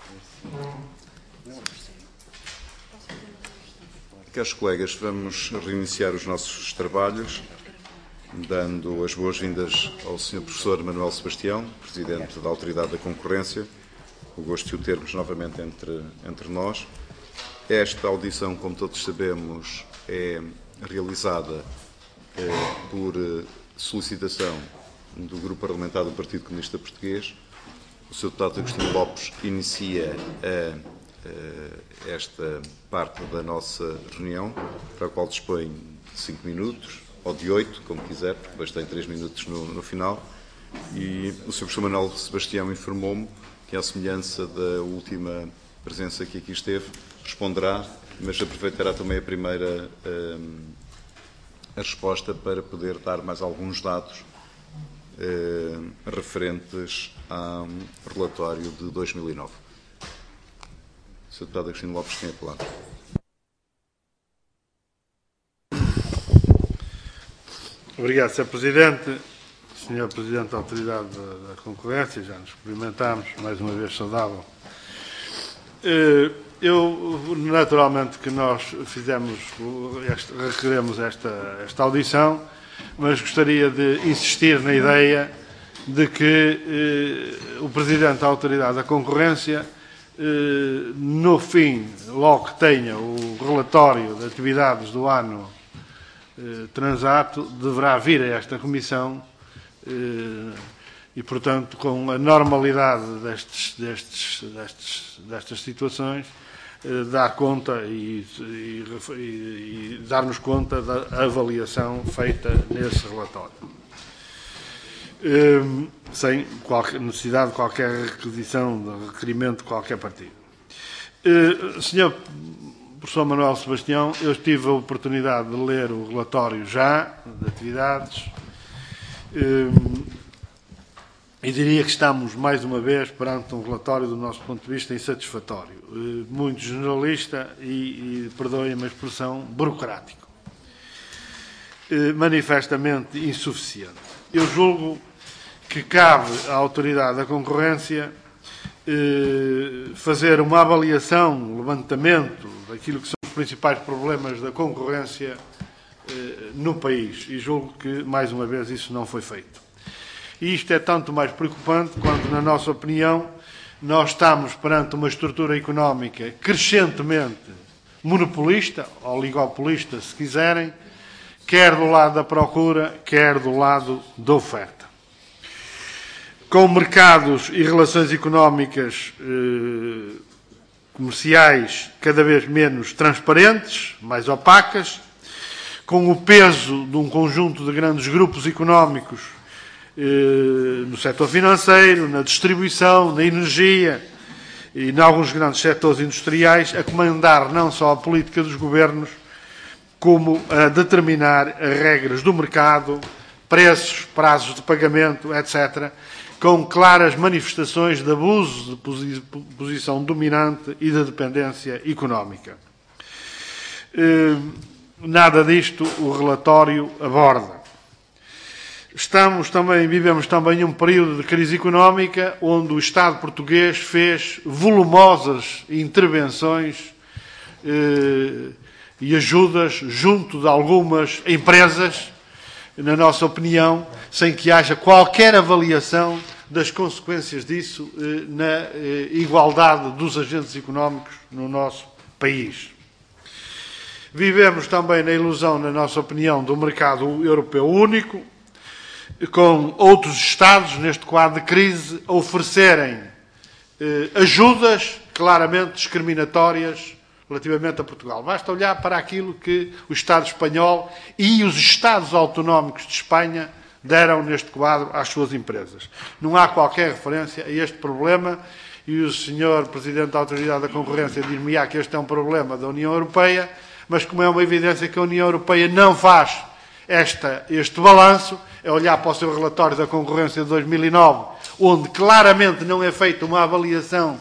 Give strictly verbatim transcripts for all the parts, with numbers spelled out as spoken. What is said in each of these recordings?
Caros colegas, vamos reiniciar os nossos trabalhos, dando as boas-vindas ao senhor professor Manuel Sebastião, Presidente da Autoridade da Concorrência. O gosto de o termos novamente entre, entre nós. Esta audição, como todos sabemos, é realizada eh, por eh, solicitação do Grupo Parlamentar do Partido Comunista Português. O senhor Deputado Agostinho Lopes inicia a, a, esta parte da nossa reunião, para a qual dispõe de cinco minutos, ou de oito, como quiser, porque depois tem três minutos no, no final. E o senhor professor Manuel Sebastião informou-me que, à semelhança da última presença que aqui esteve, responderá, mas aproveitará também a primeira um, a resposta para poder dar mais alguns dados um, referentes ao relatório de dois mil e nove. O senhor Deputado Agostinho Lopes tem a palavra. Obrigado, senhor Presidente. senhor Presidente da Autoridade da Concorrência, já nos cumprimentámos, mais uma vez saudável. Eu, naturalmente, que nós fizemos, requeremos esta, esta audição, mas gostaria de insistir na ideia de que eh, o Presidente da Autoridade da Concorrência, eh, no fim, logo que tenha o relatório de atividades do ano eh, transato, deverá vir a esta Comissão eh, e, portanto, com a normalidade destes, destes, destes, destas situações, eh, dar conta e, e, e, e dar-nos conta da avaliação feita nesse relatório. Eh, sem qualquer necessidade de qualquer requisição, de requerimento de qualquer partido. Eh, senhor professor Manuel Sebastião, eu tive a oportunidade de ler o relatório já, de atividades, eh, e diria que estamos, mais uma vez, perante um relatório, do nosso ponto de vista, insatisfatório, eh, muito generalista e, e perdoem-me a expressão, burocrático. Eh, manifestamente insuficiente. Eu julgo que cabe à Autoridade da Concorrência eh, fazer uma avaliação, um levantamento daquilo que são os principais problemas da concorrência eh, no país. E julgo que, mais uma vez, isso não foi feito. E isto é tanto mais preocupante quando, na nossa opinião, nós estamos perante uma estrutura económica crescentemente monopolista, ou oligopolista, se quiserem, quer do lado da procura, quer do lado da oferta. Com mercados e relações económicas eh, comerciais cada vez menos transparentes, mais opacas, com o peso de um conjunto de grandes grupos económicos eh, no setor financeiro, na distribuição, na energia e em alguns grandes setores industriais, a comandar não só a política dos governos, como a determinar as regras do mercado, preços, prazos de pagamento, etcétera, com claras manifestações de abuso de posição dominante e de dependência económica. Nada disto o relatório aborda. Estamos também, vivemos também um período de crise económica onde o Estado português fez volumosas intervenções eh, e ajudas junto de algumas empresas, na nossa opinião, sem que haja qualquer avaliação das consequências disso eh, na eh, igualdade dos agentes económicos no nosso país. Vivemos também na ilusão, na nossa opinião, do mercado europeu único, com outros Estados, neste quadro de crise, a oferecerem eh, ajudas claramente discriminatórias relativamente a Portugal. Basta olhar para aquilo que o Estado espanhol e os Estados autonómicos de Espanha deram neste quadro às suas empresas. Não há qualquer referência a este problema e o senhor Presidente da Autoridade da Concorrência diz-me que este é um problema da União Europeia, mas como é uma evidência que a União Europeia não faz esta, este balanço, é olhar para o seu relatório da concorrência de dois mil e nove, onde claramente não é feita uma avaliação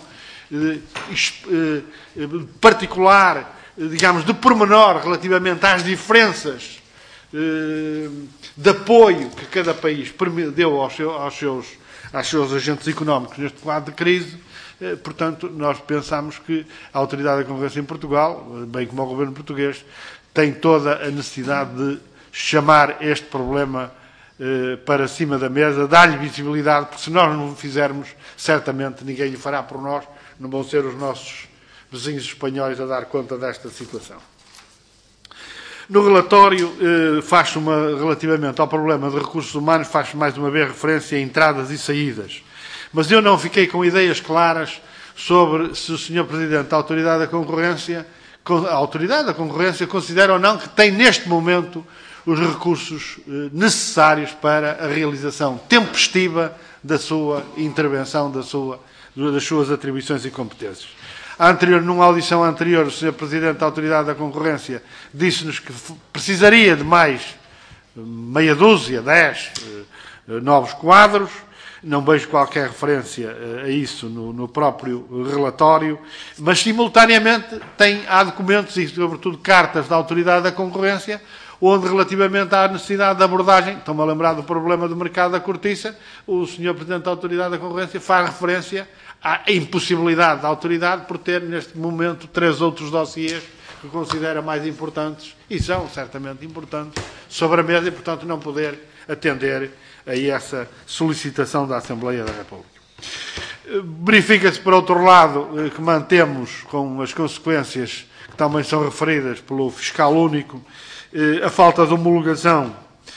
particular, digamos, de pormenor relativamente às diferenças de apoio que cada país deu aos seus, aos seus agentes económicos neste quadro de crise. Portanto, nós pensamos que a Autoridade da Concorrência em Portugal, bem como o Governo português, tem toda a necessidade de chamar este problema eh, para cima da mesa, dar-lhe visibilidade, porque se nós não o fizermos, certamente ninguém o fará por nós, não vão ser os nossos vizinhos espanhóis a dar conta desta situação. No relatório, eh, faz-se uma, relativamente ao problema de recursos humanos, faz-se mais uma vez referência a entradas e saídas. Mas eu não fiquei com ideias claras sobre se o senhor Presidente da Autoridade da Concorrência, a Autoridade da Concorrência considera ou não que tem neste momento os recursos eh, necessários para a realização tempestiva da sua intervenção, da sua, das suas atribuições e competências. A anterior, numa audição anterior, o senhor Presidente da Autoridade da Concorrência disse-nos que precisaria de mais meia dúzia, dez eh, novos quadros. Não vejo qualquer referência a isso no, no próprio relatório, mas simultaneamente tem, há documentos e sobretudo cartas da Autoridade da Concorrência, onde relativamente à necessidade de abordagem, estou-me a lembrar do problema do mercado da cortiça, o senhor Presidente da Autoridade da Concorrência faz referência à impossibilidade da Autoridade por ter neste momento três outros dossiês que considera mais importantes, e são certamente importantes, sobre a mesa e portanto não poder atender a essa solicitação da Assembleia da República. Verifica-se, por outro lado, que mantemos, com as consequências que também são referidas pelo fiscal único, a falta de homologação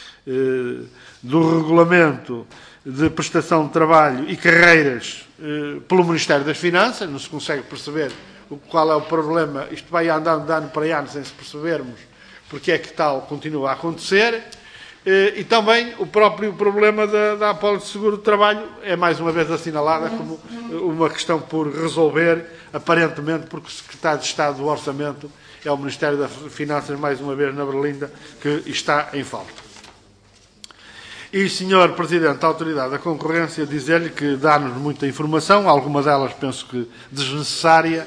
do regulamento de prestação de trabalho e carreiras pelo Ministério das Finanças. Não se consegue perceber qual é o problema. Isto vai andando de ano para ano sem se percebermos porque é que tal continua a acontecer. E também o próprio problema da, da apólice de seguro de trabalho é mais uma vez assinalada como uma questão por resolver, aparentemente porque o Secretário de Estado do Orçamento é o Ministério das Finanças, mais uma vez na Berlinda, que está em falta. E, senhor Presidente da Autoridade da Concorrência, dizer-lhe que dá-nos muita informação, alguma delas penso que desnecessária,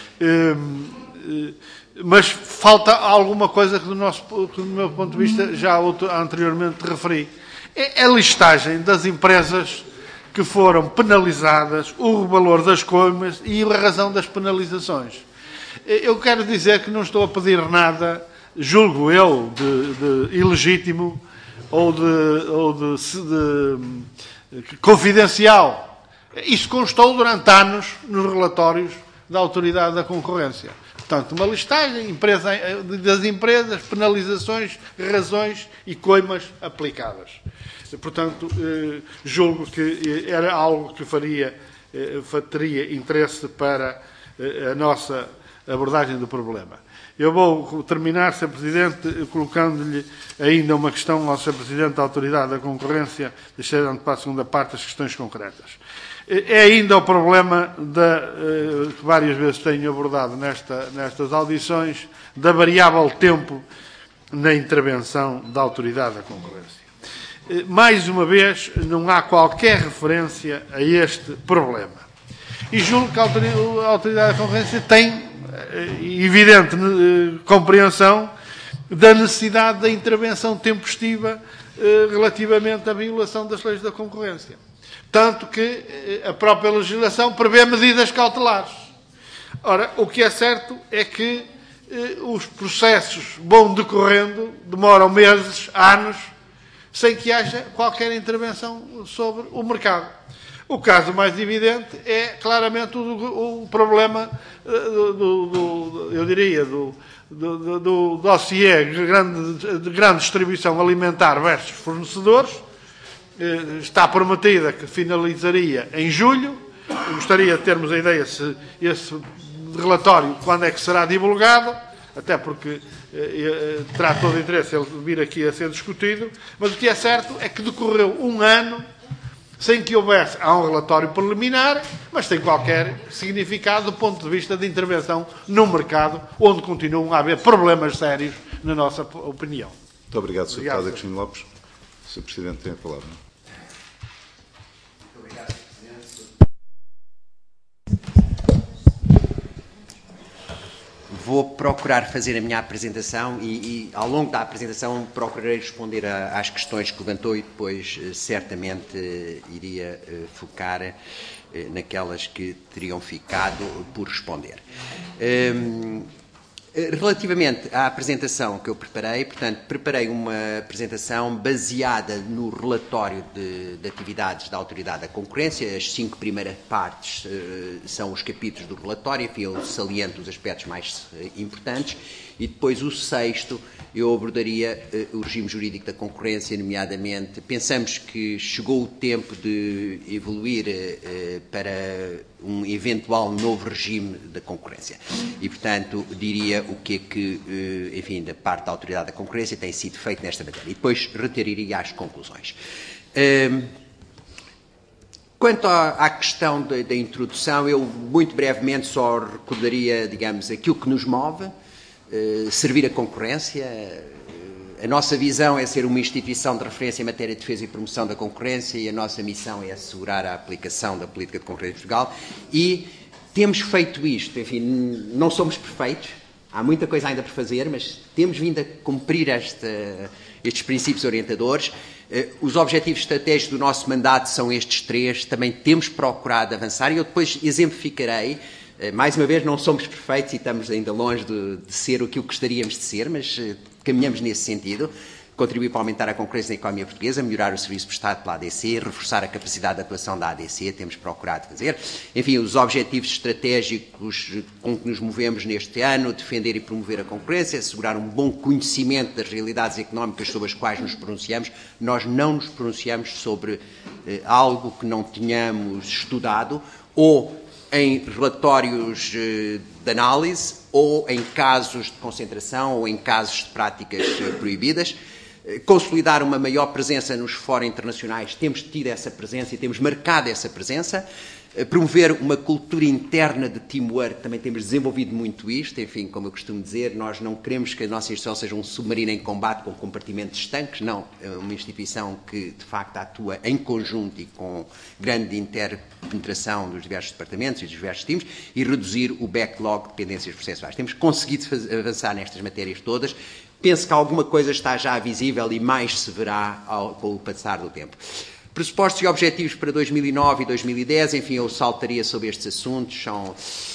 mas falta alguma coisa que do, nosso, que do meu ponto de vista já outro, anteriormente referi. É a listagem das empresas que foram penalizadas, o valor das coimas e a razão das penalizações. Eu quero dizer que não estou a pedir nada, julgo eu, de, de ilegítimo ou de, ou de, de, de confidencial. Isso constou durante anos nos relatórios da Autoridade da Concorrência. Portanto, uma listagem empresa, das empresas, penalizações, razões e coimas aplicadas. Portanto, eh, julgo que era algo que faria, eh, teria interesse para eh, a nossa abordagem do problema. Eu vou terminar, senhor Presidente, colocando-lhe ainda uma questão ao senhor Presidente da Autoridade da Concorrência, deixando para a segunda parte as questões concretas. É ainda o problema, da, que várias vezes tenho abordado nesta, nestas audições, da variável tempo na intervenção da Autoridade da Concorrência. Mais uma vez, não há qualquer referência a este problema. E julgo que a Autoridade da Concorrência tem evidente compreensão da necessidade da intervenção tempestiva relativamente à violação das leis da concorrência. Tanto que a própria legislação prevê medidas cautelares. Ora, o que é certo é que eh, os processos vão decorrendo, demoram meses, anos, sem que haja qualquer intervenção sobre o mercado. O caso mais evidente é claramente o, o problema eh, do, do, do, eu diria, do, do, do, do dossiê de grande, de grande distribuição alimentar versus fornecedores. Está prometida que finalizaria em julho. Eu gostaria de termos a ideia se esse relatório, quando é que será divulgado, até porque eh, terá todo o interesse ele vir aqui a ser discutido, mas o que é certo é que decorreu um ano sem que houvesse, há um relatório preliminar, mas sem qualquer significado do ponto de vista de intervenção no mercado, onde continuam a haver problemas sérios, na nossa opinião. Muito obrigado, senhor Deputado Agostinho Lopes. O senhor Presidente tem a palavra. vou procurar fazer a minha apresentação e, e ao longo da apresentação procurarei responder a, às questões que levantou e depois certamente iria focar naquelas que teriam ficado por responder. Um, Relativamente à apresentação que eu preparei, portanto, preparei uma apresentação baseada no relatório de, de atividades da Autoridade da Concorrência. As cinco primeiras partes uh, são os capítulos do relatório, enfim, eu saliento os aspectos mais uh, importantes, e depois o sexto eu abordaria uh, o regime jurídico da concorrência, nomeadamente, pensamos que chegou o tempo de evoluir uh, para um eventual novo regime da concorrência. E, portanto, diria o que é que, enfim, da parte da Autoridade da Concorrência tem sido feito nesta matéria. E depois retiraria as conclusões. Quanto à questão da, da introdução, eu muito brevemente só recordaria, digamos, aquilo que nos move, servir a concorrência. A nossa visão é ser uma instituição de referência em matéria de defesa e promoção da concorrência e a nossa missão é assegurar a aplicação da política de concorrência em Portugal e temos feito isto. Enfim, não somos perfeitos, há muita coisa ainda por fazer, mas temos vindo a cumprir esta, estes princípios orientadores. Os objetivos estratégicos do nosso mandato são estes três, também temos procurado avançar e eu depois exemplificarei. Mais uma vez, não somos perfeitos e estamos ainda longe de, de ser o que gostaríamos de ser, mas caminhamos nesse sentido. Contribuir para aumentar a concorrência na economia portuguesa, melhorar o serviço prestado pela A D C, reforçar a capacidade de atuação da A D C, temos procurado fazer. Enfim, os objetivos estratégicos com que nos movemos neste ano, defender e promover a concorrência, assegurar um bom conhecimento das realidades económicas sobre as quais nos pronunciamos. Nós não nos pronunciamos sobre eh, algo que não tenhamos estudado ou em relatórios de análise ou em casos de concentração ou em casos de práticas proibidas. Consolidar uma maior presença nos fóruns internacionais, temos tido essa presença e temos marcado essa presença. Promover uma cultura interna de teamwork, também temos desenvolvido muito isto. Enfim, como eu costumo dizer, nós não queremos que a nossa instituição seja um submarino em combate com compartimentos estanques, não. É uma instituição que, de facto, atua em conjunto e com grande interpenetração dos diversos departamentos e dos diversos times e reduzir o backlog de dependências processuais. Temos conseguido fazer, avançar nestas matérias todas. Penso que alguma coisa está já visível e mais se verá ao, com o passar do tempo. Pressupostos e objetivos para dois mil e nove e dois mil e dez, enfim, eu saltaria sobre estes assuntos, são,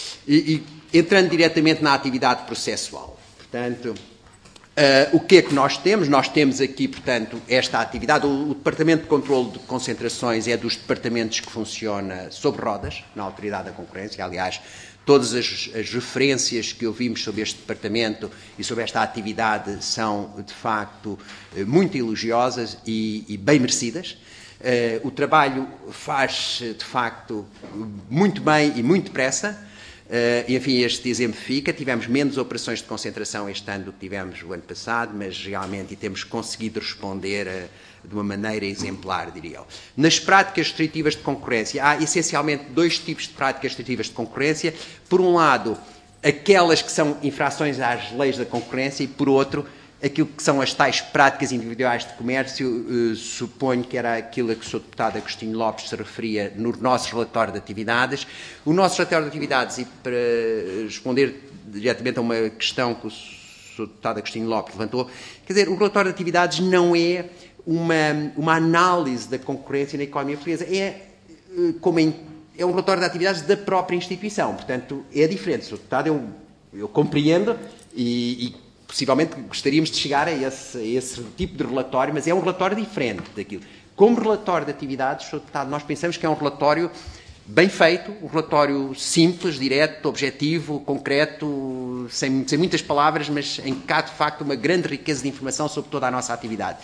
e, e entrando diretamente na atividade processual. Portanto, uh, o que é que nós temos? Nós temos aqui, portanto, esta atividade. O, o Departamento de Controlo de Concentrações é dos departamentos que funciona sobre rodas, na Autoridade da Concorrência. Aliás, todas as, as referências que ouvimos sobre este departamento e sobre esta atividade são, de facto, muito elogiosas e, e bem merecidas. Uh, o trabalho faz, de facto, muito bem e muito depressa. Uh, e, enfim, este exemplifica. Tivemos menos operações de concentração este ano do que tivemos o ano passado, mas realmente temos conseguido responder uh, de uma maneira exemplar, diria eu. Nas práticas restritivas de concorrência, há essencialmente dois tipos de práticas restritivas de concorrência. Por um lado, aquelas que são infrações às leis da concorrência e, por outro, aquilo que são as tais práticas individuais de comércio, eh, suponho que era aquilo a que o senhor Deputado Agostinho Lopes se referia no nosso relatório de atividades. O nosso relatório de atividades, e para responder diretamente a uma questão que o senhor Deputado Agostinho Lopes levantou, quer dizer, o relatório de atividades não é uma, uma análise da concorrência na economia portuguesa, é, como em, é um relatório de atividades da própria instituição, portanto, é diferente. senhor Deputado, eu, eu compreendo e, e possivelmente gostaríamos de chegar a esse, a esse tipo de relatório, mas é um relatório diferente daquilo. Como relatório de atividades, senhor Deputado, nós pensamos que é um relatório bem feito, um relatório simples, direto, objetivo, concreto, sem, sem muitas palavras, mas em que há, de facto, uma grande riqueza de informação sobre toda a nossa atividade.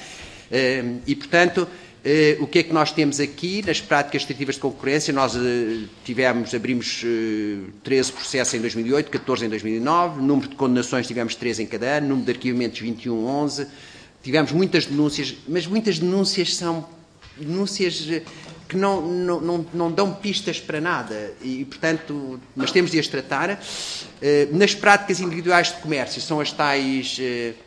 E, portanto, Uh, o que é que nós temos aqui nas práticas restritivas de concorrência? Nós uh, tivemos, abrimos uh, treze processos em dois mil e oito, catorze em dois mil e nove, número de condenações tivemos treze em cada ano, número de arquivamentos vinte e um, onze, tivemos muitas denúncias, mas muitas denúncias são denúncias que não, não, não, não dão pistas para nada, e, portanto, mas temos de as tratar. Uh, nas práticas individuais de comércio são as tais... Uh,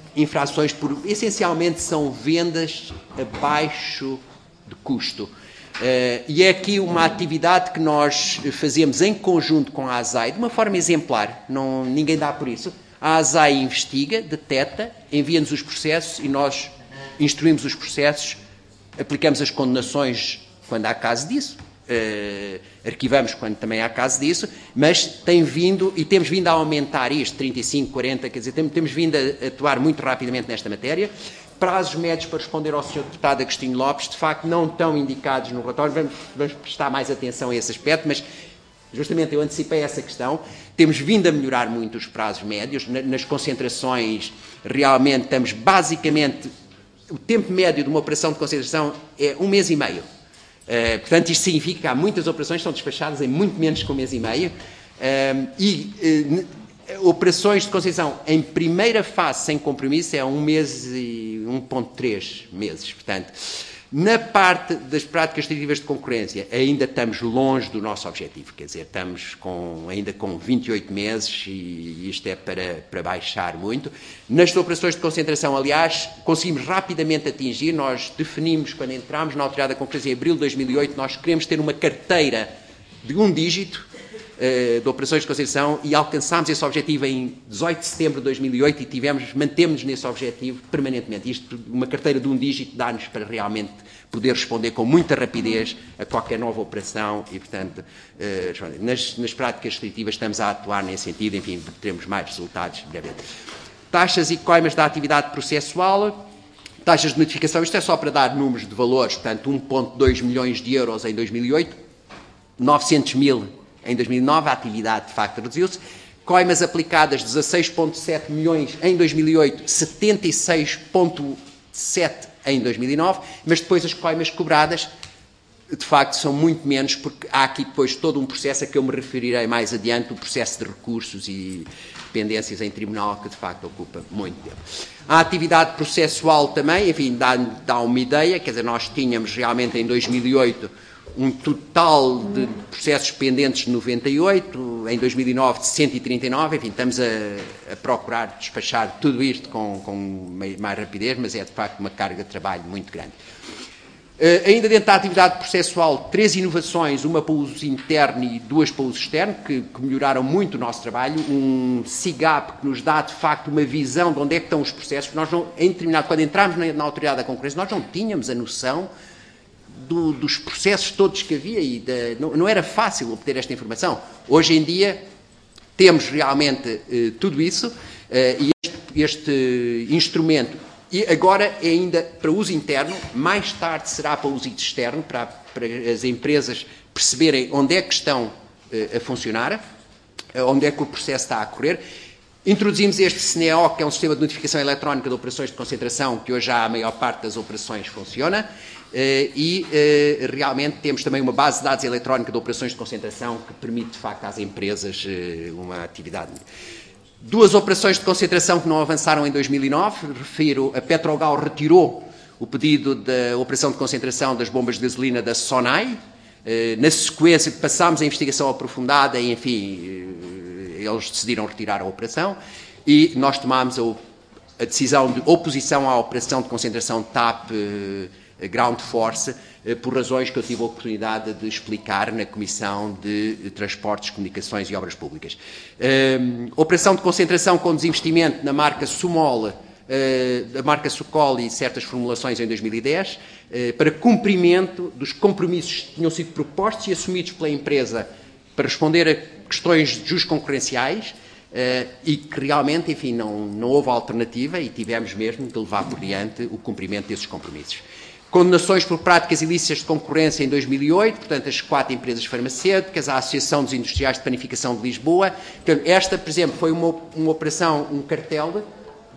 infrações por, essencialmente, são vendas abaixo de custo. Uh, e é aqui uma atividade que nós fazemos em conjunto com a ASAI, de uma forma exemplar, não, ninguém dá por isso. A ASAI investiga, detecta, envia-nos os processos e nós instruímos os processos, aplicamos as condenações quando há caso disso, uh, arquivamos quando também há caso disso, mas tem vindo, e temos vindo a aumentar isto, trinta e cinco, quarenta, quer dizer, temos, temos vindo a atuar muito rapidamente nesta matéria. Prazos médios para responder ao senhor Deputado Agostinho Lopes, de facto, não estão indicados no relatório, vamos, vamos prestar mais atenção a esse aspecto, mas justamente eu antecipei essa questão. Temos vindo a melhorar muito os prazos médios, nas concentrações realmente estamos basicamente, o tempo médio de uma operação de concentração é um mês e meio. Uh, portanto, isto significa que há muitas operações que são despachadas em muito menos que um mês e meio uh, e uh, operações de concentração em primeira fase sem compromisso é um mês e um vírgula três meses. Portanto, na parte das práticas restritivas de concorrência ainda estamos longe do nosso objetivo, quer dizer, estamos com, ainda com vinte e oito meses e isto é para, para baixar muito. Nas operações de concentração, aliás, conseguimos rapidamente atingir, nós definimos quando entramos na Autoridade da Concorrência em abril de dois mil e oito, nós queremos ter uma carteira de um dígito uh, de operações de concentração e alcançámos esse objetivo em dezoito de setembro de dois mil e oito e tivemos, mantemos-nos nesse objetivo permanentemente. Isto, uma carteira de um dígito dá-nos para realmente poder responder com muita rapidez a qualquer nova operação e, portanto, uh, nas, nas práticas restritivas estamos a atuar nesse sentido, enfim, teremos mais resultados brevemente. Taxas e coimas da atividade processual, taxas de notificação, isto é só para dar números de valores, portanto, um vírgula dois milhões de euros em dois mil e oito, novecentos mil em dois mil e nove, a atividade de facto reduziu-se. Coimas aplicadas, dezasseis vírgula sete milhões em dois mil e oito, setenta e seis vírgula sete em dois mil e nove, mas depois as coimas cobradas, de facto, são muito menos, porque há aqui depois todo um processo a que eu me referirei mais adiante, o processo de recursos e pendências em tribunal, que de facto ocupa muito tempo. A atividade processual também, enfim, dá, dá uma ideia, quer dizer, nós tínhamos realmente em dois mil e oito um total de processos pendentes de noventa e oito, em dois mil e nove de cento e trinta e nove, enfim, estamos a, a procurar despachar tudo isto com, com mais rapidez, mas é de facto uma carga de trabalho muito grande. Uh, ainda dentro da atividade processual, três inovações, uma para o uso interno e duas para o uso externo, que, que melhoraram muito o nosso trabalho. Um S I G A P que nos dá, de facto, uma visão de onde é que estão os processos. Nós não, em determinado, quando entramos na, na Autoridade da Concorrência, nós não tínhamos a noção do, dos processos todos que havia e de, não, não era fácil obter esta informação. Hoje em dia temos realmente uh, tudo isso uh, e este, este instrumento. E agora é ainda para uso interno, mais tarde será para uso externo, para, para as empresas perceberem onde é que estão uh, a funcionar, uh, onde é que o processo está a correr. Introduzimos este S N E O, que é um sistema de notificação eletrónica de operações de concentração, que hoje já a maior parte das operações funciona, uh, e uh, realmente temos também uma base de dados eletrónica de operações de concentração que permite, de facto, às empresas uh, uma atividade. Duas operações de concentração que não avançaram em dois mil e nove, refiro, a Petrogal retirou o pedido da operação de concentração das bombas de gasolina da SONAI, na sequência que passámos a investigação aprofundada e, enfim, eles decidiram retirar a operação e nós tomámos a, a decisão de oposição à operação de concentração TAP Ground Force, por razões que eu tive a oportunidade de explicar na Comissão de Transportes, Comunicações e Obras Públicas. Uh, operação de concentração com desinvestimento na marca Sumol, uh, da marca Socol e certas formulações em dois mil e dez, uh, para cumprimento dos compromissos que tinham sido propostos e assumidos pela empresa para responder a questões de juros concorrenciais, uh, e que realmente, enfim, não, não houve alternativa e tivemos mesmo de levar por diante o cumprimento desses compromissos. Condenações por práticas ilícitas de concorrência em dois mil e oito, portanto, as quatro empresas farmacêuticas, a Associação dos Industriais de Panificação de Lisboa. Portanto, esta, por exemplo, foi uma, uma operação, um cartel,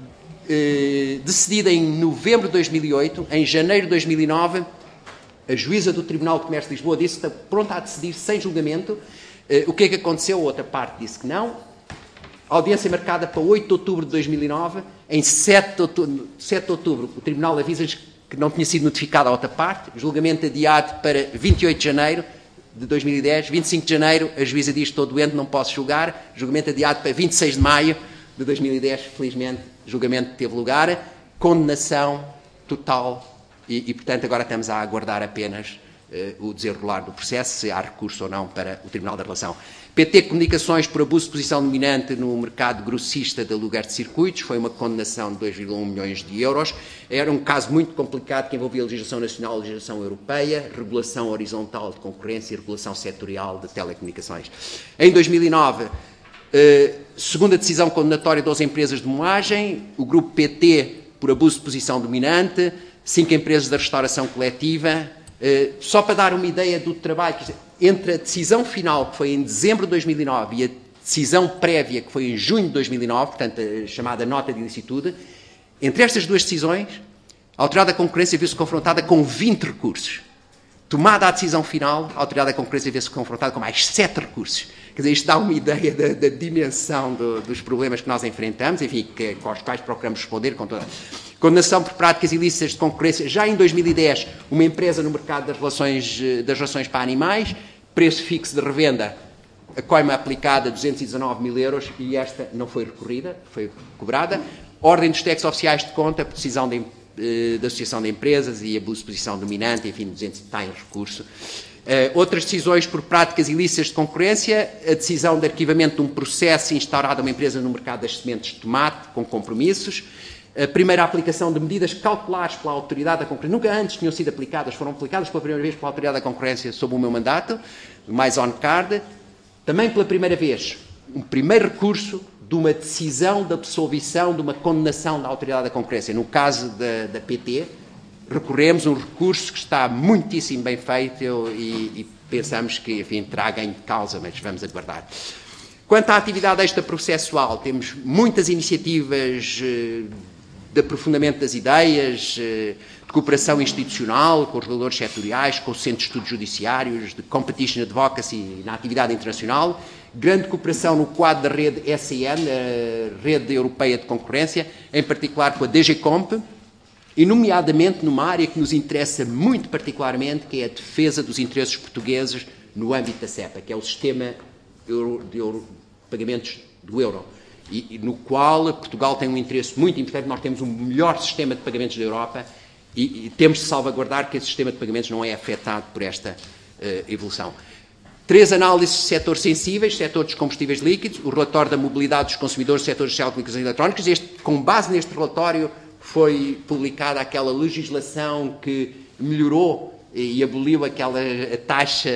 eh, decidida em novembro de dois mil e oito. Em janeiro de dois mil e nove, a juíza do Tribunal de Comércio de Lisboa disse que está pronta a decidir sem julgamento. Eh, o que é que aconteceu? A outra parte disse que não. Audiência marcada para oito de outubro de dois mil e nove. Em sete de outubro, sete de outubro o Tribunal avisa-lhes que não tinha sido notificada a outra parte, julgamento adiado para vinte e oito de janeiro de dois mil e dez, vinte e cinco de janeiro, a juíza diz: estou doente, não posso julgar, julgamento adiado para vinte e seis de maio de dois mil e dez, felizmente, julgamento teve lugar, condenação total, e, e portanto agora estamos a aguardar apenas o desenrolar do processo, se há recurso ou não para o Tribunal da Relação. P T Comunicações por abuso de posição dominante no mercado grossista de aluguer de circuitos, foi uma condenação de dois vírgula um milhões de euros. Era um caso muito complicado que envolvia a legislação nacional, a legislação europeia, regulação horizontal de concorrência e regulação setorial de telecomunicações. Em dois mil e nove, eh, segunda decisão condenatória de doze empresas de moagem, o grupo P T por abuso de posição dominante, cinco empresas da restauração coletiva. Eh, só para dar uma ideia do trabalho, entre a decisão final, que foi em dezembro de dois mil e nove, e a decisão prévia, que foi em junho de dois mil e nove, portanto, a chamada nota de ilicitude, entre estas duas decisões, a Autoridade da Concorrência viu-se confrontada com vinte recursos. Tomada a decisão final, a Autoridade da Concorrência vê-se confrontada com mais sete recursos. Quer dizer, isto dá uma ideia da, da dimensão do, dos problemas que nós enfrentamos, enfim, que, com os quais procuramos responder com toda... Condenação por práticas ilícitas de concorrência. Já em dois mil e dez, uma empresa no mercado das relações, das rações para animais, preço fixo de revenda, a coima aplicada duzentos e dezanove mil euros, e esta não foi recorrida, foi cobrada. Ordem dos textos oficiais de conta, por decisão de, da Associação de Empresas e abuso de posição dominante, enfim, duzentos está em recurso. Uh, outras decisões por práticas ilícitas de concorrência, a decisão de arquivamento de um processo instaurado a uma empresa no mercado das sementes de tomate, com compromissos. A primeira aplicação de medidas cautelares pela Autoridade da Concorrência, nunca antes tinham sido aplicadas, foram aplicadas pela primeira vez pela Autoridade da Concorrência sob o meu mandato, mais on card. Também pela primeira vez, um primeiro recurso de uma decisão de absolvição de uma condenação da Autoridade da Concorrência. No caso da, da P T, recorremos a um recurso que está muitíssimo bem feito e, e pensamos que, enfim, terá ganho de causa, mas vamos aguardar. Quanto à atividade extraprocessual, temos muitas iniciativas eh, de aprofundamento das ideias, eh, de cooperação institucional com os reguladores setoriais, com o Centro de Estudos Judiciários, de Competition Advocacy na atividade internacional, grande cooperação no quadro da rede S E N, a Rede Europeia de Concorrência, em particular com a D G Comp, e nomeadamente numa área que nos interessa muito particularmente, que é a defesa dos interesses portugueses no âmbito da CEPA, que é o Sistema de Euro, Pagamentos do Euro, e, e no qual Portugal tem um interesse muito importante. Nós temos o melhor sistema de pagamentos da Europa e, e temos de salvaguardar que esse sistema de pagamentos não é afetado por esta uh, evolução. Três análises de setores sensíveis, setor dos combustíveis líquidos, o relatório da mobilidade dos consumidores, setores de telecomunicações eletrónicas. Este, com base neste relatório, foi publicada aquela legislação que melhorou e aboliu aquela taxa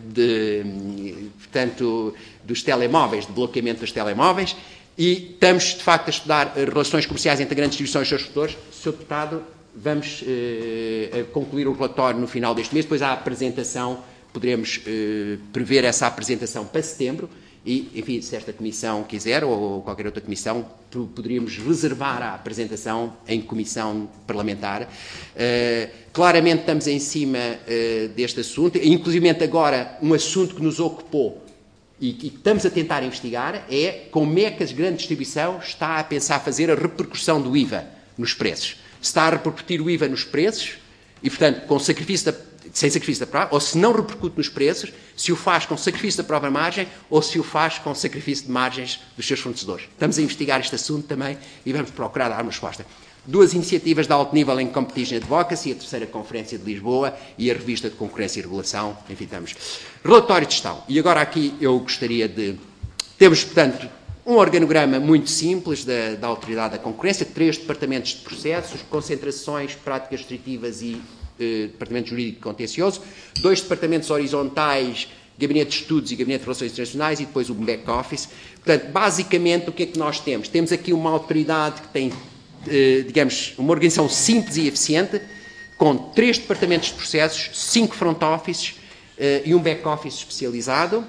de, portanto, dos telemóveis, de bloqueamento dos telemóveis, e estamos, de facto, a estudar relações comerciais entre grandes distribuições e seus setores. senhor Deputado, vamos eh, concluir o relatório no final deste mês, depois há a apresentação, poderemos eh, prever essa apresentação para setembro, e, enfim, se esta comissão quiser, ou qualquer outra comissão, poderíamos reservar a apresentação em comissão parlamentar. Uh, claramente estamos em cima uh, deste assunto, inclusive agora um assunto que nos ocupou e que estamos a tentar investigar é como é que a grande distribuição está a pensar fazer a repercussão do I V A nos preços. Se está a repercutir o I V A nos preços e, portanto, com sacrifício da sem sacrifício da própria, ou se não repercute nos preços, se o faz com sacrifício da própria margem ou se o faz com sacrifício de margens dos seus fornecedores. Estamos a investigar este assunto também e vamos procurar dar uma resposta. Duas iniciativas de alto nível em Competition Advocacy, a terceira Conferência de Lisboa e a Revista de Concorrência e Regulação. Enfim, estamos. Relatório de gestão. E agora aqui eu gostaria de... Temos, portanto, um organograma muito simples da, da Autoridade da Concorrência, três departamentos de processos, concentrações, práticas restritivas e Departamento Jurídico e Contencioso, dois departamentos horizontais, Gabinete de Estudos e Gabinete de Relações Internacionais, e depois o back-office. Portanto, basicamente, o que é que nós temos? Temos aqui uma autoridade que tem, digamos, uma organização simples e eficiente, com três departamentos de processos, cinco front-offices e um back-office especializado,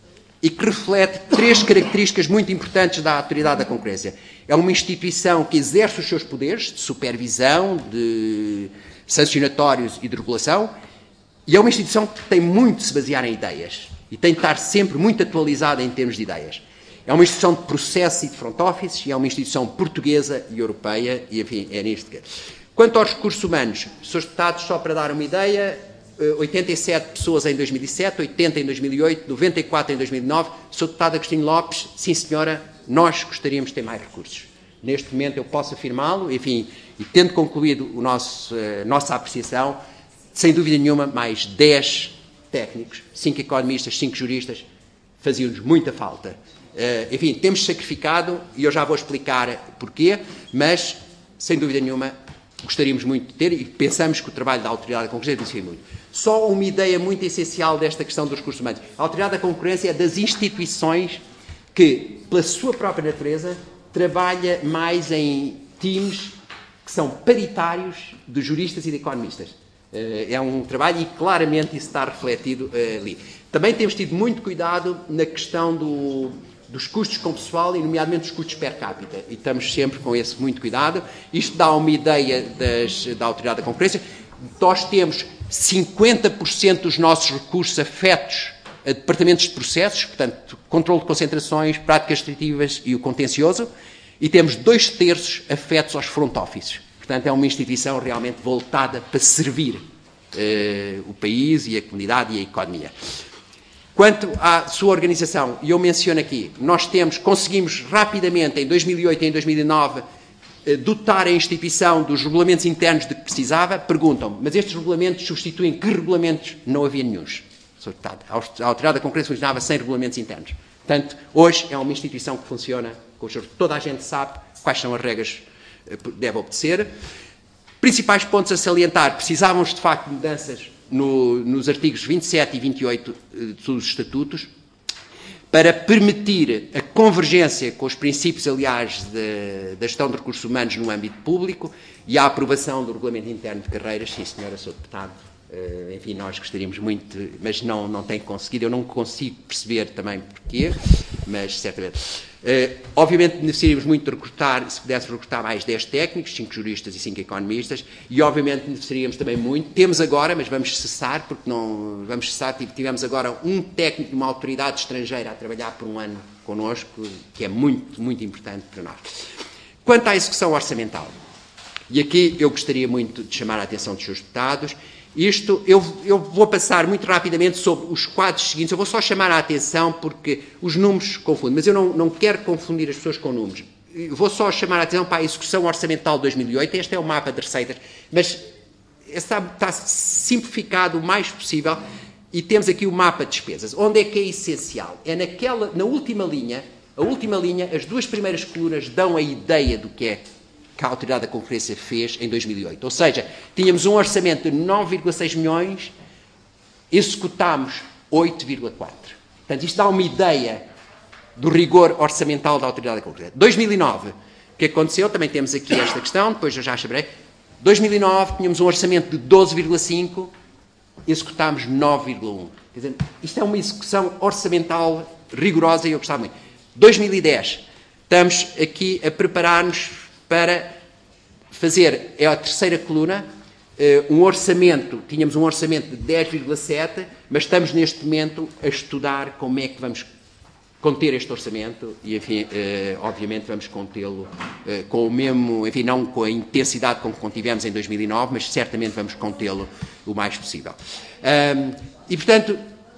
e que reflete três características muito importantes da Autoridade da Concorrência. É uma instituição que exerce os seus poderes de supervisão, de sancionatórios e de regulação, e é uma instituição que tem muito de se basear em ideias e tem de estar sempre muito atualizada em termos de ideias. É uma instituição de processo e de front office e é uma instituição portuguesa e europeia e, enfim, é nisto que... Quanto aos recursos humanos, senhores deputados, só para dar uma ideia, oitenta e sete pessoas em dois mil e sete, oitenta em dois mil e oito, noventa e quatro em dois mil e nove. senhor Deputado Agostinho Lopes, sim senhora, nós gostaríamos de ter mais recursos. Neste momento eu posso afirmá-lo, enfim, e tendo concluído o nosso, a nossa apreciação, sem dúvida nenhuma, mais dez técnicos, cinco economistas, cinco juristas, faziam-nos muita falta. Uh, enfim, temos sacrificado, e eu já vou explicar porquê, mas, sem dúvida nenhuma, gostaríamos muito de ter, e pensamos que o trabalho da Autoridade da Concorrência beneficia muito. Só uma ideia muito essencial desta questão dos recursos humanos. A Autoridade da Concorrência é das instituições que, pela sua própria natureza, trabalha mais em times que são paritários de juristas e de economistas. Uh, é um trabalho e claramente isso está refletido uh, ali. Também temos tido muito cuidado na questão do, dos custos com pessoal, e nomeadamente dos custos per capita. E estamos sempre com esse muito cuidado. Isto dá uma ideia das, da Autoridade da Concorrência. Nós temos cinquenta por cento dos nossos recursos afetos a departamentos de processos, portanto, controle de concentrações, práticas restritivas e o contencioso, e temos dois terços afetos aos front offices. Portanto, é uma instituição realmente voltada para servir uh, o país e a comunidade e a economia. Quanto à sua organização, e eu menciono aqui, nós temos, conseguimos rapidamente, em dois mil e oito e em dois mil e nove, uh, dotar a instituição dos regulamentos internos de que precisava. Perguntam-me, mas estes regulamentos substituem que regulamentos? Não havia nenhuns. A Autoridade da Concorrência funcionava sem regulamentos internos. Portanto, hoje é uma instituição que funciona, com os... toda a gente sabe quais são as regras que deve obedecer. Principais pontos a salientar: precisávamos de facto de mudanças no, nos artigos vinte e sete e vinte e oito dos estatutos para permitir a convergência com os princípios, aliás, de, da gestão de recursos humanos no âmbito público e a aprovação do regulamento interno de carreiras. Sim, senhora, sou deputado. Uh, enfim, nós gostaríamos muito, mas não, não tem conseguido. Eu não consigo perceber também porquê, mas certamente. Uh, obviamente beneficiaríamos muito de recrutar, se pudesse recrutar mais dez técnicos, cinco juristas e cinco economistas, e obviamente beneficiaríamos também muito. Temos agora, mas vamos cessar, porque não vamos cessar, tivemos agora um técnico de uma autoridade estrangeira a trabalhar por um ano connosco, que é muito, muito importante para nós. Quanto à execução orçamental, e aqui eu gostaria muito de chamar a atenção dos seus deputados. Isto, eu, eu vou passar muito rapidamente sobre os quadros seguintes. Eu vou só chamar a atenção porque os números confundem, mas eu não, não quero confundir as pessoas com números. Eu vou só chamar a atenção para a execução orçamental de dois mil e oito. Este é o mapa de receitas, mas está, está simplificado o mais possível, e temos aqui o mapa de despesas. Onde é que é essencial? É naquela, na última linha. A última linha, as duas primeiras colunas dão a ideia do que é que a Autoridade da Concorrência fez em dois mil e oito. Ou seja, tínhamos um orçamento de nove vírgula seis milhões, executámos oito vírgula quatro. Portanto, isto dá uma ideia do rigor orçamental da Autoridade da Concorrência. dois mil e nove, o que aconteceu? Também temos aqui esta questão, depois eu já saberei. dois mil e nove, tínhamos um orçamento de doze vírgula cinco, executámos nove vírgula um. Quer dizer, isto é uma execução orçamental rigorosa e eu gostava muito. dois mil e dez, estamos aqui a preparar-nos para fazer, é a terceira coluna, uh, um orçamento, tínhamos um orçamento de dez vírgula sete, mas estamos neste momento a estudar como é que vamos conter este orçamento e, enfim, uh, obviamente vamos contê-lo uh, com o mesmo, enfim, não com a intensidade com que contivemos em dois mil e nove, mas certamente vamos contê-lo o mais possível. Um, e, portanto, uh,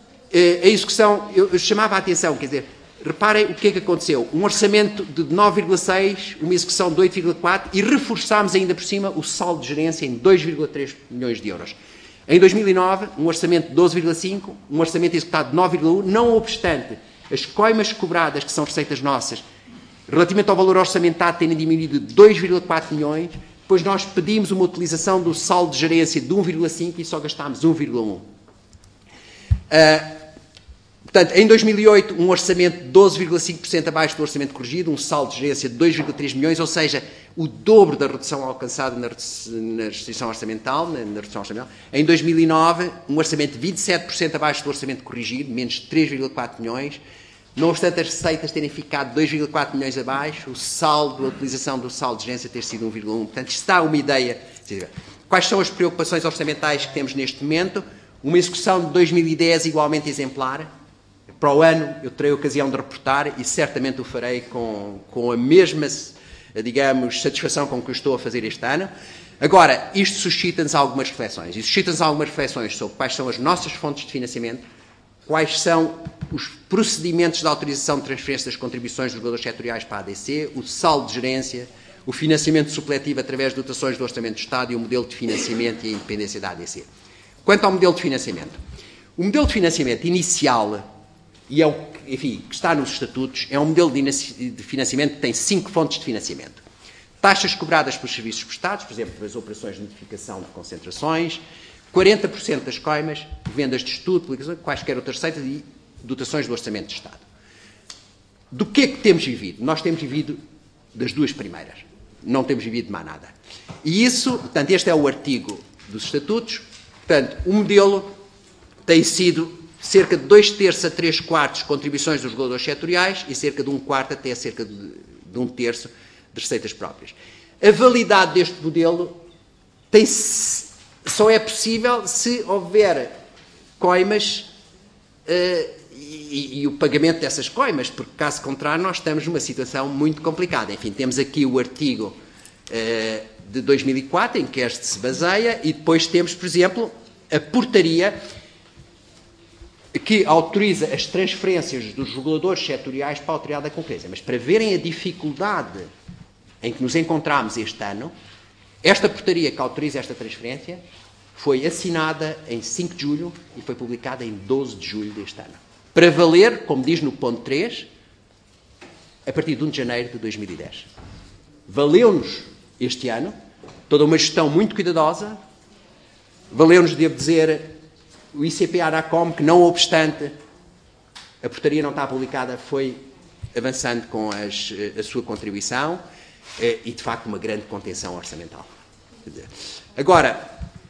a execução, eu, eu chamava a atenção, quer dizer, reparem o que é que aconteceu. Um orçamento de nove vírgula seis, uma execução de oito vírgula quatro e reforçámos ainda por cima o saldo de gerência em dois vírgula três milhões de euros. Em dois mil e nove, um orçamento de doze vírgula cinco, um orçamento executado de nove vírgula um, não obstante as coimas cobradas, que são receitas nossas, relativamente ao valor orçamentado, terem diminuído de dois vírgula quatro milhões, depois nós pedimos uma utilização do saldo de gerência de um vírgula cinco e só gastámos um vírgula um. Uh, Portanto, em dois mil e oito, um orçamento de doze vírgula cinco por cento abaixo do orçamento corrigido, um saldo de gerência de dois vírgula três milhões, ou seja, o dobro da redução alcançada na, na restrição orçamental, na, na redução orçamental. Em dois mil e nove, um orçamento de vinte e sete por cento abaixo do orçamento corrigido, menos de três vírgula quatro milhões. Não obstante as receitas terem ficado dois vírgula quatro milhões abaixo, o saldo, a utilização do saldo de gerência ter sido um vírgula um. Portanto, isto dá uma ideia. Quais são as preocupações orçamentais que temos neste momento? Uma execução de dois mil e dez igualmente exemplar. Para o ano eu terei a ocasião de reportar e certamente o farei com, com a mesma, digamos, satisfação com que eu estou a fazer este ano. Agora, isto suscita-nos algumas reflexões. E suscita-nos algumas reflexões sobre quais são as nossas fontes de financiamento, quais são os procedimentos de autorização de transferência das contribuições dos reguladores setoriais para a A D C, o saldo de gerência, o financiamento supletivo através de dotações do Orçamento do Estado e o modelo de financiamento e a independência da A D C. Quanto ao modelo de financiamento. O modelo de financiamento inicial, e é o que, enfim, que está nos estatutos, é um modelo de financiamento que tem cinco fontes de financiamento. Taxas cobradas pelos serviços prestados, por exemplo, pelas operações de notificação de concentrações, quarenta por cento das coimas, vendas de estudo, publicações, quaisquer outras receitas e dotações do Orçamento de Estado. Do que é que temos vivido? Nós temos vivido das duas primeiras. Não temos vivido de mais nada. E isso, portanto, este é o artigo dos estatutos. Portanto, o modelo tem sido cerca de dois terços a três quartos contribuições dos reguladores setoriais e cerca de um quarto até cerca de, de um terço de receitas próprias. A validade deste modelo tem, só é possível se houver coimas uh, e, e o pagamento dessas coimas, porque caso contrário nós estamos numa situação muito complicada. Enfim, temos aqui o artigo uh, de dois mil e quatro em que este se baseia e depois temos, por exemplo, a portaria que autoriza as transferências dos reguladores setoriais para a Autoridade da Concorrência. Mas para verem a dificuldade em que nos encontramos este ano, esta portaria que autoriza esta transferência foi assinada em cinco de julho e foi publicada em doze de julho deste ano. Para valer, como diz no ponto três, a partir de um de janeiro de dois mil e dez. Valeu-nos este ano toda uma gestão muito cuidadosa, valeu-nos, devo dizer, o I C P Anacom, que não obstante a portaria não está publicada, foi avançando com as, a sua contribuição e, de facto, uma grande contenção orçamental. Agora,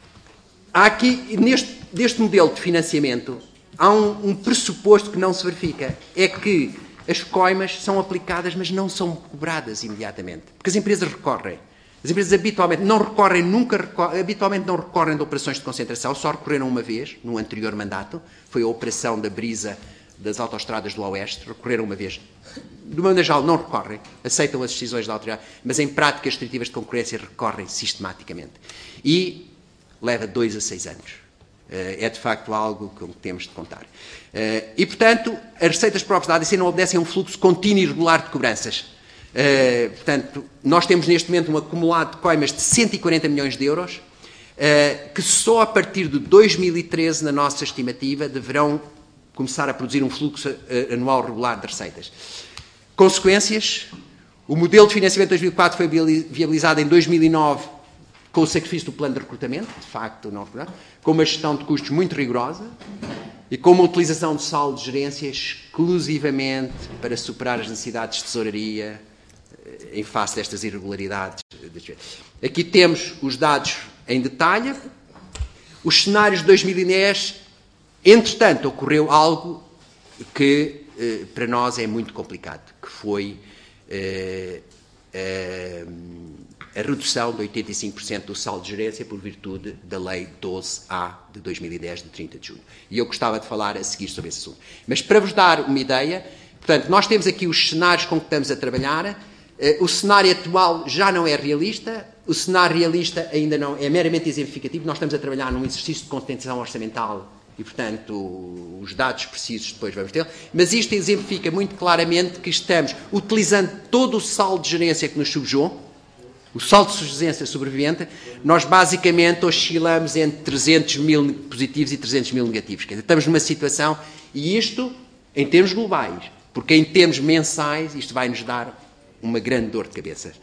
há aqui, neste, neste modelo de financiamento, há um, um pressuposto que não se verifica, é que as coimas são aplicadas, mas não são cobradas imediatamente, porque as empresas recorrem. As empresas habitualmente não recorrem, nunca recorrem, habitualmente não recorrem de operações de concentração, só recorreram uma vez, no anterior mandato, foi a operação da brisa das autoestradas do Oeste, recorreram uma vez. De uma maneira geral, não recorrem, aceitam as decisões da autoridade, mas em práticas restritivas de concorrência recorrem sistematicamente. E leva dois a seis anos. É de facto algo com que temos de contar. E, portanto, as receitas próprias da A D C não obedecem a um fluxo contínuo e regular de cobranças. Uh, portanto, nós temos neste momento um acumulado de coimas de cento e quarenta milhões de euros, uh, que só a partir de dois mil e treze, na nossa estimativa, deverão começar a produzir um fluxo uh, anual regular de receitas. Consequências: o modelo de financiamento de dois mil e quatro foi viabilizado em dois mil e nove com o sacrifício do plano de recrutamento, de facto, não, com uma gestão de custos muito rigorosa e com uma utilização de saldo de gerência exclusivamente para superar as necessidades de tesouraria em face destas irregularidades. Aqui temos os dados em detalhe. Os cenários de dois mil e dez, entretanto, ocorreu algo que eh, para nós é muito complicado, que foi eh, eh, a redução de oitenta e cinco por cento do saldo de gerência por virtude da Lei doze A de dois mil e dez, de trinta de julho. E eu gostava de falar a seguir sobre esse assunto. Mas para vos dar uma ideia, portanto, nós temos aqui os cenários com que estamos a trabalhar. O cenário atual já não é realista, o cenário realista ainda não é meramente exemplificativo. Nós estamos a trabalhar num exercício de contenção orçamental e, portanto, os dados precisos depois vamos ter. Mas isto exemplifica muito claramente que estamos utilizando todo o saldo de gerência que nos subjugou, o saldo de gerência sobrevivente. Nós basicamente oscilamos entre trezentos mil positivos e trezentos mil negativos. Quer dizer, estamos numa situação, e isto em termos globais, porque em termos mensais isto vai nos dar uma grande dor de cabeça.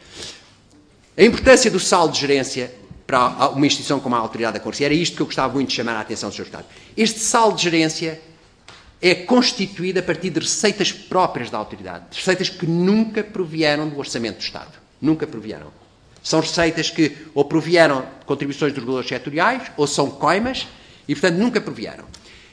A importância do saldo de gerência para uma instituição como a Autoridade da Concorrência, era isto que eu gostava muito de chamar a atenção do senhor Deputado. Este saldo de gerência é constituído a partir de receitas próprias da Autoridade, receitas que nunca provieram do Orçamento do Estado. Nunca provieram. São receitas que ou provieram de contribuições dos reguladores setoriais, ou são coimas, e, portanto, nunca provieram.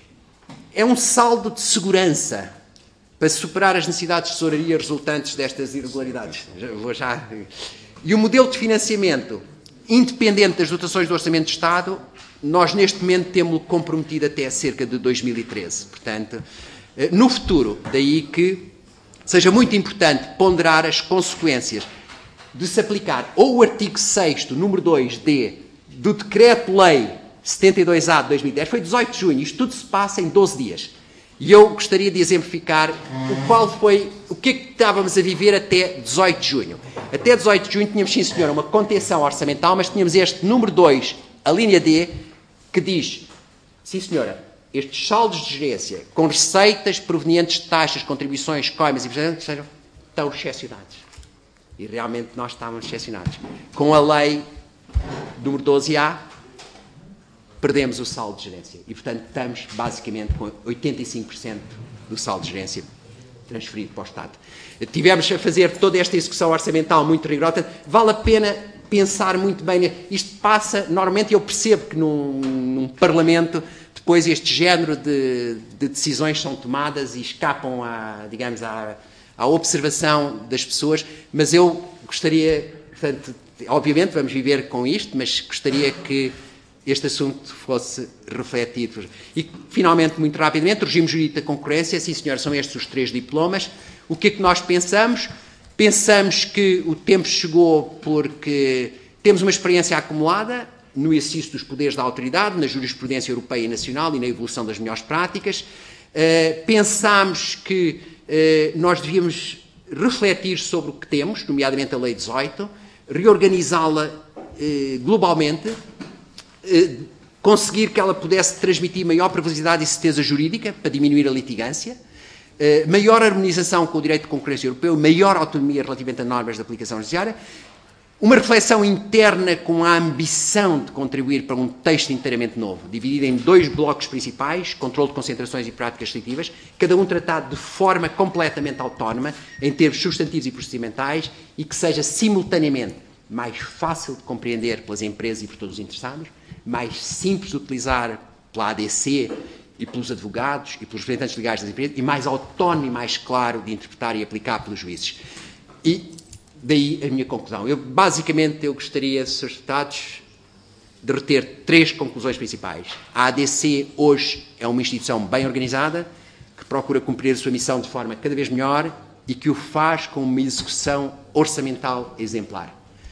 É um saldo de segurança para superar as necessidades de tesouraria resultantes destas irregularidades. Vou já... E o modelo de financiamento, independente das dotações do Orçamento de Estado, nós neste momento temos-lo comprometido até cerca de dois mil e treze. Portanto, no futuro, daí que seja muito importante ponderar as consequências de se aplicar ou o artigo sexto, número dois D, do Decreto-Lei setenta e dois A de dois mil e dez, foi dezoito de junho, isto tudo se passa em doze dias. E eu gostaria de exemplificar o qual foi, o que é que estávamos a viver até dezoito de junho. Até dezoito de junho tínhamos, sim senhora, uma contenção orçamental, mas tínhamos este número dois, a linha D, que diz sim senhora, estes saldos de gerência, com receitas provenientes de taxas, contribuições, coimas e prestações, estão excepcionados. E realmente nós estávamos excepcionados. Com a lei número doze A, perdemos o saldo de gerência. E, portanto, estamos basicamente com oitenta e cinco por cento do saldo de gerência transferido para o Estado. Tivemos a fazer toda esta execução orçamental muito rigorosa. Vale a pena pensar muito bem. Isto passa, normalmente eu percebo que num, num Parlamento, depois este género de, de decisões são tomadas e escapam à, digamos, à, à observação das pessoas, mas eu gostaria, portanto, obviamente vamos viver com isto, mas gostaria que este assunto fosse refletido. E, finalmente, muito rapidamente, o regime jurídico da concorrência, sim senhor, são estes os três diplomas. O que é que nós pensamos? Pensamos que o tempo chegou porque temos uma experiência acumulada no exercício dos poderes da autoridade, na jurisprudência europeia e nacional e na evolução das melhores práticas. Uh, pensamos que uh, nós devíamos refletir sobre o que temos, nomeadamente a Lei dezoito, reorganizá-la uh, globalmente, uh, conseguir que ela pudesse transmitir maior previsibilidade e certeza jurídica para diminuir a litigância, uh, maior harmonização com o direito de concorrência europeu, maior autonomia relativamente a normas de aplicação judiciária, uma reflexão interna com a ambição de contribuir para um texto inteiramente novo, dividido em dois blocos principais, controle de concentrações e práticas restritivas, cada um tratado de forma completamente autónoma, em termos substantivos e procedimentais, e que seja simultaneamente mais fácil de compreender pelas empresas e por todos os interessados, mais simples de utilizar pela A D C e pelos advogados e pelos representantes legais das empresas, e mais autónomo e mais claro de interpretar e aplicar pelos juízes. E daí a minha conclusão. Eu, basicamente, eu gostaria, senhores deputados, de reter três conclusões principais. A A D C hoje é uma instituição bem organizada, que procura cumprir a sua missão de forma cada vez melhor e que o faz com uma execução orçamental exemplar.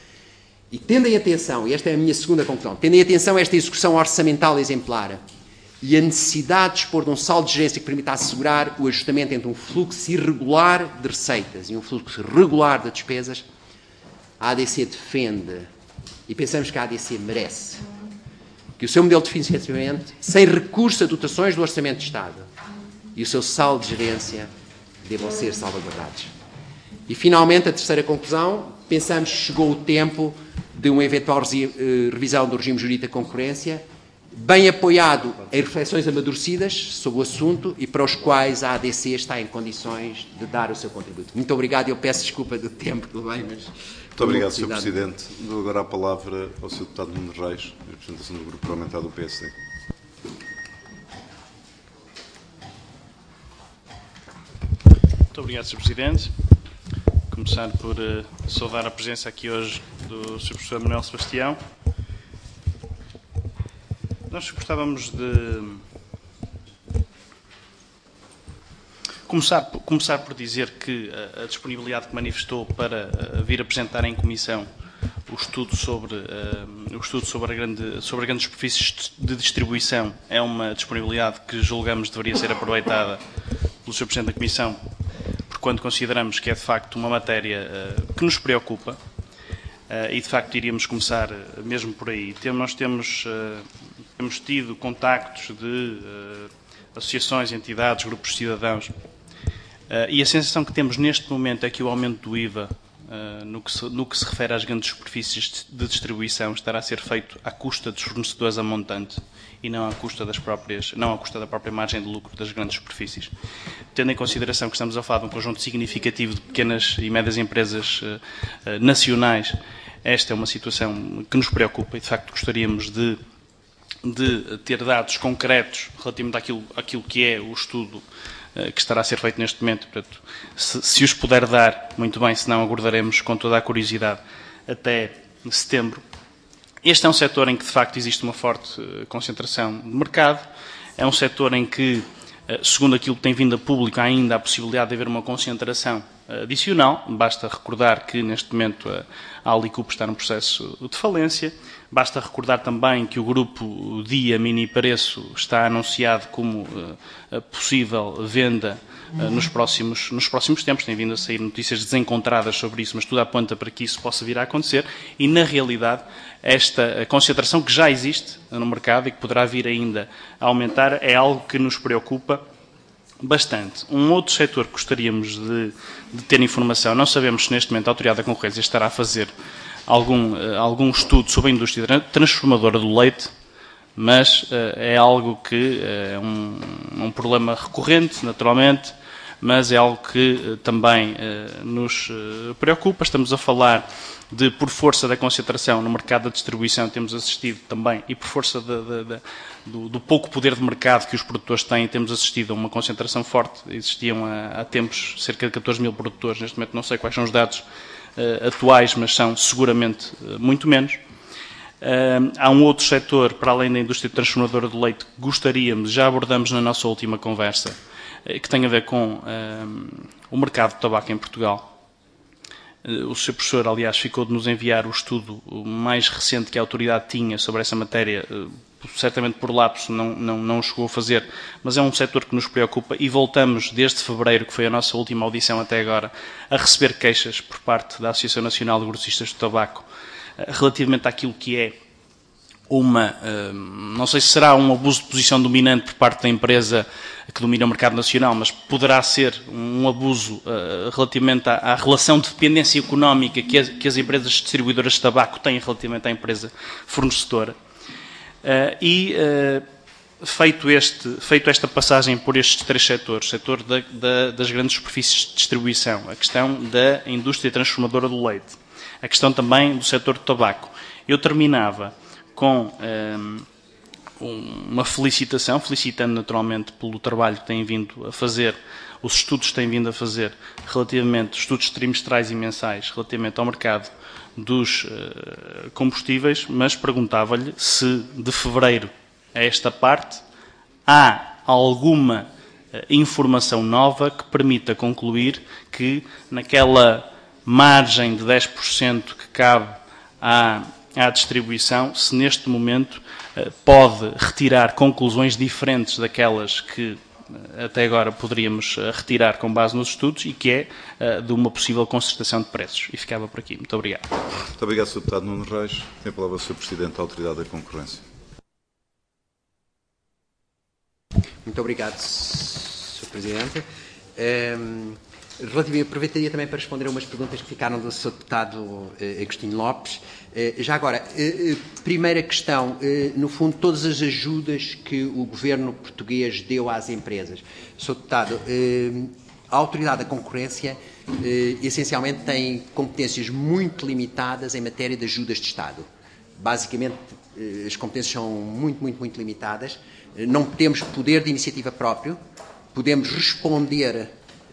E tendo em atenção, e esta é a minha segunda conclusão, tendo em atenção esta execução orçamental exemplar e a necessidade de dispor de um saldo de gerência que permita assegurar o ajustamento entre um fluxo irregular de receitas e um fluxo regular de despesas, a A D C defende, e pensamos que a A D C merece, que o seu modelo de financiamento, sem recurso a dotações do Orçamento de Estado, e o seu saldo de gerência devam ser salvaguardados. E, finalmente, a terceira conclusão, pensamos que chegou o tempo de uma eventual revisão do regime jurídico da concorrência, bem apoiado em reflexões amadurecidas sobre o assunto e para os quais a A D C está em condições de dar o seu contributo. Muito obrigado. Eu peço desculpa do tempo que levei, mas... Muito obrigado, senhor Presidente. Dou agora a palavra ao senhor Deputado Nuno Reis, em representação do Grupo Parlamentar do P S D. Muito obrigado, senhor Presidente. Começar por uh, saudar a presença aqui hoje do senhor Professor Manuel Sebastião. Nós gostávamos de começar, começar por dizer que a, a disponibilidade que manifestou para uh, vir apresentar em comissão o estudo sobre, uh, o estudo sobre, a grande, sobre grandes superfícies de distribuição é uma disponibilidade que julgamos deveria ser aproveitada pelo senhor Presidente da Comissão, quando consideramos que é de facto uma matéria uh, que nos preocupa uh, e de facto iríamos começar uh, mesmo por aí. Tem, nós temos... Uh, Temos tido contactos de uh, associações, entidades, grupos de cidadãos uh, e a sensação que temos neste momento é que o aumento do I V A, uh, no, que se, no que se refere às grandes superfícies de distribuição, estará a ser feito à custa dos fornecedores a montante e não à custa das próprias, não à custa da própria margem de lucro das grandes superfícies. Tendo em consideração que estamos a falar de um conjunto significativo de pequenas e médias empresas uh, uh, nacionais, esta é uma situação que nos preocupa e de facto gostaríamos de de ter dados concretos relativamente àquilo, àquilo que é o estudo uh, que estará a ser feito neste momento. Portanto, se, se os puder dar, muito bem, senão aguardaremos com toda a curiosidade até setembro. Este é um setor em que, de facto, existe uma forte uh, concentração de mercado. É um setor em que, uh, segundo aquilo que tem vindo a público, há ainda a possibilidade de haver uma concentração uh, adicional. Basta recordar que, neste momento, uh, a Alicup está num processo de falência. Basta recordar também que o grupo Dia Mini Preço está anunciado como uh, a possível venda uh, nos, próximos, nos próximos tempos. Tem vindo a sair notícias desencontradas sobre isso, mas tudo aponta para que isso possa vir a acontecer e, na realidade, esta concentração que já existe no mercado e que poderá vir ainda a aumentar é algo que nos preocupa bastante. Um outro setor que gostaríamos de, de ter informação, não sabemos se neste momento a Autoridade da Concorrência estará a fazer algum, algum estudo sobre a indústria transformadora do leite, mas uh, é algo que é um, um problema recorrente, naturalmente, mas é algo que uh, também uh, nos uh, preocupa. Estamos a falar de, por força da concentração no mercado da distribuição, temos assistido também, e por força de, de, de, do, do pouco poder de mercado que os produtores têm, temos assistido a uma concentração forte. Existiam há, há tempos cerca de catorze mil produtores, neste momento não sei quais são os dados uh, atuais, mas são seguramente uh, muito menos. Uh, há um outro setor, para além da indústria transformadora do leite, que gostaríamos, já abordamos na nossa última conversa, uh, que tem a ver com uh, o mercado de tabaco em Portugal. Uh, o senhor Professor, aliás, ficou de nos enviar o estudo mais recente que a autoridade tinha sobre essa matéria, uh, certamente por lapso não, não, não chegou a fazer, mas é um setor que nos preocupa e voltamos desde fevereiro, que foi a nossa última audição até agora, a receber queixas por parte da Associação Nacional de Grossistas de Tabaco relativamente àquilo que é uma, não sei se será um abuso de posição dominante por parte da empresa que domina o mercado nacional, mas poderá ser um abuso relativamente à, à relação de dependência económica que as, que as empresas distribuidoras de tabaco têm relativamente à empresa fornecedora. E feito, este, feito esta passagem por estes três setores, o setor da, da, das grandes superfícies de distribuição, a questão da indústria transformadora do leite, a questão também do setor do tabaco. Eu terminava com um, uma felicitação, felicitando naturalmente pelo trabalho que têm vindo a fazer, os estudos que têm vindo a fazer, relativamente, estudos trimestrais e mensais, relativamente ao mercado dos uh, combustíveis, mas perguntava-lhe se de fevereiro a esta parte há alguma uh, informação nova que permita concluir que naquela margem de dez por cento que cabe à, à distribuição, se neste momento uh, pode retirar conclusões diferentes daquelas que uh, até agora poderíamos uh, retirar com base nos estudos e que é uh, de uma possível concertação de preços. E ficava por aqui. Muito obrigado. Muito obrigado, senhor Deputado Nuno Reis. Tem a palavra o senhor Presidente da Autoridade da Concorrência. Muito obrigado, senhor Presidente. Um... Relativamente, aproveitaria também para responder a umas perguntas que ficaram do senhor Deputado eh, Agostinho Lopes. Eh, já agora, eh, primeira questão, eh, no fundo, todas as ajudas que o governo português deu às empresas. senhor Deputado, eh, a Autoridade da Concorrência eh, essencialmente tem competências muito limitadas em matéria de ajudas de Estado. Basicamente, eh, as competências são muito, muito, muito limitadas. Eh, não temos poder de iniciativa próprio, podemos responder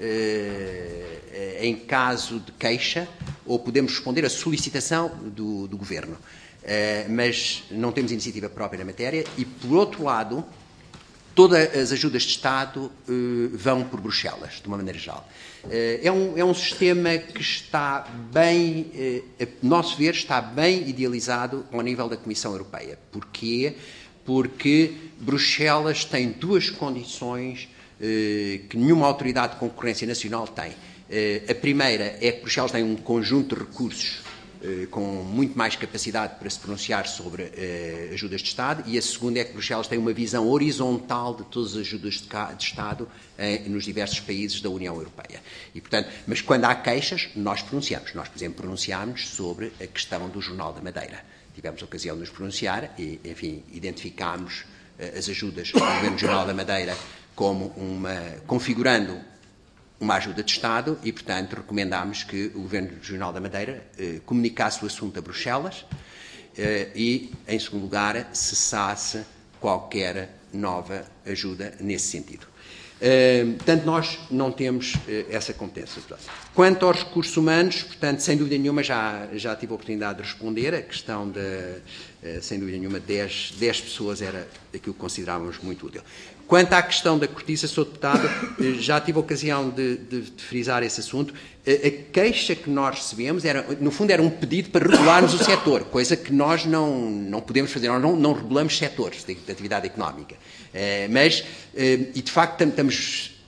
em caso de queixa, ou podemos responder à solicitação do, do Governo. Mas não temos iniciativa própria na matéria e, por outro lado, todas as ajudas de Estado vão por Bruxelas, de uma maneira geral. É um, é um sistema que está bem, a nosso ver, está bem idealizado ao nível da Comissão Europeia. Porquê? Porque Bruxelas tem duas condições que nenhuma autoridade de concorrência nacional tem. A primeira é que Bruxelas tem um conjunto de recursos com muito mais capacidade para se pronunciar sobre ajudas de Estado, e a segunda é que Bruxelas tem uma visão horizontal de todas as ajudas de Estado nos diversos países da União Europeia. E, portanto, mas quando há queixas, nós pronunciamos. Nós, por exemplo, pronunciámos sobre a questão do Jornal da Madeira. Tivemos a ocasião de nos pronunciar e, enfim, identificámos as ajudas do Governo Jornal da Madeira como uma, configurando uma ajuda de Estado e, portanto, recomendámos que o Governo Regional da Madeira eh, comunicasse o assunto a Bruxelas eh, e, em segundo lugar, cessasse qualquer nova ajuda nesse sentido. Eh, portanto, nós não temos eh, essa competência. Quanto aos recursos humanos, portanto, sem dúvida nenhuma, já, já tive a oportunidade de responder. A questão de, eh, sem dúvida nenhuma, dez, dez pessoas era aquilo que considerávamos muito útil. Quanto à questão da cortiça, senhor Deputado, já tive a ocasião de, de, de frisar esse assunto. A, a queixa que nós recebemos, era, no fundo, era um pedido para regularmos o setor, coisa que nós não, não podemos fazer, nós não, não regulamos setores de, de atividade económica. Uh, mas, uh, e de facto, estamos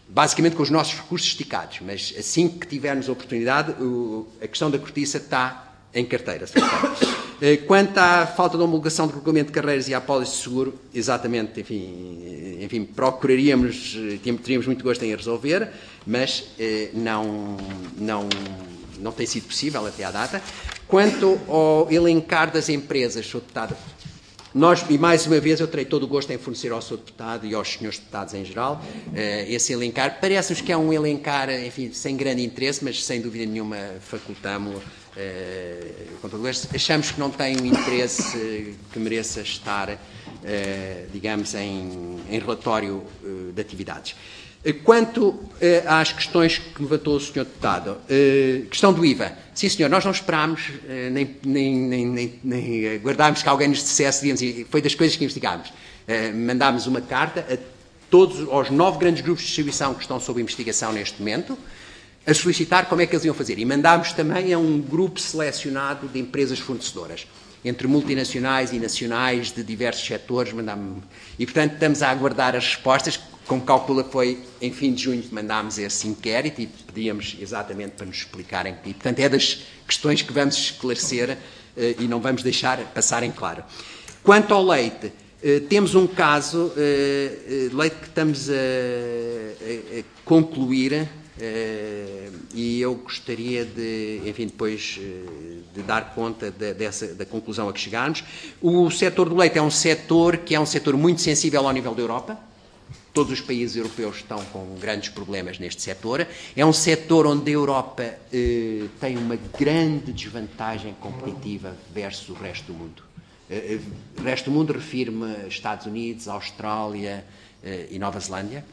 basicamente com os nossos recursos esticados, mas assim que tivermos a oportunidade, o, a questão da cortiça está em carteira. Quanto à falta de homologação do regulamento de carreiras e à pólice de seguro, exatamente, enfim, enfim procuraríamos, teríamos muito gosto em resolver, mas eh, não, não, não tem sido possível até à data. Quanto ao elencar das empresas, senhor Deputado, nós, e mais uma vez, eu terei todo o gosto em fornecer ao senhor Deputado e aos senhores Deputados em geral eh, esse elencar. Parece-nos que é um elencar, enfim, sem grande interesse, mas sem dúvida nenhuma facultamos. Eh, achamos que não tem um interesse eh, que mereça estar, eh, digamos, em, em relatório eh, de atividades. Quanto eh, às questões que levantou o senhor Deputado, eh, questão do I V A. Sim, senhor, nós não esperámos, eh, nem, nem, nem, nem, nem guardámos que alguém nos dissesse, digamos, foi das coisas que investigámos. Eh, mandámos uma carta a todos, aos nove grandes grupos de distribuição que estão sob investigação neste momento, a solicitar como é que eles iam fazer. E mandámos também a um grupo selecionado de empresas fornecedoras, entre multinacionais e nacionais de diversos setores. Mandámos, e, portanto, estamos a aguardar as respostas. Como calcula, foi em fim de junho que mandámos esse inquérito e pedíamos exatamente para nos explicarem. E, portanto, é das questões que vamos esclarecer eh, e não vamos deixar passar em claro. Quanto ao leite, eh, temos um caso, eh, leite que estamos a, a, a concluir eh, e eu gostaria de, enfim, depois eh, de dar conta de, dessa, da conclusão a que chegarmos. O setor do leite é um setor que é um setor muito sensível ao nível da Europa. Todos os países europeus estão com grandes problemas neste setor. É um setor onde a Europa eh, tem uma grande desvantagem competitiva versus o resto do mundo. Eh, o resto do mundo refiro-me a Estados Unidos, Austrália eh, e Nova Zelândia.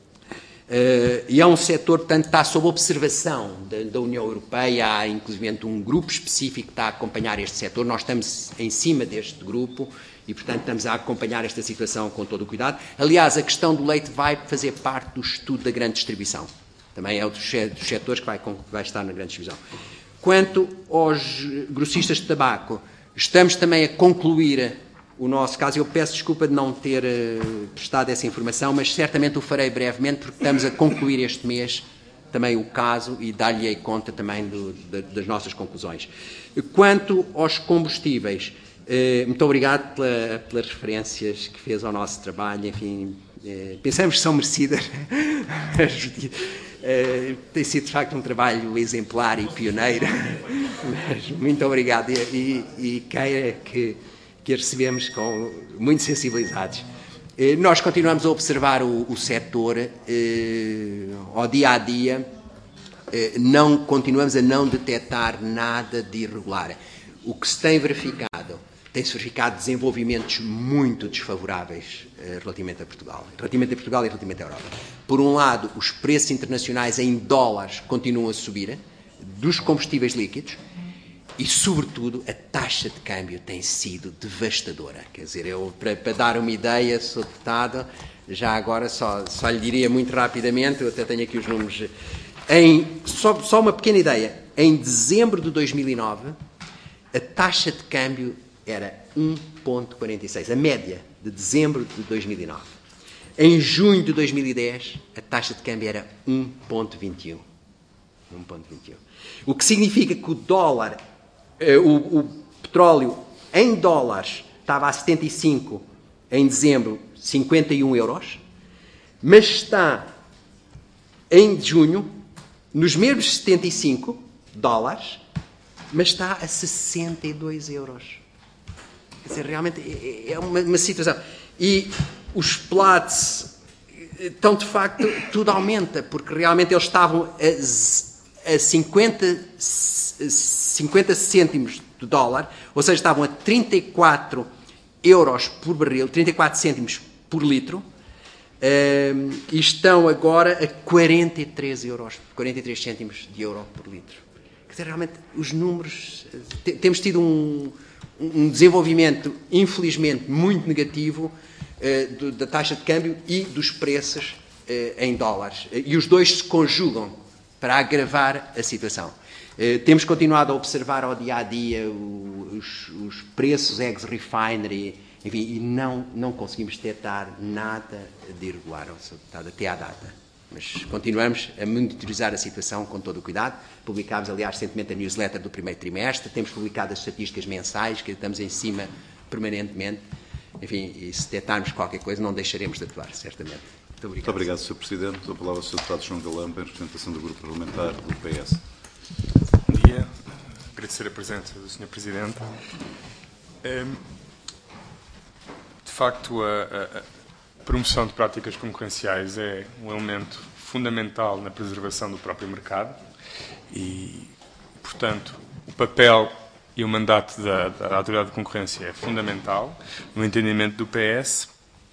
Eh, e é um setor, portanto, está sob observação da, da União Europeia. Há, inclusive, um grupo específico que está a acompanhar este setor. Nós estamos em cima deste grupo e, portanto, estamos a acompanhar esta situação com todo o cuidado. Aliás, a questão do leite vai fazer parte do estudo da grande distribuição. Também é um dos setores que vai, que vai estar na grande distribuição. Quanto aos grossistas de tabaco, estamos também a concluir o nosso caso. Eu peço desculpa de não ter uh, prestado essa informação, mas certamente o farei brevemente, porque estamos a concluir este mês também o caso e dar-lhe conta também do, de, das nossas conclusões. Quanto aos combustíveis, Uh, muito obrigado pela, pelas referências que fez ao nosso trabalho. Enfim, uh, pensamos que são merecidas. uh, tem sido, de facto, um trabalho exemplar e pioneiro. Mas muito obrigado. E, e, e queira que, que a recebemos com, muito sensibilizados. Uh, nós continuamos a observar o, o setor uh, ao dia a dia. Uh, não, continuamos a não detectar nada de irregular. O que se tem verificado, tem-se verificado desenvolvimentos muito desfavoráveis eh, relativamente a Portugal. Relativamente a Portugal e relativamente à Europa. Por um lado, os preços internacionais em dólares continuam a subir, dos combustíveis líquidos, e, sobretudo, a taxa de câmbio tem sido devastadora. Quer dizer, eu, para, para dar uma ideia, sou deputado, já agora só, só lhe diria muito rapidamente, eu até tenho aqui os números, em, só, só uma pequena ideia, em dezembro de dois mil e nove, a taxa de câmbio era um vírgula quarenta e seis, a média de dezembro de dois mil e nove. Em junho de dois mil e dez, a taxa de câmbio era um vírgula vinte e um. um vírgula vinte e um. O que significa que o dólar, eh, o, o petróleo em dólares estava a setenta e cinco em dezembro, cinquenta e um euros, mas está em junho nos mesmos setenta e cinco dólares, mas está a sessenta e dois euros. Quer dizer, realmente é uma, uma situação. E os Platts estão, de facto, tudo aumenta, porque realmente eles estavam a, a cinquenta, cinquenta cêntimos de dólar, ou seja, estavam a trinta e quatro euros por barril, trinta e quatro cêntimos por litro, um, e estão agora a quarenta e três euros, quarenta e três cêntimos de euro por litro. Quer dizer, realmente, os números... Temos tido um, um desenvolvimento, infelizmente, muito negativo uh, do, da taxa de câmbio e dos preços uh, em dólares. E os dois se conjugam para agravar a situação. Uh, temos continuado a observar ao dia-a-dia os, os preços ex-refinery, enfim, e não, não conseguimos detectar nada de irregular até à data. Mas continuamos a monitorizar a situação com todo o cuidado. Publicámos, aliás, recentemente a newsletter do primeiro trimestre, temos publicado as estatísticas mensais, que estamos em cima permanentemente. Enfim, e se detectarmos qualquer coisa, não deixaremos de atuar, certamente. Muito obrigado. Muito obrigado, senhor Presidente. A palavra ao senhor Deputado João Galamba, em representação do Grupo Parlamentar do P S. Bom dia. Agradecer a presença do senhor Presidente. De facto, a, a promoção de práticas concorrenciais é um elemento fundamental na preservação do próprio mercado e, portanto, o papel e o mandato da, da Autoridade de Concorrência é fundamental no entendimento do P S.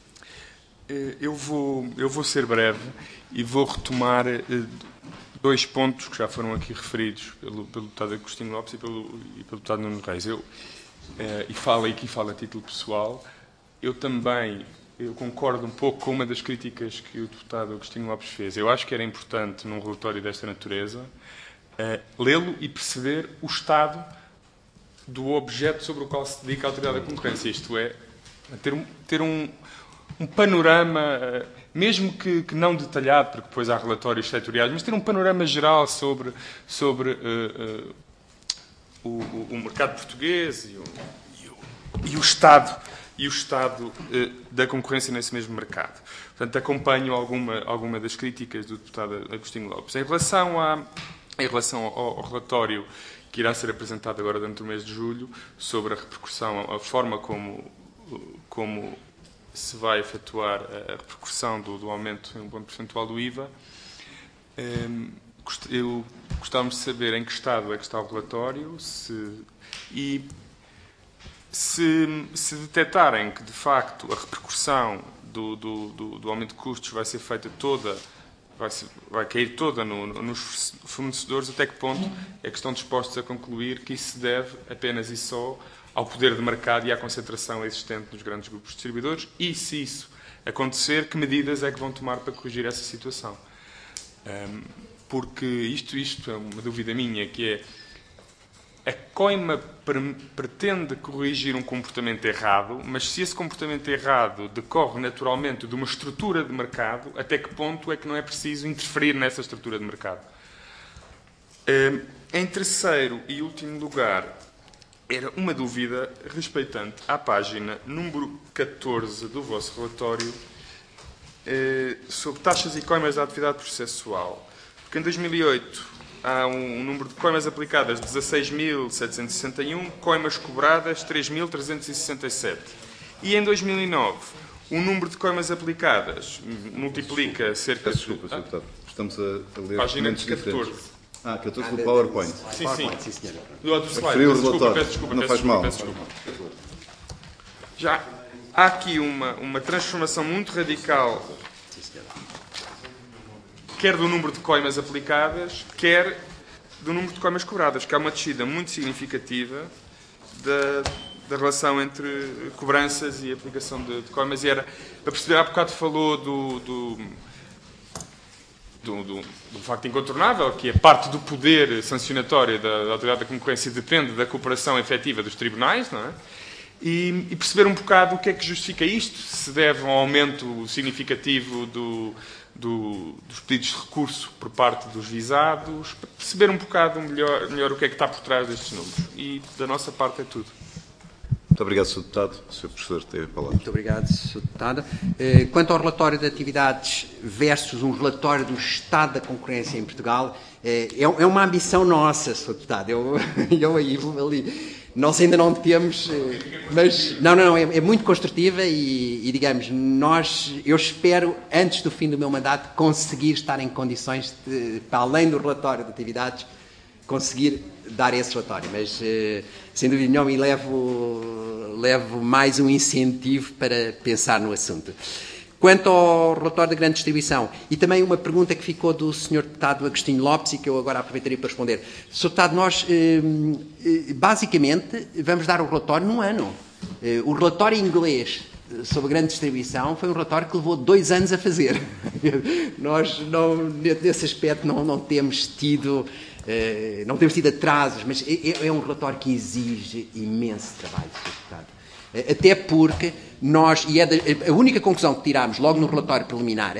Eu vou, eu vou ser breve e vou retomar dois pontos que já foram aqui referidos pelo, pelo deputado Agostinho Lopes e pelo, e pelo deputado Nuno Reis. Eu, e falo aqui, falo a título pessoal, eu também eu concordo um pouco com uma das críticas que o deputado Agostinho Lopes fez. Eu acho que era importante, num relatório desta natureza, lê-lo e perceber o estado do objeto sobre o qual se dedica a Autoridade da Concorrência, isto é, ter um, ter um, um panorama, mesmo que, que não detalhado, porque depois há relatórios setoriais, mas ter um panorama geral sobre, sobre uh, uh, o, o mercado português e o, e o, e o Estado, e o estado uh, da concorrência nesse mesmo mercado. Portanto, acompanho alguma, alguma das críticas do deputado Agostinho Lopes. Em relação, a, em relação ao, ao relatório que irá ser apresentado agora dentro do mês de julho, sobre a repercussão, a forma como, como se vai efetuar a repercussão do, do aumento em um ponto percentual do I V A, eu gostava de saber em que estado é que está o relatório se, e se, se detectarem que, de facto, a repercussão do, do, do, do aumento de custos vai ser feita toda Vai, ser, vai cair toda no, no, nos fornecedores, até que ponto é que estão dispostos a concluir que isso se deve apenas e só ao poder de mercado e à concentração existente nos grandes grupos de distribuidores e, se isso acontecer, que medidas é que vão tomar para corrigir essa situação. Um, porque isto, isto é uma dúvida minha, que é a coima pre pretende corrigir um comportamento errado, mas se esse comportamento errado decorre naturalmente de uma estrutura de mercado, até que ponto é que não é preciso interferir nessa estrutura de mercado? Em terceiro e último lugar, era uma dúvida respeitante à página número catorze do vosso relatório sobre taxas e coimas da atividade processual. Porque em dois mil e oito... há um, um número de coimas aplicadas de dezasseis mil setecentos e sessenta e um, coimas cobradas três mil trezentos e sessenta e sete. E em dois mil e nove, o número de coimas aplicadas multiplica cerca de... Desculpa, senhor Deputado. Estamos a, a ler... Página catorze. Ah, catorze do PowerPoint. Sim, sim. sim senhor. Do, do slide. Referiu o Peço desculpa, relatório. peço desculpa, Não peço faz desculpa, mal. peço desculpa. Já há aqui uma, uma transformação muito radical, quer do número de coimas aplicadas, quer do número de coimas cobradas, que há uma descida muito significativa da, da relação entre cobranças e aplicação de, de coimas. E era, para perceber, há bocado falou do, do, do, do, do facto incontornável, que a parte do poder sancionatório da, da Autoridade da Concorrência depende da cooperação efetiva dos tribunais, não é? E, e perceber um bocado o que é que justifica isto, se deve a um aumento significativo do... Do, dos pedidos de recurso por parte dos visados, para perceber um bocado melhor, melhor o que é que está por trás destes números. E da nossa parte é tudo. Muito obrigado, senhor Deputado. O senhor Professor tem a palavra. Muito obrigado, senhor Deputado. Quanto ao relatório de atividades versus um relatório do Estado da Concorrência em Portugal, é uma ambição nossa, senhor Deputado. Eu, eu aí vou ali... Nós ainda não temos, mas não, não, não, é, é muito construtiva e, e, digamos, nós, eu espero, antes do fim do meu mandato, conseguir estar em condições, de, para além do relatório de atividades, conseguir dar esse relatório. Mas, sem dúvida nenhuma, e levo, levo mais um incentivo para pensar no assunto. Quanto ao relatório da grande distribuição, e também uma pergunta que ficou do senhor Deputado Agostinho Lopes e que eu agora aproveitaria para responder. senhor Deputado, nós basicamente vamos dar o relatório num ano. O relatório em inglês sobre a grande distribuição foi um relatório que levou dois anos a fazer. Nós, não, nesse aspecto, não, não temos tido... não temos tido atrasos, mas é, é um relatório que exige imenso trabalho, senhor Deputado. Até porque nós, e é da, a única conclusão que tirámos logo no relatório preliminar,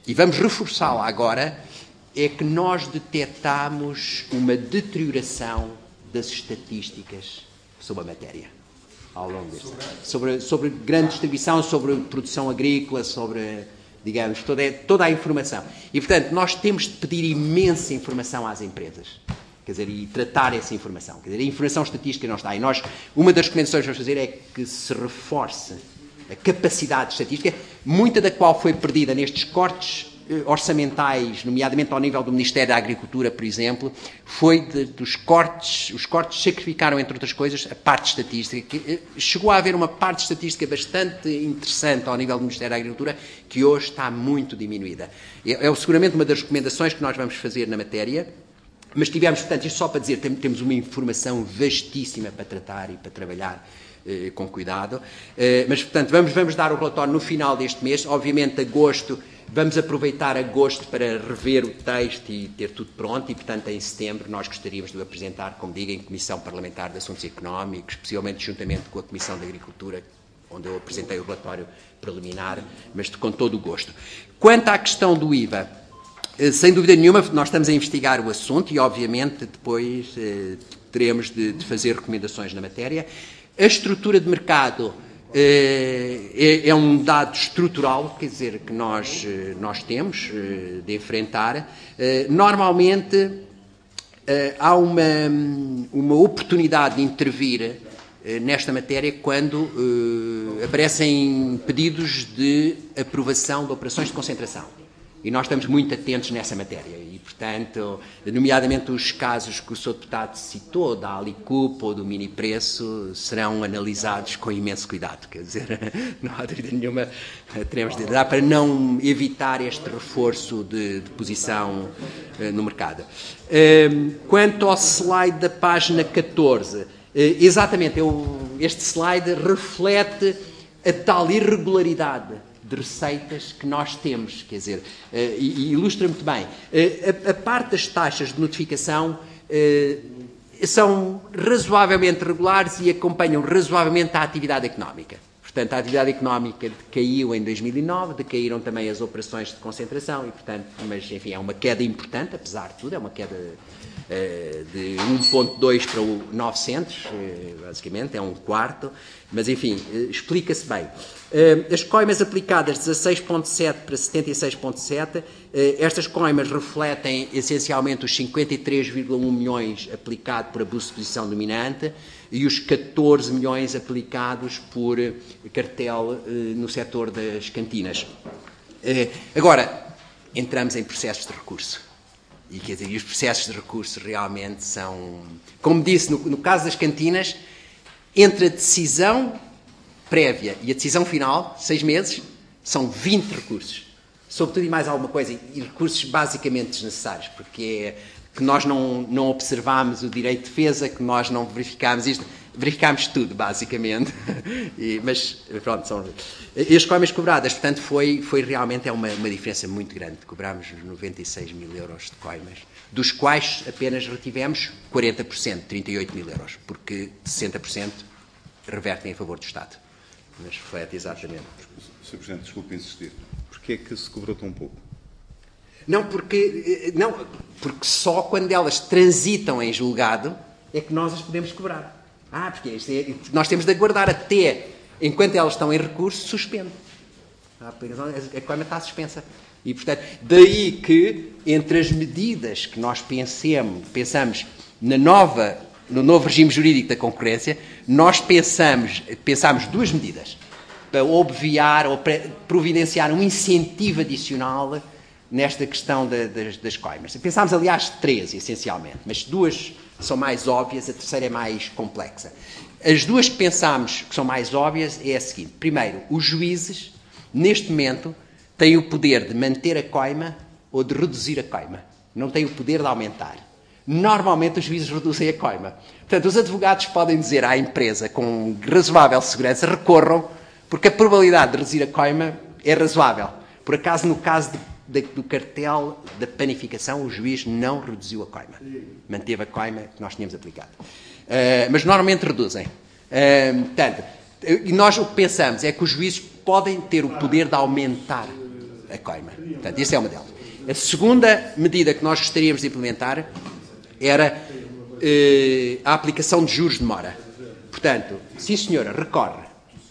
e vamos reforçá-la agora, é que nós detectamos uma deterioração das estatísticas sobre a matéria ao longo deste ano. Sobre, sobre grande distribuição, sobre produção agrícola, sobre, digamos, toda, toda a informação. E, portanto, nós temos de pedir imensa informação às empresas. Quer dizer, e tratar essa informação. Quer dizer, a informação estatística não está. E nós, uma das recomendações que vamos fazer é que se reforce a capacidade estatística, muita da qual foi perdida nestes cortes orçamentais, nomeadamente ao nível do Ministério da Agricultura, por exemplo, foi de, dos cortes, os cortes sacrificaram, entre outras coisas, a parte estatística, que chegou a haver uma parte estatística bastante interessante ao nível do Ministério da Agricultura, que hoje está muito diminuída. É, é seguramente uma das recomendações que nós vamos fazer na matéria, mas tivemos, portanto, isto só para dizer, temos uma informação vastíssima para tratar e para trabalhar eh, com cuidado, eh, mas, portanto, vamos, vamos dar o relatório no final deste mês, obviamente, agosto. Vamos aproveitar agosto para rever o texto e ter tudo pronto e, portanto, em setembro nós gostaríamos de o apresentar, como digo, em Comissão Parlamentar de Assuntos Económicos, possivelmente juntamente com a Comissão de Agricultura, onde eu apresentei o relatório preliminar, mas com todo o gosto. Quanto à questão do I V A, sem dúvida nenhuma, nós estamos a investigar o assunto e, obviamente, depois eh, teremos de, de fazer recomendações na matéria. A estrutura de mercado É, é um dado estrutural, quer dizer, que nós, nós temos de enfrentar. Normalmente há uma, uma oportunidade de intervir nesta matéria quando aparecem pedidos de aprovação de operações de concentração. E nós estamos muito atentos nessa matéria. E, portanto, nomeadamente os casos que o senhor Deputado citou, da Alicup ou do mini preço, serão analisados com imenso cuidado. Quer dizer, não há dúvida nenhuma, teremos de dar para não evitar este reforço de, de posição uh, no mercado. Uh, quanto ao slide da página catorze, uh, exatamente, eu, este slide reflete a tal irregularidade de receitas que nós temos, quer dizer, uh, e, e ilustra muito bem. Uh, a, a parte das taxas de notificação uh, são razoavelmente regulares e acompanham razoavelmente a atividade económica. Portanto, a atividade económica decaiu em dois mil e nove, decaíram também as operações de concentração, e, portanto, mas, enfim, é uma queda importante, apesar de tudo, é uma queda uh, de um vírgula dois para o novecentos, uh, basicamente, é um quarto, mas, enfim, uh, explica-se bem. Uh, as coimas aplicadas dezasseis vírgula sete para setenta e seis vírgula sete, uh, estas coimas refletem essencialmente os cinquenta e três vírgula um milhões aplicados por abuso de posição dominante e os catorze milhões aplicados por uh, cartel uh, no setor das cantinas. Uh, agora, entramos em processos de recurso. E, quer dizer, e os processos de recurso realmente são, como disse, no, no caso das cantinas, entre a decisão prévia e a decisão final, seis meses, são vinte recursos. Sobretudo e mais alguma coisa, e recursos basicamente desnecessários, porque é que nós não, não observámos o direito de defesa, que nós não verificámos isto, verificámos tudo, basicamente. E, mas, pronto, são... E as coimas cobradas, portanto, foi, foi realmente é uma, uma diferença muito grande. Cobrámos noventa e seis mil euros de coimas, dos quais apenas retivemos quarenta por cento, trinta e oito mil euros, porque sessenta por cento revertem em favor do Estado. Mas reflete exatamente. senhor Presidente, desculpe insistir. Porquê é que se cobrou tão pouco? Não, porque, não, porque só quando elas transitam em julgado é que nós as podemos cobrar. Ah, porque isto é, nós temos de aguardar até, enquanto elas estão em recurso, suspende. A aplicação, a coima está suspensa. E, portanto, daí que, entre as medidas que nós pensemos, pensamos na nova... no novo regime jurídico da concorrência, nós pensamos, pensamos duas medidas para obviar ou para providenciar um incentivo adicional nesta questão de, de, das coimas. Pensámos, aliás, três, essencialmente, mas duas são mais óbvias, a terceira é mais complexa. As duas que pensámos que são mais óbvias é a seguinte. Primeiro, os juízes, neste momento, têm o poder de manter a coima ou de reduzir a coima. Não têm o poder de aumentar. Normalmente os juízes reduzem a coima. Portanto, os advogados podem dizer à empresa com razoável segurança, recorram, porque a probabilidade de reduzir a coima é razoável. Por acaso, no caso de, de, do cartel da panificação, o juiz não reduziu a coima. Manteve a coima que nós tínhamos aplicado. Uh, mas normalmente reduzem. Uh, portanto, e nós o que pensamos é que os juízes podem ter o poder de aumentar a coima. Portanto, essa é uma delas. A segunda medida que nós gostaríamos de implementar era eh, a aplicação de juros de mora. Portanto, sim senhora, recorre.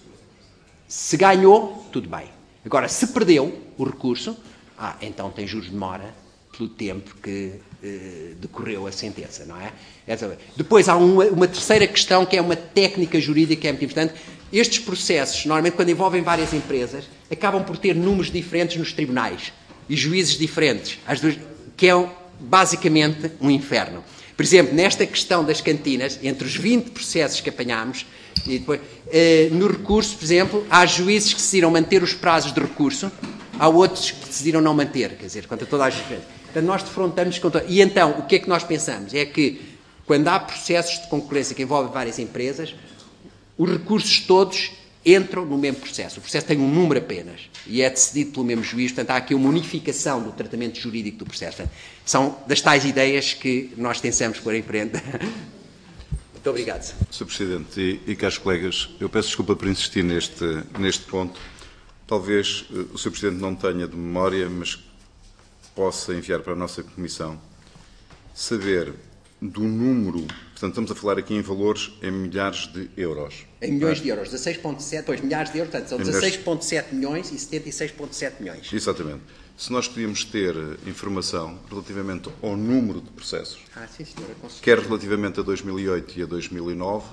Se ganhou, tudo bem. Agora, se perdeu o recurso, ah, então tem juros de mora pelo tempo que eh, decorreu a sentença, não é? Depois há uma, uma terceira questão que é uma técnica jurídica que é muito importante. Estes processos, normalmente quando envolvem várias empresas, acabam por ter números diferentes nos tribunais e juízes diferentes, as duas, que é basicamente um inferno. Por exemplo, nesta questão das cantinas, entre os vinte processos que apanhámos, e depois, eh, no recurso, por exemplo, há juízes que decidiram manter os prazos de recurso, há outros que decidiram não manter, quer dizer, contra todas as diferenças. Portanto, nós defrontamos com todo... E então, o que é que nós pensamos? É que, quando há processos de concorrência que envolvem várias empresas, os recursos todos entram no mesmo processo. O processo tem um número apenas e é decidido pelo mesmo juiz. Portanto, há aqui uma unificação do tratamento jurídico do processo. Portanto, são das tais ideias que nós pensamos pôr em frente. Muito obrigado. senhor Presidente e, e caros colegas, eu peço desculpa por insistir neste, neste ponto. Talvez uh, o senhor Presidente não tenha de memória, mas possa enviar para a nossa Comissão saber do número, portanto estamos a falar aqui em valores em milhares de euros. Em milhões de euros, dezasseis vírgula sete, pois, milhares de euros, portanto são dezasseis vírgula sete milhões e setenta e seis vírgula sete milhões. Exatamente. Se nós podíamos ter informação relativamente ao número de processos, ah, sim, senhora, quer relativamente a dois mil e oito e a dois mil e nove,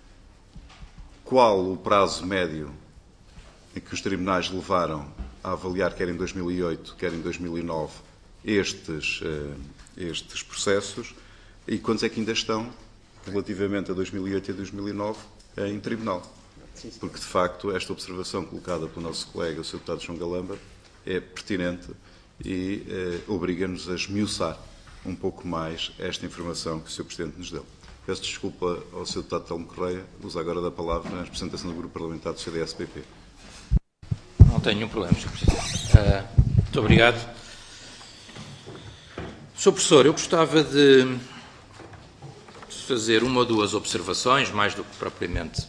qual o prazo médio em que os tribunais levaram a avaliar, quer em dois mil e oito, quer em dois mil e nove, estes, uh, estes processos, e quantos é que ainda estão, relativamente a dois mil e oito e a dois mil e nove, em tribunal. Porque, de facto, esta observação colocada pelo nosso colega, o senhor Deputado João Galamba, é pertinente e eh, obriga-nos a esmiuçar um pouco mais esta informação que o senhor Presidente nos deu. Peço desculpa ao senhor Deputado Telmo Correia, uso agora da palavra na representação do Grupo Parlamentar do C D S P P. Não tenho nenhum problema, senhor Presidente. Uh, muito obrigado. senhor Professor, eu gostava de fazer uma ou duas observações, mais do que propriamente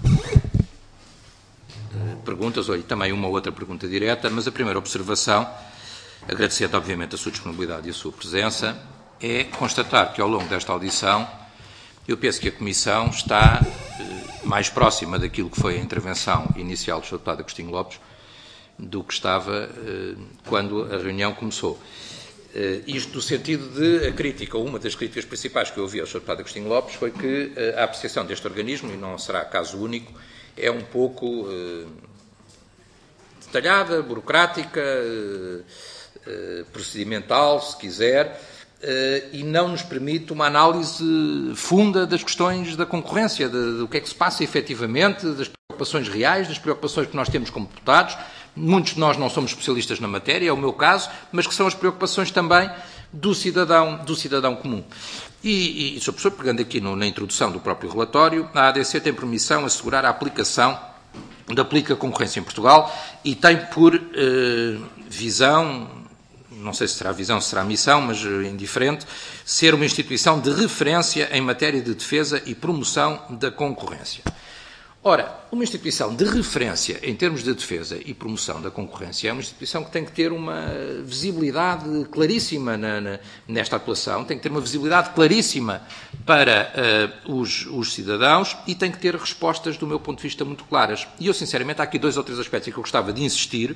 perguntas, ou também uma ou outra pergunta direta, mas a primeira observação, agradecendo obviamente a sua disponibilidade e a sua presença, é constatar que ao longo desta audição eu penso que a Comissão está eh, mais próxima daquilo que foi a intervenção inicial do senhor Deputado Agostinho Lopes do que estava eh, quando a reunião começou. Uh, isto no sentido de a crítica, ou uma das críticas principais que eu ouvi ao senhor Deputado Agostinho Lopes foi que uh, a apreciação deste organismo, e não será caso único, é um pouco uh, detalhada, burocrática, uh, uh, procedimental, se quiser, uh, e não nos permite uma análise funda das questões da concorrência, de, de o que é que se passa efetivamente, das preocupações reais, das preocupações que nós temos como deputados. Muitos de nós não somos especialistas na matéria, é o meu caso, mas que são as preocupações também do cidadão, do cidadão comum. E, e senhor Professor, pegando aqui no, na introdução do próprio relatório, a A D C tem por missão assegurar a aplicação da política de concorrência em Portugal e tem por eh, visão, não sei se será visão, se será missão, mas indiferente, ser uma instituição de referência em matéria de defesa e promoção da concorrência. Ora, uma instituição de referência em termos de defesa e promoção da concorrência é uma instituição que tem que ter uma visibilidade claríssima na, na, nesta atuação, tem que ter uma visibilidade claríssima para uh, os, os cidadãos e tem que ter respostas, do meu ponto de vista, muito claras. E eu, sinceramente, há aqui dois ou três aspectos em que eu gostava de insistir,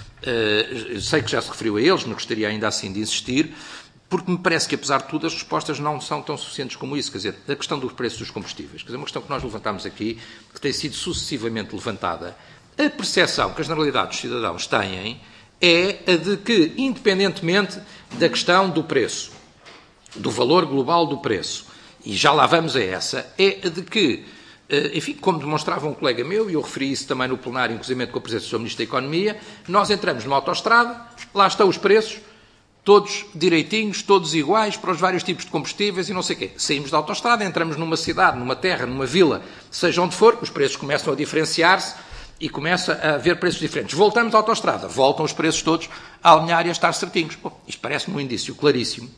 uh, sei que já se referiu a eles, mas gostaria ainda assim de insistir, porque me parece que, apesar de tudo, as respostas não são tão suficientes como isso. Quer dizer, a questão dos preços dos combustíveis, quer dizer, uma questão que nós levantámos aqui, que tem sido sucessivamente levantada, a percepção que a generalidade dos cidadãos têm é a de que, independentemente da questão do preço, do valor global do preço, e já lá vamos a essa, é a de que, enfim, como demonstrava um colega meu, e eu referi isso também no plenário, inclusive com a presença do senhor Ministro da Economia, nós entramos numa autoestrada, lá estão os preços, todos direitinhos, todos iguais, para os vários tipos de combustíveis e não sei o quê. Saímos da autoestrada, entramos numa cidade, numa terra, numa vila, seja onde for, os preços começam a diferenciar-se e começa a haver preços diferentes. Voltamos à autoestrada, voltam os preços todos a alinhar e a estar certinhos. Bom, isto parece-me um indício claríssimo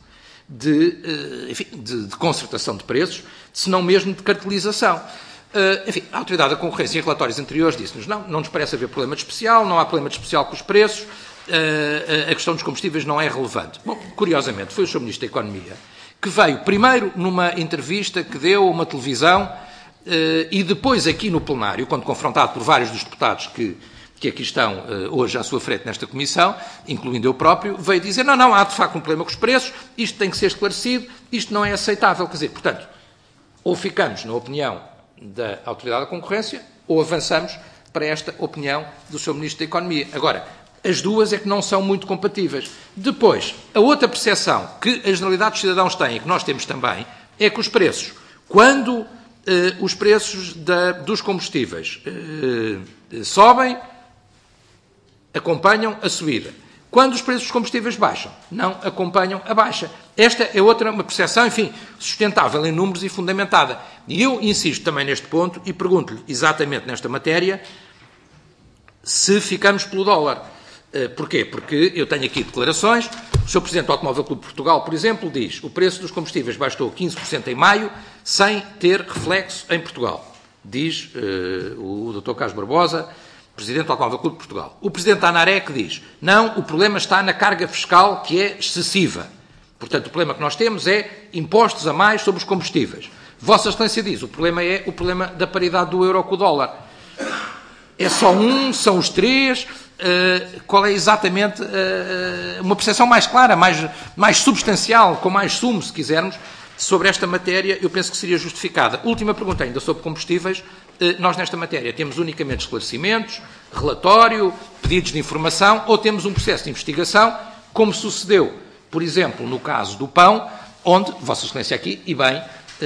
de, enfim, de, de concertação de preços, se não mesmo de cartelização. Uh, enfim, a Autoridade da Concorrência, em relatórios anteriores, disse-nos não, não nos parece haver problema de especial, não há problema de especial com os preços, a questão dos combustíveis não é relevante. Bom, curiosamente, foi o senhor Ministro da Economia que veio primeiro numa entrevista que deu a uma televisão e depois aqui no plenário, quando confrontado por vários dos deputados que, que aqui estão hoje à sua frente nesta comissão, incluindo eu próprio, veio dizer, não, não, há de facto um problema com os preços, isto tem que ser esclarecido, isto não é aceitável. Quer dizer, portanto, ou ficamos na opinião da Autoridade da Concorrência ou avançamos para esta opinião do senhor Ministro da Economia. Agora, as duas é que não são muito compatíveis. Depois, a outra percepção que a generalidade dos cidadãos tem e que nós temos também é que os preços, quando eh, os preços da, dos combustíveis eh, sobem, acompanham a subida. Quando os preços dos combustíveis baixam, não acompanham a baixa. Esta é outra, uma percepção, enfim, sustentável em números e fundamentada. E eu insisto também neste ponto e pergunto-lhe exatamente nesta matéria se ficamos pelo dólar. Porquê? Porque eu tenho aqui declarações. O senhor Presidente do Automóvel Clube de Portugal, por exemplo, diz que o preço dos combustíveis baixou quinze por cento em maio sem ter reflexo em Portugal. Diz uh, o doutor Carlos Barbosa, Presidente do Automóvel Clube de Portugal. O Presidente da ANAREC diz, não, o problema está na carga fiscal que é excessiva. Portanto, o problema que nós temos é impostos a mais sobre os combustíveis. Vossa Excelência diz, o problema é o problema da paridade do euro com o dólar. É só um, são os três... Uh, qual é exatamente uh, uma percepção mais clara, mais, mais substancial, com mais sumo, se quisermos, sobre esta matéria, eu penso que seria justificada. Última pergunta ainda sobre combustíveis. Uh, nós, nesta matéria, temos unicamente esclarecimentos, relatório, pedidos de informação, ou temos um processo de investigação, como sucedeu, por exemplo, no caso do pão, onde, Vossa Excelência aqui, e bem, uh,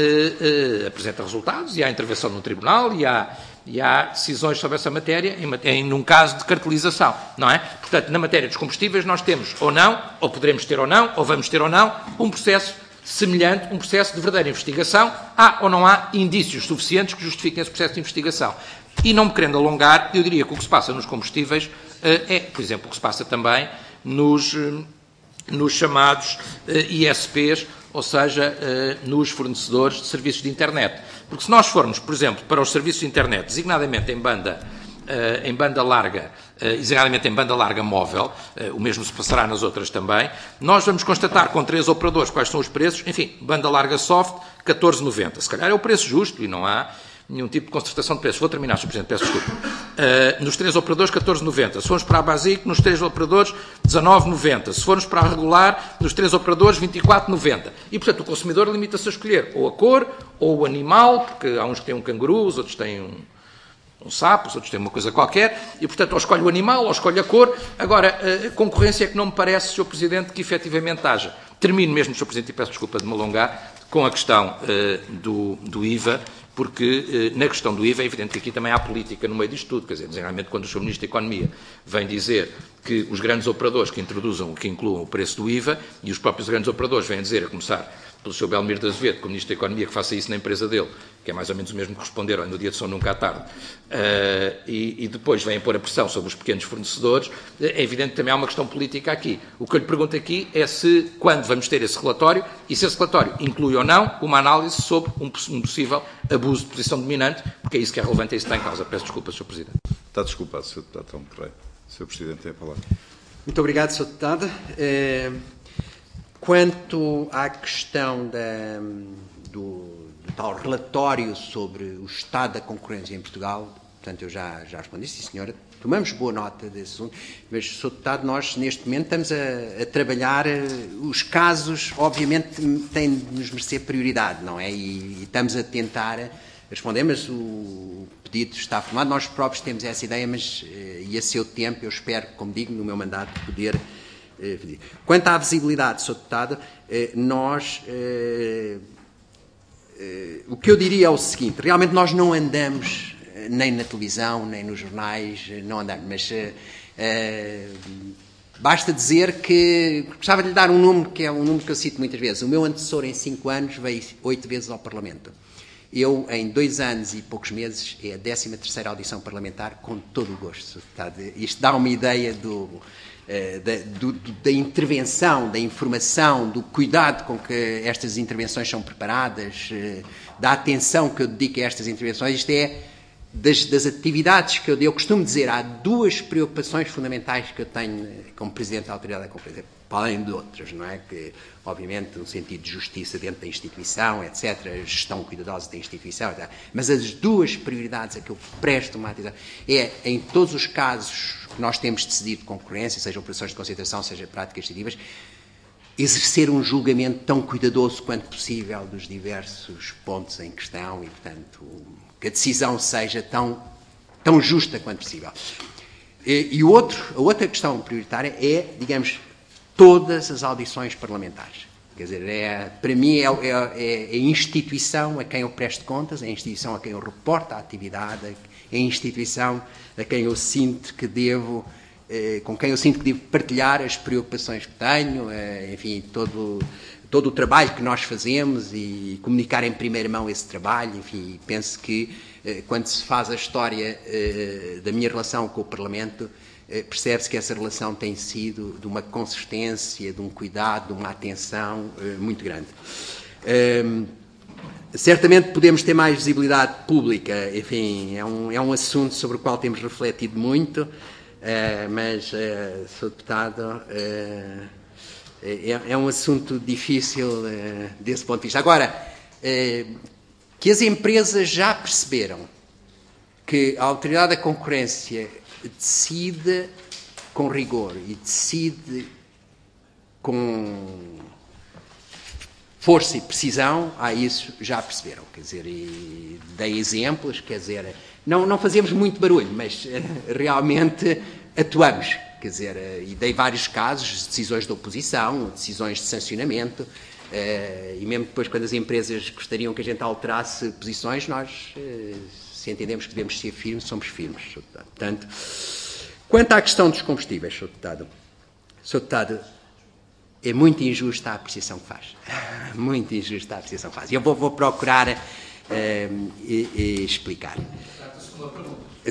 uh, apresenta resultados, e há intervenção no Tribunal, e há... E há decisões sobre essa matéria em, em num caso de cartelização, não é? Portanto, na matéria dos combustíveis nós temos ou não, ou poderemos ter ou não, ou vamos ter ou não, um processo semelhante, um processo de verdadeira investigação. Há ou não há indícios suficientes que justifiquem esse processo de investigação. E não me querendo alongar, eu diria que o que se passa nos combustíveis é, por exemplo, o que se passa também nos, nos chamados I S Ps, ou seja, nos fornecedores de serviços de internet. Porque se nós formos, por exemplo, para os serviços de internet, designadamente em banda, uh, em banda larga, uh, designadamente em banda larga móvel, uh, o mesmo se passará nas outras também, nós vamos constatar com três operadores quais são os preços, enfim, banda larga soft, catorze noventa. Se calhar é o preço justo e não há nenhum tipo de concertação de preços. Vou terminar, senhor Presidente, peço desculpa. Uh, nos três operadores, catorze noventa. Se formos para a Basic, nos três operadores, dezanove noventa. Se formos para a regular, nos três operadores, vinte e quatro noventa. E, portanto, o consumidor limita-se a escolher ou a cor, ou o animal, porque há uns que têm um canguru, os outros têm um, um sapo, os outros têm uma coisa qualquer, e, portanto, ou escolhe o animal, ou escolhe a cor. Agora, a concorrência é que não me parece, senhor Presidente, que efetivamente haja. Termino mesmo, senhor Presidente, e peço desculpa de me alongar, com a questão uh, do, do I V A, porque na questão do I V A é evidente que aqui também há política no meio disto tudo, quer dizer, geralmente quando o senhor Ministro da Economia vem dizer que os grandes operadores que introduzam, que incluam o preço do I V A, e os próprios grandes operadores vêm dizer, a começar pelo senhor Belmiro de Azevedo, como Ministro da Economia, que faça isso na empresa dele, que é mais ou menos o mesmo que responderam no dia de São Nunca à tarde, uh, e, e depois vêm pôr a pressão sobre os pequenos fornecedores, é evidente que também há uma questão política aqui. O que eu lhe pergunto aqui é se, quando vamos ter esse relatório, e se esse relatório inclui ou não uma análise sobre um, um possível abuso de posição dominante, porque é isso que é relevante e isso está em causa. Peço desculpa, senhor Presidente. Está desculpado, senhor Deputado Telmo Correia. senhor Presidente tem a palavra. Muito obrigado, senhor Deputado. Quanto à questão da, do, do tal relatório sobre o estado da concorrência em Portugal, portanto, eu já, já respondi, sim, senhora, tomamos boa nota desse assunto, mas, senhor Deputado, nós, neste momento, estamos a, a trabalhar, os casos, obviamente, têm de nos merecer prioridade, não é? E, e estamos a tentar responder, mas o pedido está formado, nós próprios temos essa ideia, mas, e a seu tempo, eu espero, como digo, no meu mandato, poder... Quanto à visibilidade, senhor Deputado, nós, o que eu diria é o seguinte, realmente nós não andamos nem na televisão, nem nos jornais, não andamos, mas basta dizer que, gostava de lhe dar um número, que é um número que eu cito muitas vezes, o meu antecessor em cinco anos veio oito vezes ao Parlamento. Eu, em dois anos e poucos meses, é a décima terceira audição parlamentar, com todo o gosto, senhor Deputado. Isto dá uma ideia do... Da, do, da intervenção, da informação, do cuidado com que estas intervenções são preparadas, da atenção que eu dedico a estas intervenções. Isto é, das, das atividades que eu, eu costumo dizer, há duas preocupações fundamentais que eu tenho como Presidente da Autoridade da Concorrência, para além de outras, não é? Que, obviamente, no sentido de justiça dentro da instituição, etcétera, gestão cuidadosa da instituição, etcétera. Mas as duas prioridades a que eu presto uma atenção é, em todos os casos que nós temos decidido de concorrência, seja operações de concentração, seja práticas decisivas, exercer um julgamento tão cuidadoso quanto possível dos diversos pontos em questão e, portanto, que a decisão seja tão, tão justa quanto possível. E, e o outro, a outra questão prioritária é, digamos, todas as audições parlamentares. Quer dizer, é, para mim é, é, é a instituição a quem eu presto contas, é a instituição a quem eu reporto a atividade, é a instituição a quem eu sinto que devo, eh, com quem eu sinto que devo partilhar as preocupações que tenho, eh, enfim, todo, todo o trabalho que nós fazemos e comunicar em primeira mão esse trabalho, enfim, penso que eh, quando se faz a história eh, da minha relação com o Parlamento, percebe-se que essa relação tem sido de uma consistência, de um cuidado, de uma atenção uh, muito grande. Um, certamente podemos ter mais visibilidade pública, enfim, é um, é um assunto sobre o qual temos refletido muito, uh, mas, uh, Senhor Deputado, uh, é, é um assunto difícil uh, desse ponto de vista. Agora, uh, que as empresas já perceberam que a Autoridade da Concorrência decide com rigor e decide com força e precisão, a isso já perceberam. Quer dizer, e dei exemplos, quer dizer, não, não fazemos muito barulho, mas realmente atuamos. Quer dizer, e dei vários casos, decisões de oposição, decisões de sancionamento, e mesmo depois quando as empresas gostariam que a gente alterasse posições, nós... se entendemos que devemos ser firmes, somos firmes, senhor Deputado. Portanto, quanto à questão dos combustíveis, senhor Deputado, senhor Deputado, é muito injusta a apreciação que faz. Muito injusta a apreciação que faz. E eu vou, vou procurar uh, e, e explicar. uh,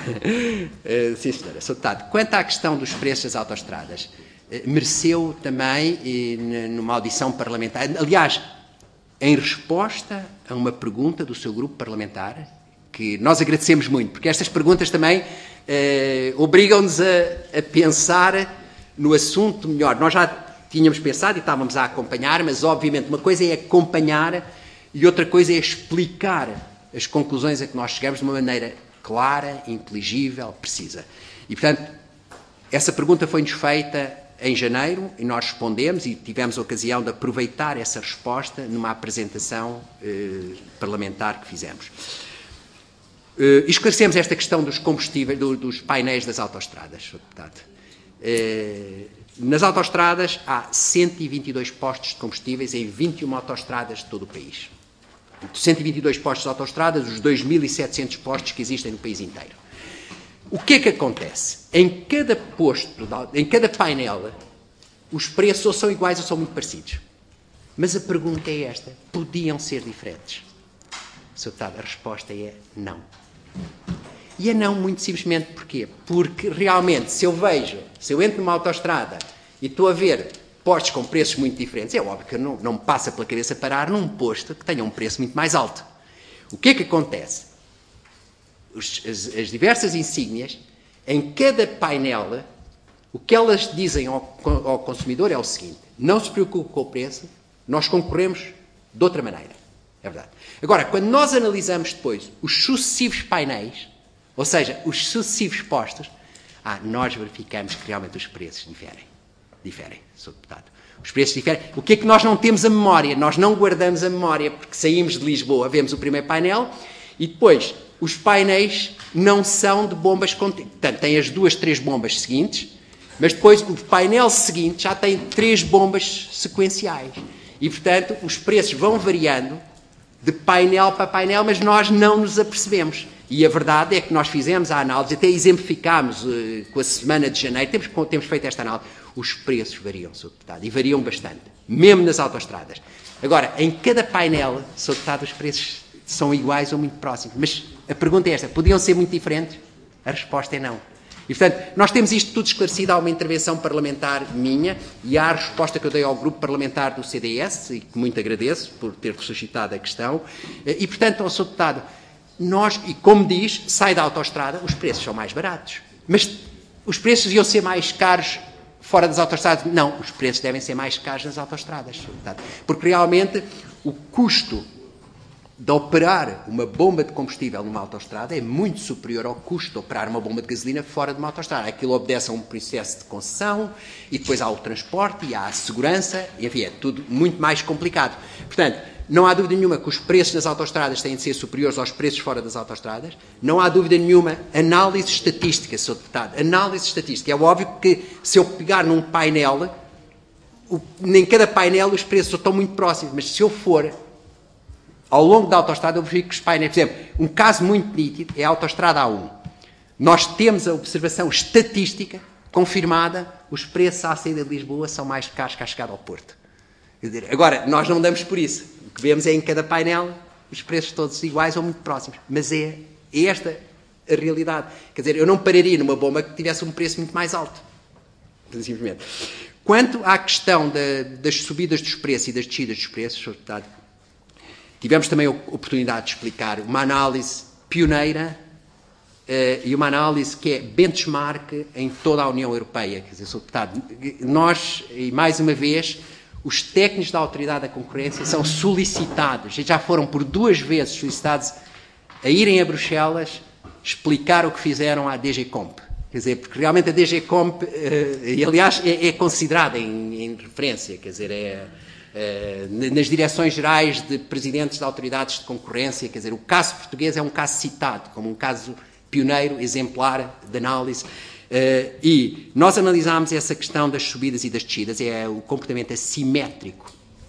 sim, senhora. Senhor Deputado, quanto à questão dos preços das autoestradas, uh, mereceu também, uh, numa audição parlamentar, aliás, em resposta a uma pergunta do seu grupo parlamentar, que nós agradecemos muito, porque estas perguntas também eh, obrigam-nos a, a pensar no assunto melhor. Nós já tínhamos pensado e estávamos a acompanhar, mas obviamente uma coisa é acompanhar e outra coisa é explicar as conclusões a que nós chegamos de uma maneira clara, inteligível, precisa. E, portanto, essa pergunta foi-nos feita em janeiro e nós respondemos e tivemos a ocasião de aproveitar essa resposta numa apresentação eh, parlamentar que fizemos. Uh, esclarecemos esta questão dos combustíveis, do, dos painéis das autoestradas, senhor Deputado. Uh, nas autoestradas há cento e vinte e dois postos de combustíveis em vinte e uma autoestradas de todo o país. cento e vinte e dois postos de autoestradas, os dois mil e setecentos postos que existem no país inteiro. O que é que acontece? Em cada posto, em cada painel, os preços ou são iguais ou são muito parecidos. Mas a pergunta é esta: podiam ser diferentes? senhor Deputado, a resposta é não. E é não muito simplesmente porquê? Porque realmente, se eu vejo, se eu entro numa autoestrada e estou a ver postos com preços muito diferentes, é óbvio que não, não me passa pela cabeça parar num posto que tenha um preço muito mais alto. O que é que acontece? Os, as, as diversas insígnias, em cada painel, o que elas dizem ao, ao consumidor é o seguinte: não se preocupe com o preço, nós concorremos de outra maneira. É verdade. Agora, quando nós analisamos depois os sucessivos painéis, ou seja, os sucessivos postos, ah, nós verificamos que realmente os preços diferem. Diferem, senhor Deputado. Os preços diferem. O que é que nós não temos a memória? Nós não guardamos a memória, porque saímos de Lisboa, vemos o primeiro painel, e depois os painéis não são de bombas contínuas. Portanto, tem as duas, três bombas seguintes, mas depois o painel seguinte já tem três bombas sequenciais. E, portanto, os preços vão variando de painel para painel, mas nós não nos apercebemos. E a verdade é que nós fizemos a análise, até exemplificámos uh, com a semana de janeiro, temos, temos feito esta análise, os preços variam, senhor Deputado, e variam bastante, mesmo nas autoestradas. Agora, em cada painel, senhor Deputado, os preços são iguais ou muito próximos. Mas a pergunta é esta: podiam ser muito diferentes? A resposta é não. E, portanto, nós temos isto tudo esclarecido. Há uma intervenção parlamentar minha e há a resposta que eu dei ao grupo parlamentar do C D S, e que muito agradeço por ter suscitado a questão. E, portanto, ao senhor Deputado, nós, e como diz, sai da autoestrada, os preços são mais baratos. Mas os preços iam ser mais caros fora das autoestradas? Não, os preços devem ser mais caros nas autoestradas. Porque realmente o custo de operar uma bomba de combustível numa autoestrada é muito superior ao custo de operar uma bomba de gasolina fora de uma autoestrada. Aquilo obedece a um processo de concessão e depois há o transporte e há a segurança, enfim, é tudo muito mais complicado. Portanto, não há dúvida nenhuma que os preços nas autoestradas têm de ser superiores aos preços fora das autoestradas. Não há dúvida nenhuma, análise estatística, senhor Deputado, análise estatística. É óbvio que se eu pegar num painel, o, em cada painel os preços estão muito próximos, mas se eu for ao longo da autoestrada, eu verifico que os painéis, por exemplo, um caso muito nítido é a autoestrada A um. Nós temos a observação estatística confirmada, os preços à saída de Lisboa são mais caros que à chegada ao Porto. Quer dizer, agora, nós não damos por isso. O que vemos é em cada painel os preços todos iguais ou muito próximos. Mas é, é esta a realidade. Quer dizer, eu não pararia numa bomba que tivesse um preço muito mais alto. Simplesmente. Quanto à questão da, das subidas dos preços e das descidas dos preços, senhor Deputado, tivemos também a oportunidade de explicar uma análise pioneira uh, e uma análise que é benchmark em toda a União Europeia. Quer dizer, senhor Deputado, nós, e mais uma vez, os técnicos da Autoridade da Concorrência são solicitados, e já foram por duas vezes solicitados, a irem a Bruxelas explicar o que fizeram à D G Comp. Quer dizer, porque realmente a D G Comp, uh, e aliás, é, é considerada em, em referência, quer dizer, é... Uh, nas direções gerais de presidentes de autoridades de concorrência, quer dizer, o caso português é um caso citado como um caso pioneiro, exemplar de análise, uh, e nós analisámos essa questão das subidas e das descidas, é o comportamento assimétrico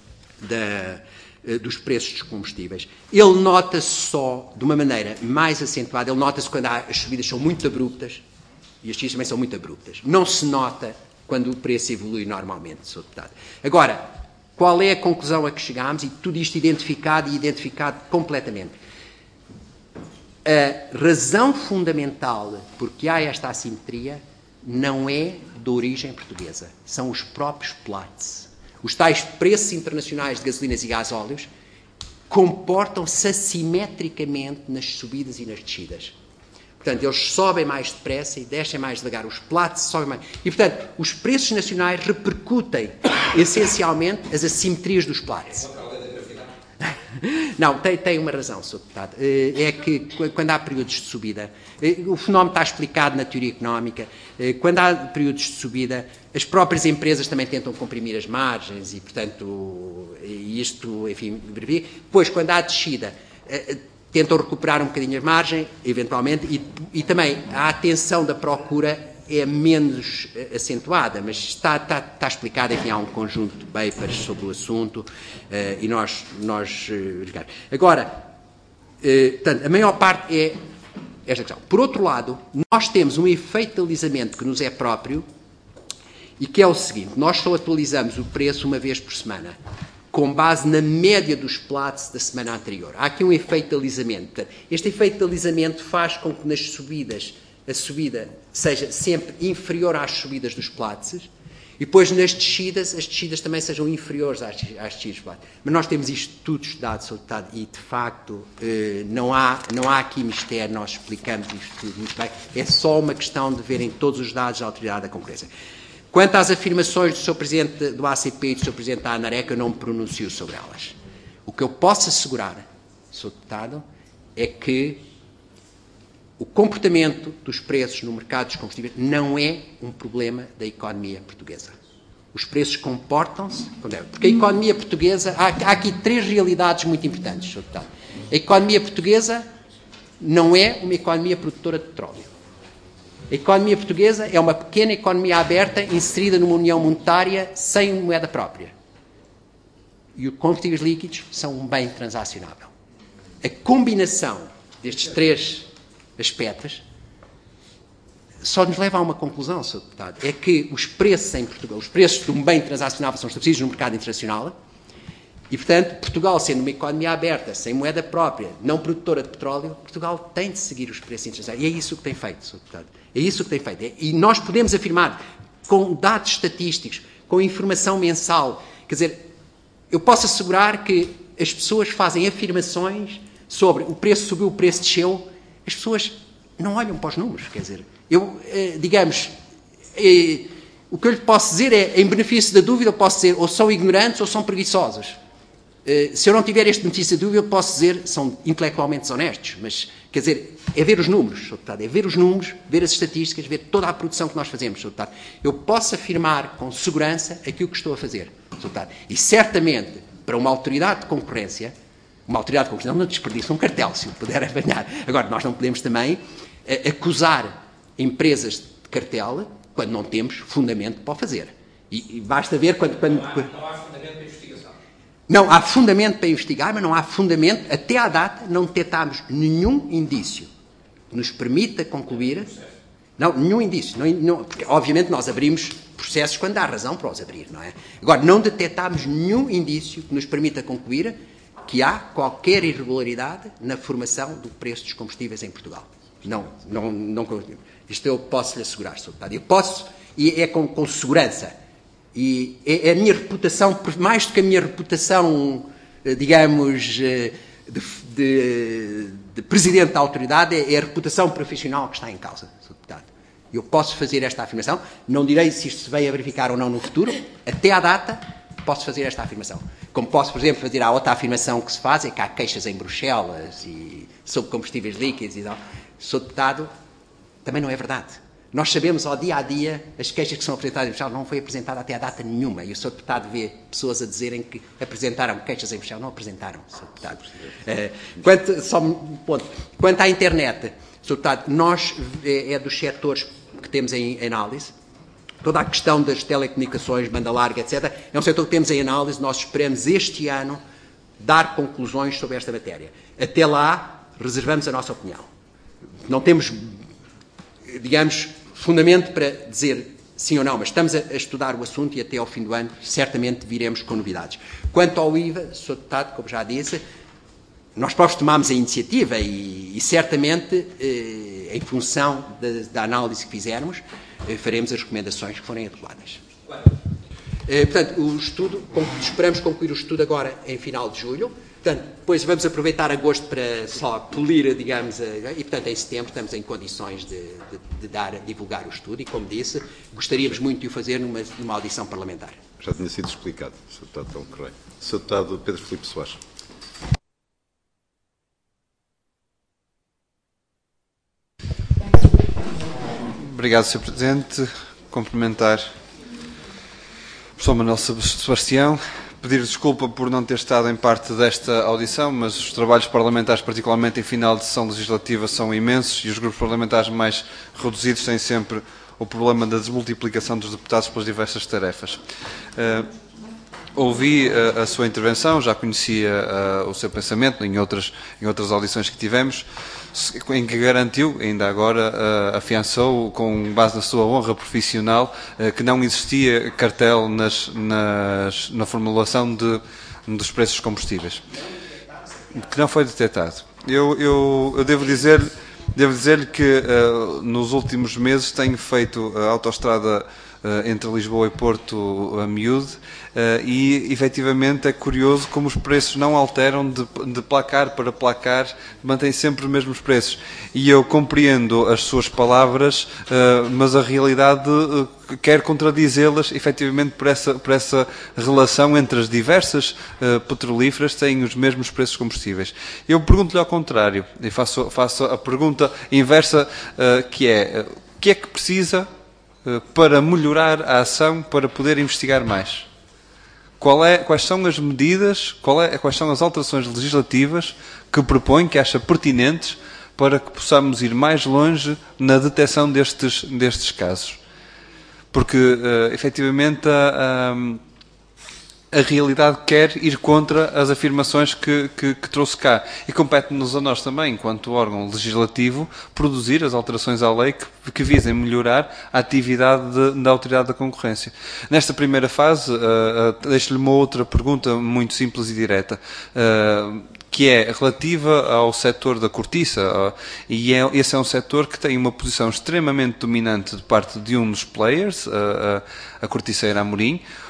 da, uh, dos preços dos combustíveis. Ele nota-se só de uma maneira mais acentuada, ele nota-se quando há, as subidas são muito abruptas, e as descidas também são muito abruptas. Não se nota quando o preço evolui normalmente, senhor Deputado. Agora, qual é a conclusão a que chegámos? E tudo isto identificado e identificado completamente. A razão fundamental porque há esta assimetria não é de origem portuguesa. São os próprios Platts. Os tais preços internacionais de gasolinas e gasóleos comportam-se assimetricamente nas subidas e nas descidas. Portanto, eles sobem mais depressa e descem mais devagar. Os Platts sobem mais. E, portanto, os preços nacionais repercutem, essencialmente, as assimetrias dos Platts. Não, tem, tem uma razão, senhor Deputado. É que, quando há períodos de subida, o fenómeno está explicado na teoria económica, quando há períodos de subida, as próprias empresas também tentam comprimir as margens e, portanto, isto, enfim, depois, quando há descida, tentam recuperar um bocadinho a margem, eventualmente, e, e também a atenção da procura é menos acentuada, mas está, está, está explicado, enfim, há um conjunto de papers sobre o assunto, uh, e nós... nós uh, agora, uh, portanto, a maior parte é esta questão. Por outro lado, nós temos um efeito de alisamento que nos é próprio, e que é o seguinte: nós só atualizamos o preço uma vez por semana, com base na média dos Platts da semana anterior. Há aqui um efeito de alisamento. Este efeito de alisamento faz com que nas subidas a subida seja sempre inferior às subidas dos Platts e depois nas descidas, as descidas também sejam inferiores às, às descidas dos Platts. Mas nós temos isto tudo estudado, senhor Deputado, e de facto não há, não há aqui mistério, nós explicamos isto tudo muito bem. É só uma questão de verem todos os dados da Autoridade da Concorrência. Quanto às afirmações do senhor Presidente do A C P e do senhor Presidente da ANAREC, eu não me pronuncio sobre elas. O que eu posso assegurar, senhor Deputado, é que o comportamento dos preços no mercado dos combustíveis não é um problema da economia portuguesa. Os preços comportam-se, porque a economia portuguesa, há, há aqui três realidades muito importantes, senhor Deputado. A economia portuguesa não é uma economia produtora de petróleo. A economia portuguesa é uma pequena economia aberta inserida numa união monetária sem moeda própria. E os combustíveis líquidos são um bem transacionável. A combinação destes três aspectos só nos leva a uma conclusão, senhor Deputado, é que os preços em Portugal, os preços de um bem transacionável são estabelecidos no mercado internacional e, portanto, Portugal, sendo uma economia aberta, sem moeda própria, não produtora de petróleo, Portugal tem de seguir os preços internacionais. E é isso que tem feito, senhor Deputado. É isso que tem feito. E nós podemos afirmar, com dados estatísticos, com informação mensal, quer dizer, eu posso assegurar que as pessoas fazem afirmações sobre o preço subiu, o preço desceu, as pessoas não olham para os números. Quer dizer, eu, digamos, o que eu lhe posso dizer é, em benefício da dúvida, eu posso dizer ou são ignorantes ou são preguiçosos. Se eu não tiver este benefício da dúvida, eu posso dizer são intelectualmente desonestos, mas, quer dizer, é ver os números, senhor Deputado, é ver os números, ver as estatísticas, ver toda a produção que nós fazemos, senhor Deputado. Eu posso afirmar com segurança aquilo que estou a fazer, senhor Deputado. E certamente, para uma autoridade de concorrência, uma autoridade de concorrência não desperdiça um cartel, se o puder apanhar. Agora, nós não podemos também uh, acusar empresas de cartel quando não temos fundamento para o fazer. E, e basta ver quando... quando, quando... Não há fundamento para investigação. Não há fundamento para investigar, mas não há fundamento, até à data, não detectámos nenhum indício que nos permita concluir. Não, nenhum indício. Não, não, porque, obviamente, nós abrimos processos quando há razão para os abrir, não é? Agora, não detectámos nenhum indício que nos permita concluir que há qualquer irregularidade na formação do preço dos combustíveis em Portugal. Não, não, não. Isto eu posso lhe assegurar, senhor Deputado. Eu posso, e é com, com segurança. E é a minha reputação, mais do que a minha reputação, digamos, de, de, de presidente da autoridade, é a reputação profissional que está em causa, senhor Deputado. Eu posso fazer esta afirmação, não direi se isto se veio a verificar ou não no futuro, até à data posso fazer esta afirmação. Como posso, por exemplo, fazer a outra afirmação que se faz, é que há queixas em Bruxelas e sobre combustíveis líquidos e tal. Senhor Deputado, também não é verdade. Nós sabemos ao dia a dia as queixas que são apresentadas em Bruxelas, não foi apresentada até à data nenhuma. E o senhor Deputado vê pessoas a dizerem que apresentaram queixas em Bruxelas. Não apresentaram, senhor Deputado. Uh, quanto, só um ponto. Quanto à internet, senhor Deputado, nós, é, é dos setores que temos em análise, toda a questão das telecomunicações, banda larga, etcétera, é um setor que temos em análise. Nós esperamos este ano dar conclusões sobre esta matéria. Até lá, reservamos a nossa opinião. Não temos, digamos, fundamento para dizer sim ou não, mas estamos a, a estudar o assunto e até ao fim do ano certamente viremos com novidades. Quanto ao I V A, senhor Deputado, como já disse, nós próprios tomámos a iniciativa e, e certamente, eh, em função da, da análise que fizermos, eh, faremos as recomendações que forem adequadas. Eh, portanto, o estudo, esperamos concluir o estudo agora em final de julho. Portanto, depois vamos aproveitar agosto para só polir, digamos, e, portanto, em setembro estamos em condições de, de, de dar, divulgar o estudo e, como disse, gostaríamos muito de o fazer numa, numa audição parlamentar. Já tinha sido explicado, senhor Deputado Telmo Correia. senhor Deputado Pedro Filipe Soares. Obrigado, senhor Presidente. Cumprimentar o professor Manuel Sebastião. Pedir desculpa por não ter estado em parte desta audição, mas os trabalhos parlamentares, particularmente em final de sessão legislativa, são imensos e os grupos parlamentares mais reduzidos têm sempre o problema da desmultiplicação dos deputados pelas diversas tarefas. Uh, ouvi uh, a sua intervenção, já conhecia uh, o seu pensamento em outras, em outras audições que tivemos, em que garantiu, ainda agora uh, afiançou, com base na sua honra profissional, uh, que não existia cartel nas, nas, na formulação de, dos preços combustíveis. Que não foi detectado. Eu, eu, eu devo dizer, devo dizer-lhe que uh, nos últimos meses tenho feito a autoestrada uh, entre Lisboa e Porto a miúde, Uh, e, efetivamente, é curioso como os preços não alteram de, de placar para placar, mantêm sempre os mesmos preços. E eu compreendo as suas palavras, uh, mas a realidade uh, quer contradizê-las, efetivamente, por essa, por essa relação entre as diversas uh, petrolíferas que têm os mesmos preços combustíveis. Eu pergunto-lhe ao contrário, e faço, faço a pergunta inversa, uh, que é, uh, o que é que precisa uh, para melhorar a ação, para poder investigar mais? Qual é, quais são as medidas, qual é, quais são as alterações legislativas que propõe, que acha pertinentes, para que possamos ir mais longe na detecção destes, destes casos? Porque, uh, efetivamente, a, a, a realidade quer ir contra as afirmações que, que, que trouxe cá. E compete-nos a nós também, enquanto órgão legislativo, produzir as alterações à lei que, que visem melhorar a atividade de, da Autoridade da Concorrência. Nesta primeira fase, uh, uh, deixo-lhe uma outra pergunta muito simples e direta, uh, que é relativa ao setor da cortiça, uh, e é, esse é um setor que tem uma posição extremamente dominante de parte de um dos players, uh, uh, a Corticeira Amorim,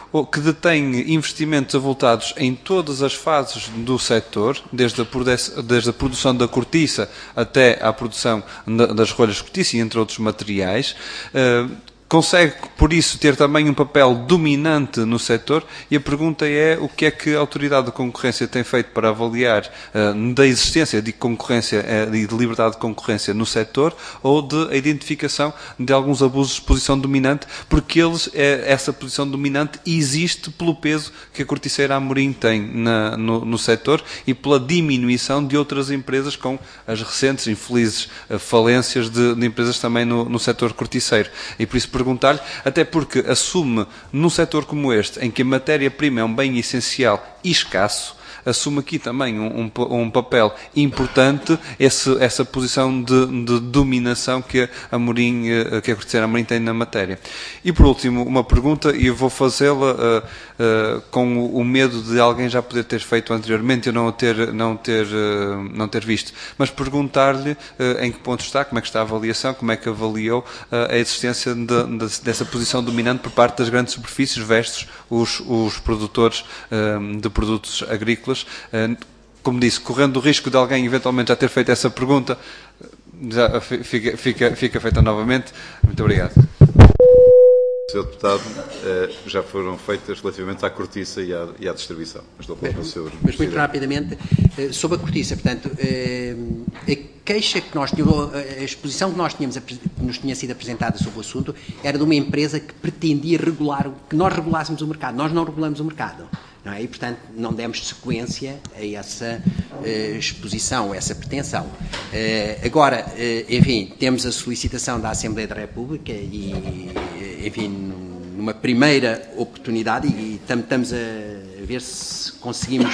que detém investimentos avultados em todas as fases do setor, desde a, desde a produção da cortiça até à produção das rolhas de cortiça e entre outros materiais, consegue, por isso, ter também um papel dominante no setor, e a pergunta é o que é que a Autoridade de Concorrência tem feito para avaliar uh, da existência de concorrência uh, e de liberdade de concorrência no setor, ou de a identificação de alguns abusos de posição dominante, porque eles, é, essa posição dominante existe pelo peso que a Corticeira Amorim tem na, no, no setor e pela diminuição de outras empresas com as recentes, infelizes uh, falências de, de empresas também no, no setor corticeiro. E por isso perguntar-lhe, até porque assume, num setor como este, em que a matéria-prima é um bem essencial e escasso, assume aqui também um, um, um papel importante, esse, essa posição de, de dominação que a Amorim, que a Corticeira Amorim tem na matéria. E por último, uma pergunta, e eu vou fazê-la uh, uh, com o, o medo de alguém já poder ter feito anteriormente e eu não ter, não ter, uh, não ter visto, mas perguntar-lhe uh, em que ponto está, como é que está a avaliação, como é que avaliou uh, a existência de, de, dessa posição dominante por parte das grandes superfícies versus os, os produtores uh, de produtos agrícolas. Como disse, correndo o risco de alguém eventualmente já ter feito essa pergunta, já fica, fica, fica feita novamente. Muito obrigado. senhor Deputado, já foram feitas relativamente à cortiça e à, e à distribuição. Mas, dou para o senhor Mas muito rapidamente, sobre a cortiça, portanto, a queixa que nós tínhamos, a exposição que nós tínhamos, que nos tinha sido apresentada sobre o assunto, era de uma empresa que pretendia regular, que nós regulássemos o mercado. Nós não regulamos o mercado. Não é? E, portanto, não demos sequência a essa uh, exposição, a essa pretensão. Uh, agora, uh, enfim, temos a solicitação da Assembleia da República e, enfim, numa primeira oportunidade, e estamos a ver se conseguimos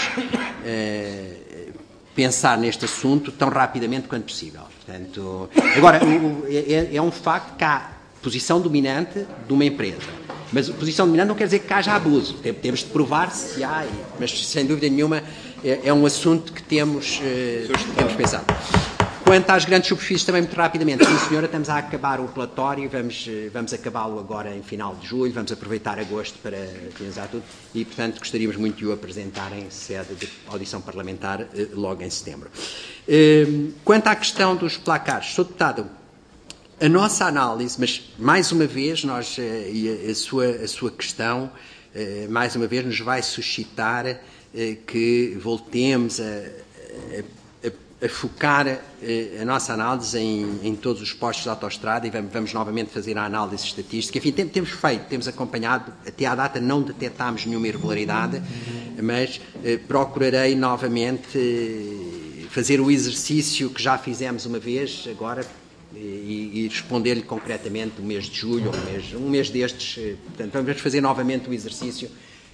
uh, pensar neste assunto tão rapidamente quanto possível. Portanto, agora, é, é um facto que há posição dominante de uma empresa. Mas a posição dominante não quer dizer que haja abuso. Temos de provar se há, mas sem dúvida nenhuma é, é um assunto que temos, eh, temos pensado. Quanto às grandes superfícies, também muito rapidamente. Sim, senhora, estamos a acabar o relatório, vamos, vamos acabá-lo agora em final de julho, vamos aproveitar agosto para finalizar tudo e, portanto, gostaríamos muito de o apresentar em sede de audição parlamentar eh, logo em setembro. Eh, quanto à questão dos placares, Senhor Deputado, a nossa análise, mas mais uma vez, nós, e a sua, a sua questão, mais uma vez, nos vai suscitar que voltemos a, a, a focar a nossa análise em, em todos os postos de autoestrada e vamos, vamos novamente fazer a análise estatística. Enfim, tem, temos feito, temos acompanhado, até à data não detectámos nenhuma irregularidade, mas procurarei novamente fazer o exercício que já fizemos uma vez, agora, e, e responder-lhe concretamente no mês de julho, ou um mês, um mês destes. Portanto, vamos fazer novamente o exercício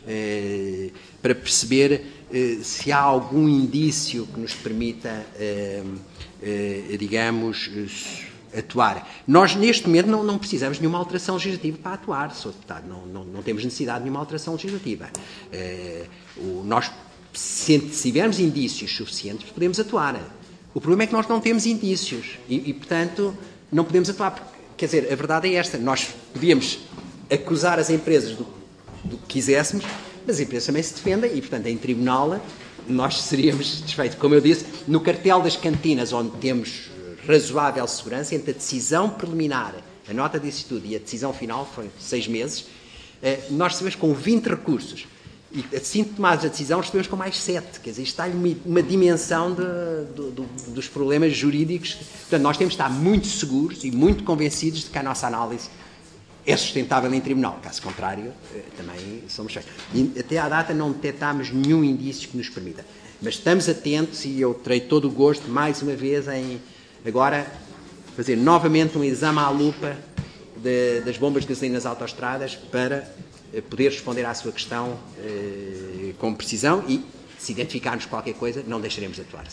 eh, para perceber eh, se há algum indício que nos permita, eh, eh, digamos, atuar. Nós, neste momento, não, não precisamos de nenhuma alteração legislativa para atuar, senhor Deputado. Não, não, não temos necessidade de nenhuma alteração legislativa. Eh, o, nós, se, se tivermos indícios suficientes, podemos atuar. O problema é que nós não temos indícios e, e, portanto, não podemos atuar. Porque, quer dizer, a verdade é esta. Nós podíamos acusar as empresas do, do que quiséssemos, mas as empresas também se defendem e, portanto, em tribunal nós seríamos desfeitos. Como eu disse, no cartel das cantinas, onde temos razoável segurança, entre a decisão preliminar, a nota disso tudo e a decisão final, foram seis meses, nós recebemos com vinte recursos. E assim tomados a decisão, recebemos com mais sete. Quer dizer, isto está-lhe uma, uma dimensão de, de, de, dos problemas jurídicos. Portanto, nós temos de estar muito seguros e muito convencidos de que a nossa análise é sustentável em tribunal. Caso contrário, também somos cheios. E até à data não detectámos nenhum indício que nos permita. Mas estamos atentos e eu terei todo o gosto, mais uma vez, em agora fazer novamente um exame à lupa de, das bombas de gasolina nas autoestradas para poder responder à sua questão eh, com precisão e, se identificarmos qualquer coisa, não deixaremos de atuar.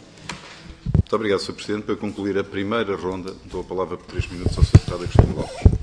Muito obrigado, senhor Presidente. Para concluir a primeira ronda, dou a palavra por três minutos ao senhor Deputado Agostinho Lopes.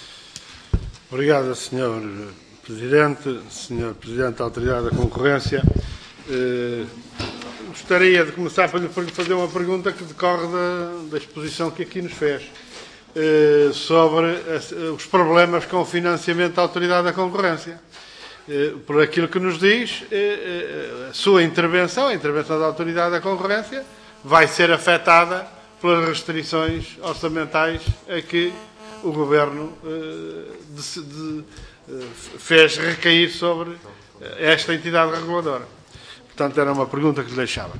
Obrigado, senhor Presidente, senhor Presidente da Autoridade da Concorrência. Eh, gostaria de começar por lhe fazer uma pergunta que decorre da, da exposição que aqui nos fez. sobre os problemas com o financiamento da Autoridade da Concorrência. por aquilo que nos diz, a sua intervenção, a intervenção da Autoridade da Concorrência, vai ser afetada pelas restrições orçamentais a que o Governo de, de, fez recair sobre esta entidade reguladora. Portanto, era uma pergunta que lhe deixava.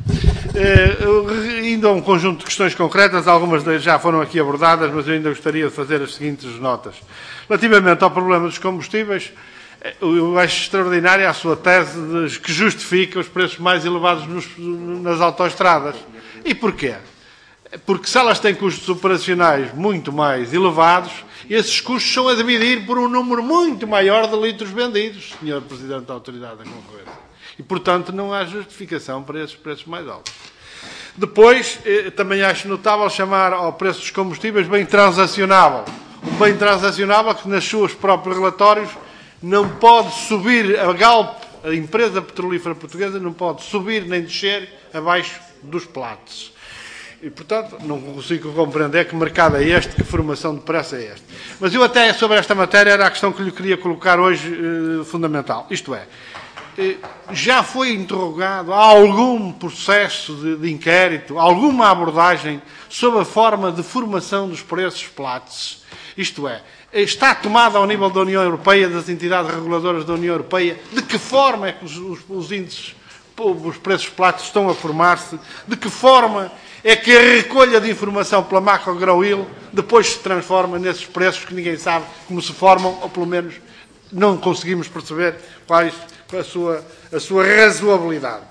Indo a um conjunto de questões concretas, algumas já foram aqui abordadas, mas eu ainda gostaria de fazer as seguintes notas. Relativamente ao problema dos combustíveis, eu acho extraordinária a sua tese de que justifica os preços mais elevados nos, nas autoestradas. E porquê? Porque se elas têm custos operacionais muito mais elevados, esses custos são a dividir por um número muito maior de litros vendidos, senhor Presidente da Autoridade da Concorrência. E, portanto, não há justificação para esses preços mais altos. Depois, também acho notável chamar ao preço dos combustíveis bem transacionável. Um bem transacionável que, nos seus próprios relatórios, não pode subir, a Galp, a empresa petrolífera portuguesa, não pode subir nem descer abaixo dos platos. E, portanto, não consigo compreender que mercado é este, que formação de preço é este. Mas eu até, sobre esta matéria, era a questão que lhe queria colocar hoje eh, fundamental. Isto é, eh, já foi interrogado, há algum processo de, de inquérito, alguma abordagem sobre a forma de formação dos preços platos? Isto é, está tomada ao nível da União Europeia, das entidades reguladoras da União Europeia, de que forma é que os, os, os índices, os preços platos estão a formar-se, de que forma é que a recolha de informação pela Macro Growil depois se transforma nesses preços que ninguém sabe como se formam, ou pelo menos não conseguimos perceber quais a sua, a sua razoabilidade.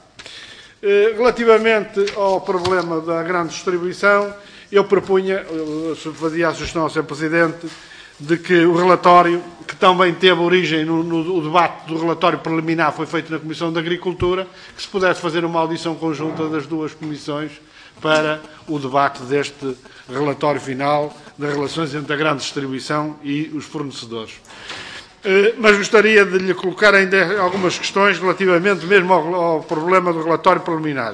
Relativamente ao problema da grande distribuição, eu propunha, eu fazia a sugestão ao senhor Presidente, de que o relatório, que também teve origem no, no debate do relatório preliminar, foi feito na Comissão de Agricultura, que se pudesse fazer uma audição conjunta das duas comissões para o debate deste relatório final das relações entre a grande distribuição e os fornecedores. Mas gostaria de lhe colocar ainda algumas questões relativamente mesmo ao, ao problema do relatório preliminar.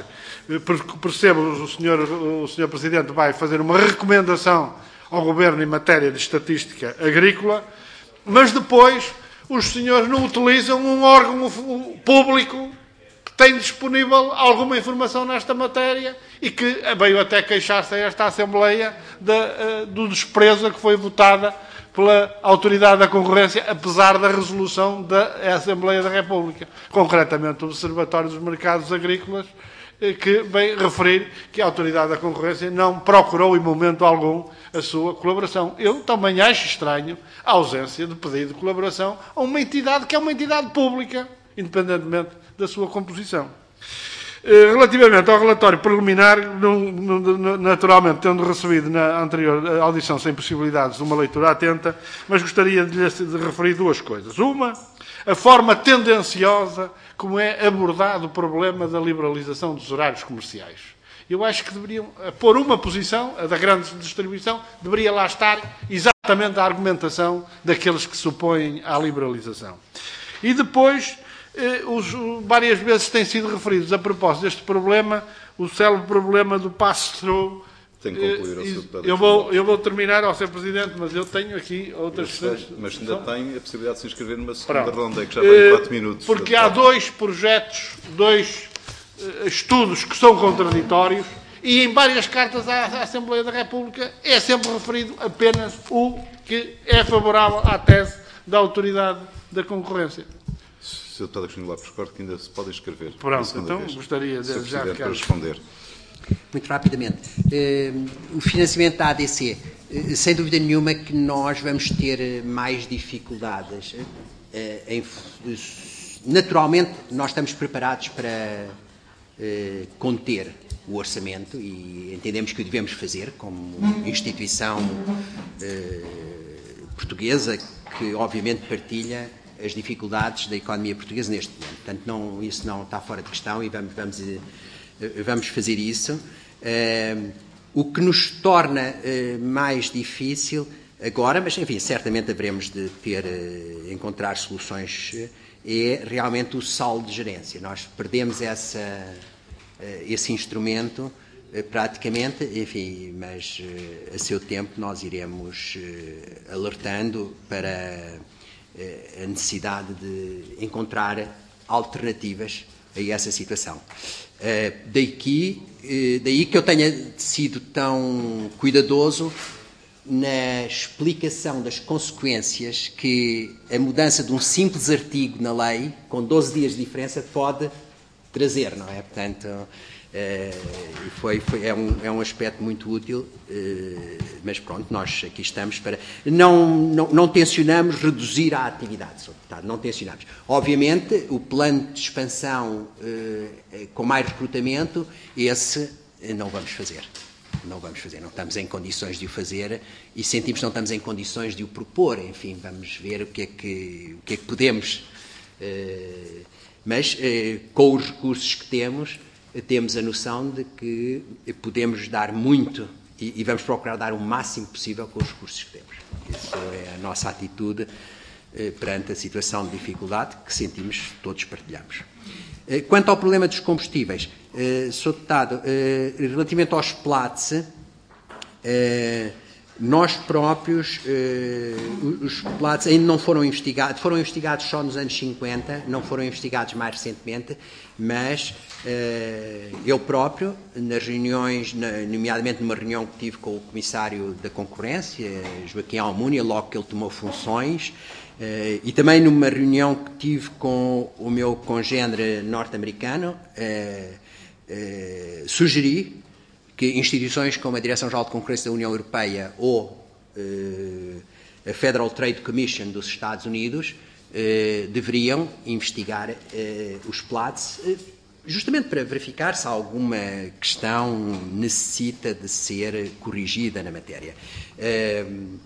Percebo o senhor, o senhor Presidente vai fazer uma recomendação ao Governo em matéria de estatística agrícola, mas depois os senhores não utilizam um órgão público que tem disponível alguma informação nesta matéria e que veio até queixar-se a esta Assembleia de, do desprezo a que foi votada pela Autoridade da Concorrência, apesar da resolução da Assembleia da República, concretamente o Observatório dos Mercados Agrícolas, que vem referir que a Autoridade da Concorrência não procurou em momento algum a sua colaboração. Eu também acho estranho a ausência de pedido de colaboração a uma entidade que é uma entidade pública, independentemente da sua composição. Relativamente ao relatório preliminar, naturalmente, tendo recebido na anterior audição sem possibilidades de uma leitura atenta, mas gostaria de lhe referir duas coisas. Uma, a forma tendenciosa como é abordado o problema da liberalização dos horários comerciais. Eu acho que deveriam pôr uma posição, a da grande distribuição, deveria lá estar exatamente a argumentação daqueles que se opõem à liberalização. E depois, eh, os, várias vezes têm sido referidos a propósito deste problema, o célebre problema do pass-through. Tem que concluir, ao senhor Deputado. Eu vou, eu vou terminar, ao senhor Presidente, mas eu tenho aqui outras questões. Mas ainda tem a possibilidade de se inscrever numa segunda Pronto. ronda, que já vai em quatro minutos. Porque há dois projetos, dois uh, estudos que são contraditórios e em várias cartas à, à Assembleia da República é sempre referido apenas o que é favorável à tese da Autoridade da Concorrência. Se o Deputado Agostinho Lopes recorda que ainda se pode inscrever. Pronto, então vez. gostaria de já ficar... para responder. Muito rapidamente. Uh, o financiamento da A D C, uh, sem dúvida nenhuma que nós vamos ter mais dificuldades. Uh, em, uh, naturalmente, nós estamos preparados para uh, conter o orçamento e entendemos que o devemos fazer como instituição uh, portuguesa que, obviamente, partilha as dificuldades da economia portuguesa neste momento. Portanto, não, isso não está fora de questão e vamos... vamos uh, Vamos fazer isso. Uh, o que nos torna uh, mais difícil agora, mas enfim, certamente haveremos de ter, uh, encontrar soluções, uh, é realmente o saldo de gerência. Nós perdemos essa, uh, esse instrumento uh, praticamente, enfim, mas uh, a seu tempo nós iremos uh, alertando para a necessidade de encontrar alternativas a essa situação. Daí, daí que eu tenha sido tão cuidadoso na explicação das consequências que a mudança de um simples artigo na lei, com doze dias de diferença, pode trazer, não é? Portanto, foi, foi, é, um, é um aspecto muito útil, mas pronto, nós aqui estamos para... Não, não, não tencionamos reduzir a atividade, senhor Deputado, não tencionamos. Obviamente, o plano de expansão com mais recrutamento, esse não vamos fazer. Não vamos fazer, não estamos em condições de o fazer e sentimos que não estamos em condições de o propor. Enfim, vamos ver o que é que, o que, é que podemos. Mas, com os recursos que temos, temos a noção de que podemos dar muito e, e vamos procurar dar o máximo possível com os recursos que temos. Essa é a nossa atitude perante a situação de dificuldade que sentimos, todos partilhamos. Quanto ao problema dos combustíveis, senhor Deputado, relativamente aos Platts, nós próprios, os Platts ainda não foram investigados, foram investigados só nos anos cinquenta, não foram investigados mais recentemente, mas eu próprio, nas reuniões, nomeadamente numa reunião que tive com o Comissário da Concorrência, Joaquim Almunia, logo que ele tomou funções, Uh, e também numa reunião que tive com o meu congénere norte-americano, uh, uh, sugeri que instituições como a Direção-Geral de Concorrência da União Europeia ou uh, a Federal Trade Commission dos Estados Unidos uh, deveriam investigar uh, os Platts, uh, justamente para verificar se alguma questão necessita de ser corrigida na matéria. Uh,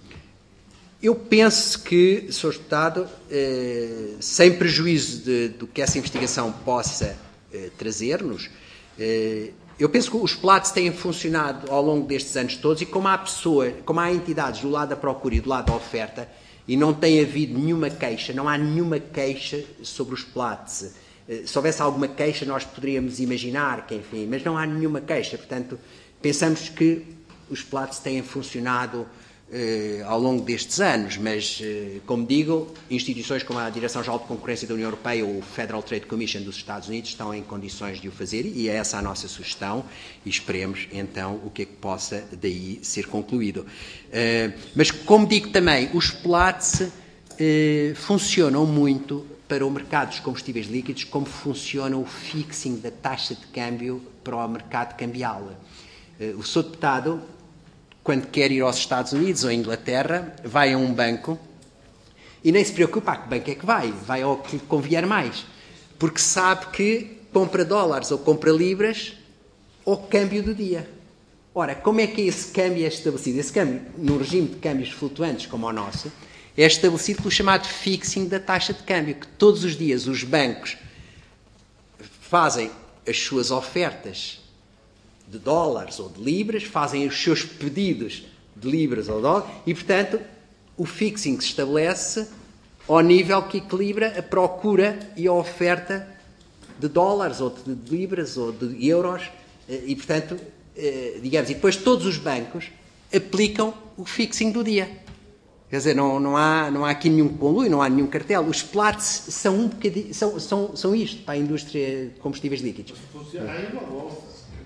Eu penso que, senhor Deputado, eh, sem prejuízo de, do que essa investigação possa eh, trazer-nos, eh, eu penso que os Platts têm funcionado ao longo destes anos todos e como há pessoas, como há entidades do lado da procura e do lado da oferta e não tem havido nenhuma queixa, não há nenhuma queixa sobre os Platts. Eh, se houvesse alguma queixa nós poderíamos imaginar que, enfim, mas não há nenhuma queixa. Portanto, pensamos que os Platts têm funcionado Uh, ao longo destes anos, mas, uh, como digo, instituições como a Direção-Geral de Concorrência da União Europeia ou o Federal Trade Commission dos Estados Unidos estão em condições de o fazer e é essa a nossa sugestão e esperemos, então, o que é que possa daí ser concluído. Uh, mas, como digo também, os Platts uh, funcionam muito para o mercado dos combustíveis líquidos como funciona o fixing da taxa de câmbio para o mercado cambial. Uh, o senhor Deputado, quando quer ir aos Estados Unidos ou à Inglaterra, vai a um banco e nem se preocupa a que banco é que vai, vai ao que lhe convier mais, porque sabe que compra dólares ou compra libras ao câmbio do dia. Ora, como é que esse câmbio é estabelecido? Esse câmbio, num regime de câmbios flutuantes como o nosso, é estabelecido pelo chamado fixing da taxa de câmbio, que todos os dias os bancos fazem as suas ofertas de dólares ou de libras, fazem os seus pedidos de libras ou de dólares e, portanto, o fixing se estabelece ao nível que equilibra a procura e a oferta de dólares ou de libras ou de euros e, portanto, digamos, e depois todos os bancos aplicam o fixing do dia. Quer dizer, não, não, há, não há aqui nenhum conluio, não há nenhum cartel. Os Platts são um bocadinho, são, são, são isto para a indústria de combustíveis líquidos. Funciona aí uma bolsa.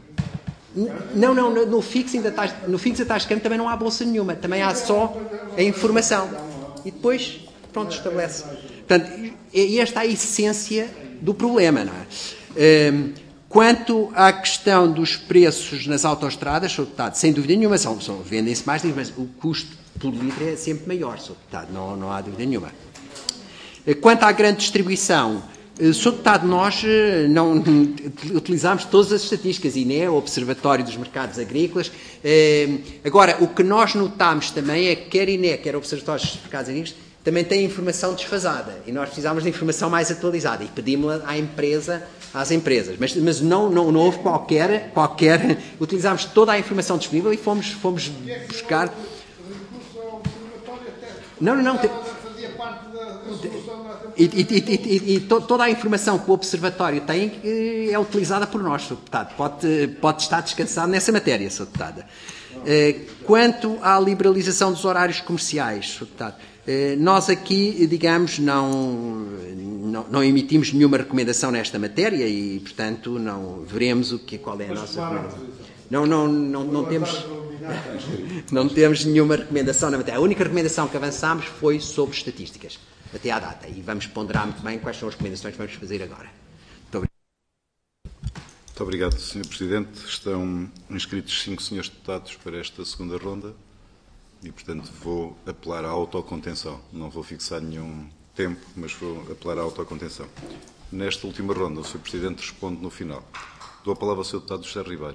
Não, não, no, no fixing da taxa, no fixing da taxa de câmbio também não há bolsa nenhuma, também há só a informação. E depois, pronto, estabelece. Portanto, é esta a essência do problema, não é? Um, quanto à questão dos preços nas autoestradas, senhor Deputado, sem dúvida nenhuma, são, são, vendem-se mais livros, mas o custo por litro é sempre maior, senhor Deputado, não, não há dúvida nenhuma. Quanto à grande distribuição, senhor Deputado, nós não utilizamos todas as estatísticas, I N E, o Observatório dos Mercados Agrícolas. Agora, o que nós notamos também é que quer I N E, quer o Observatório dos Mercados Agrícolas, também tem informação desfasada e nós precisamos de informação mais atualizada e pedimos-la à empresa, às empresas. Mas, mas não, não, não houve qualquer, qualquer... Utilizámos toda a informação disponível e fomos, fomos buscar... Não, não, não. Fazia parte da resolução E, e, e, e to, toda a informação que o Observatório tem é utilizada por nós, senhor Deputado. Pode, pode estar descansado nessa matéria, senhor Deputado. Quanto à liberalização dos horários comerciais, senhor Deputado, nós aqui, digamos, não, não, não emitimos nenhuma recomendação nesta matéria e, portanto, não veremos o que, qual é a nossa recomendação. Não, não, não, não temos, não temos nenhuma recomendação na matéria. A única recomendação que avançámos foi sobre estatísticas, até à data. E vamos ponderar muito bem quais são as recomendações que vamos fazer agora. Muito obrigado. Muito obrigado, senhor Presidente. Estão inscritos cinco senhores deputados para esta segunda ronda e, portanto, vou apelar à autocontenção. Não vou fixar nenhum tempo, mas vou apelar à autocontenção. Nesta última ronda, o senhor Presidente responde no final. Dou a palavra ao senhor Deputado José Ribeiro.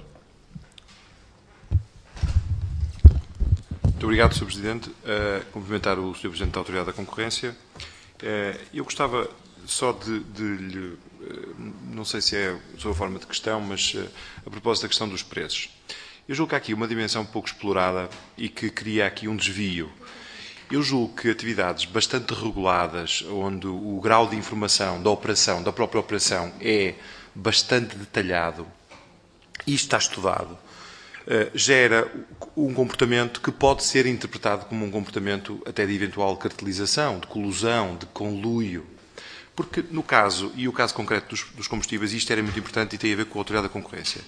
Muito obrigado, senhor Presidente. Uh, cumprimentar o senhor Presidente da Autoridade da Concorrência. Uh, eu gostava só de, de lhe, uh, não sei se é a sua forma de questão, mas uh, a propósito da questão dos preços. Eu julgo que há aqui uma dimensão pouco explorada e que cria aqui um desvio. Eu julgo que atividades bastante reguladas, onde o grau de informação da operação, da própria operação, é bastante detalhado, e está estudado, gera um comportamento que pode ser interpretado como um comportamento até de eventual cartelização, de colusão, de conluio. Porque no caso, e o caso concreto dos, dos combustíveis, isto era muito importante e tem a ver com a Autoridade da Concorrência.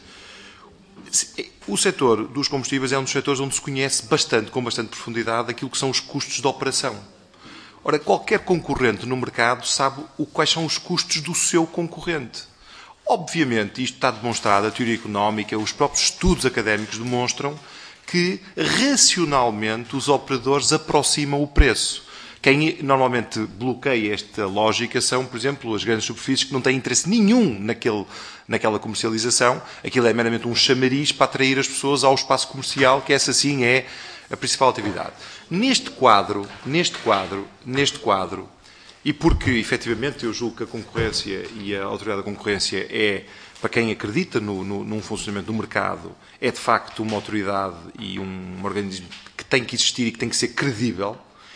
O setor dos combustíveis é um dos setores onde se conhece bastante, com bastante profundidade, aquilo que são os custos de operação. Ora, qualquer concorrente no mercado sabe o, quais são os custos do seu concorrente. Obviamente, isto está demonstrado, a teoria económica, os próprios estudos académicos demonstram que, racionalmente, os operadores aproximam o preço. Quem normalmente bloqueia esta lógica são, por exemplo, as grandes superfícies que não têm interesse nenhum naquele, naquela comercialização. Aquilo é meramente um chamariz para atrair as pessoas ao espaço comercial, que essa sim é a principal atividade. Neste quadro, neste quadro, neste quadro, e porque, efetivamente, eu julgo que a concorrência e a Autoridade da Concorrência é, para quem acredita no, no, num funcionamento do mercado, é de facto uma autoridade e um organismo que tem que existir e que tem que ser credível.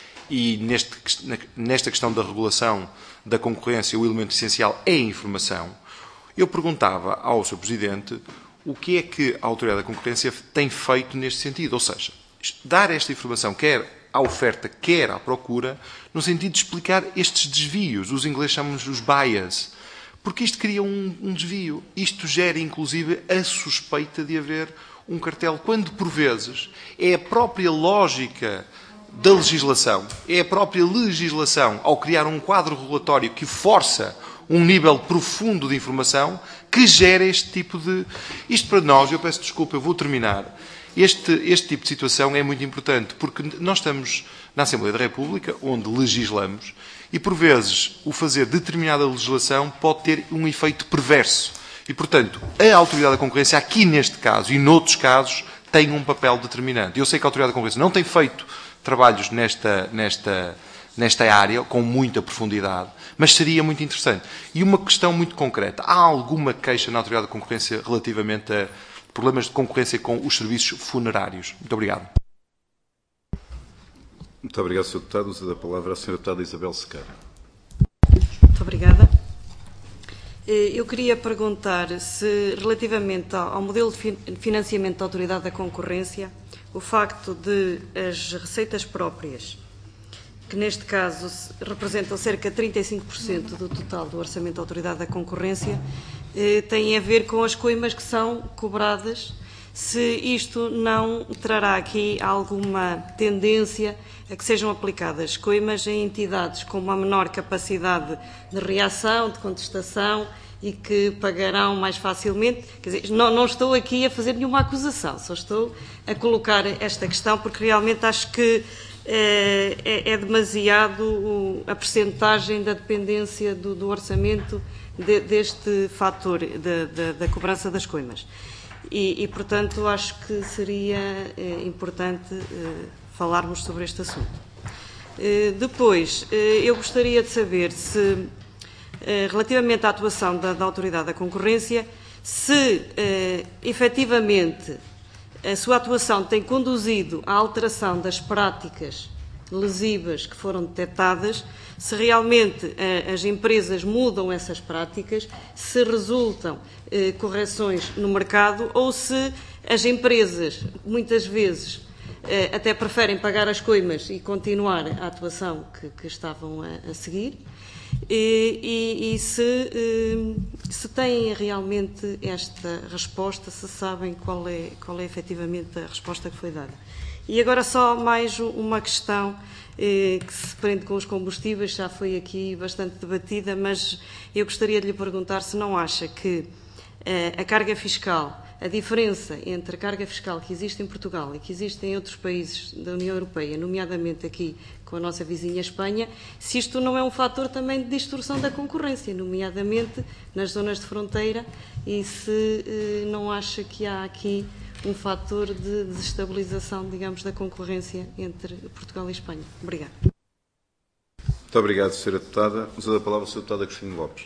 E neste, nesta questão da regulação da concorrência, o elemento essencial é a informação. Eu perguntava ao senhor Presidente o que é que a Autoridade da Concorrência tem feito neste sentido. Ou seja, dar esta informação, quer à oferta, quer à procura, no sentido de explicar estes desvios. Os ingleses chamam-nos os bias. Porque isto cria um, um desvio. Isto gera, inclusive, a suspeita de haver um cartel, quando, por vezes, é a própria lógica da legislação, é a própria legislação, ao criar um quadro regulatório que força um nível profundo de informação, que gera este tipo de... Isto para nós, eu peço desculpa, eu vou terminar. Este, este tipo de situação é muito importante, porque nós estamos na Assembleia da República, onde legislamos, e por vezes o fazer determinada legislação pode ter um efeito perverso. E, portanto, a Autoridade da Concorrência, aqui neste caso e noutros casos, tem um papel determinante. Eu sei que a Autoridade da Concorrência não tem feito trabalhos nesta, nesta, nesta área, com muita profundidade, mas seria muito interessante. E uma questão muito concreta. Há alguma queixa na Autoridade da Concorrência relativamente a problemas de concorrência com os serviços funerários? Muito obrigado. Muito obrigado, senhor Deputado. Uso da palavra a senhora Deputada Isabel Sequeira. Muito obrigada. Eu queria perguntar se, relativamente ao modelo de financiamento da Autoridade da Concorrência, o facto de as receitas próprias, que neste caso representam cerca de trinta e cinco por cento do total do orçamento da Autoridade da Concorrência, tem a ver com as coimas que são cobradas, se isto não trará aqui alguma tendência a que sejam aplicadas coimas em entidades com uma menor capacidade de reação, de contestação e que pagarão mais facilmente. Quer dizer, não, não estou aqui a fazer nenhuma acusação, só estou a colocar esta questão porque realmente acho que é, é, é demasiado a percentagem da dependência do, do orçamento de, deste fator de, de, da cobrança das coimas. E, e, portanto, acho que seria é, importante é, falarmos sobre este assunto. É, depois, é, eu gostaria de saber se, é, relativamente à atuação da, da Autoridade da Concorrência, se, é, efetivamente, a sua atuação tem conduzido à alteração das práticas lesivas que foram detectadas, se realmente as empresas mudam essas práticas, se resultam eh, correções no mercado ou se as empresas, muitas vezes, eh, até preferem pagar as coimas e continuar a atuação que, que estavam a, a seguir. E, e, e se, se têm realmente esta resposta, se sabem qual é, qual é efetivamente a resposta que foi dada. E agora só mais uma questão eh, que se prende com os combustíveis, já foi aqui bastante debatida, mas eu gostaria de lhe perguntar se não acha que eh, a carga fiscal, a diferença entre a carga fiscal que existe em Portugal e que existe em outros países da União Europeia, nomeadamente aqui com a nossa vizinha Espanha, se isto não é um fator também de distorção da concorrência, nomeadamente nas zonas de fronteira, e se eh, não acha que há aqui um fator de desestabilização, digamos, da concorrência entre Portugal e Espanha. Obrigada. Muito obrigado, senhora Deputada. Usa a palavra a senhora Deputada Cristina Lopes.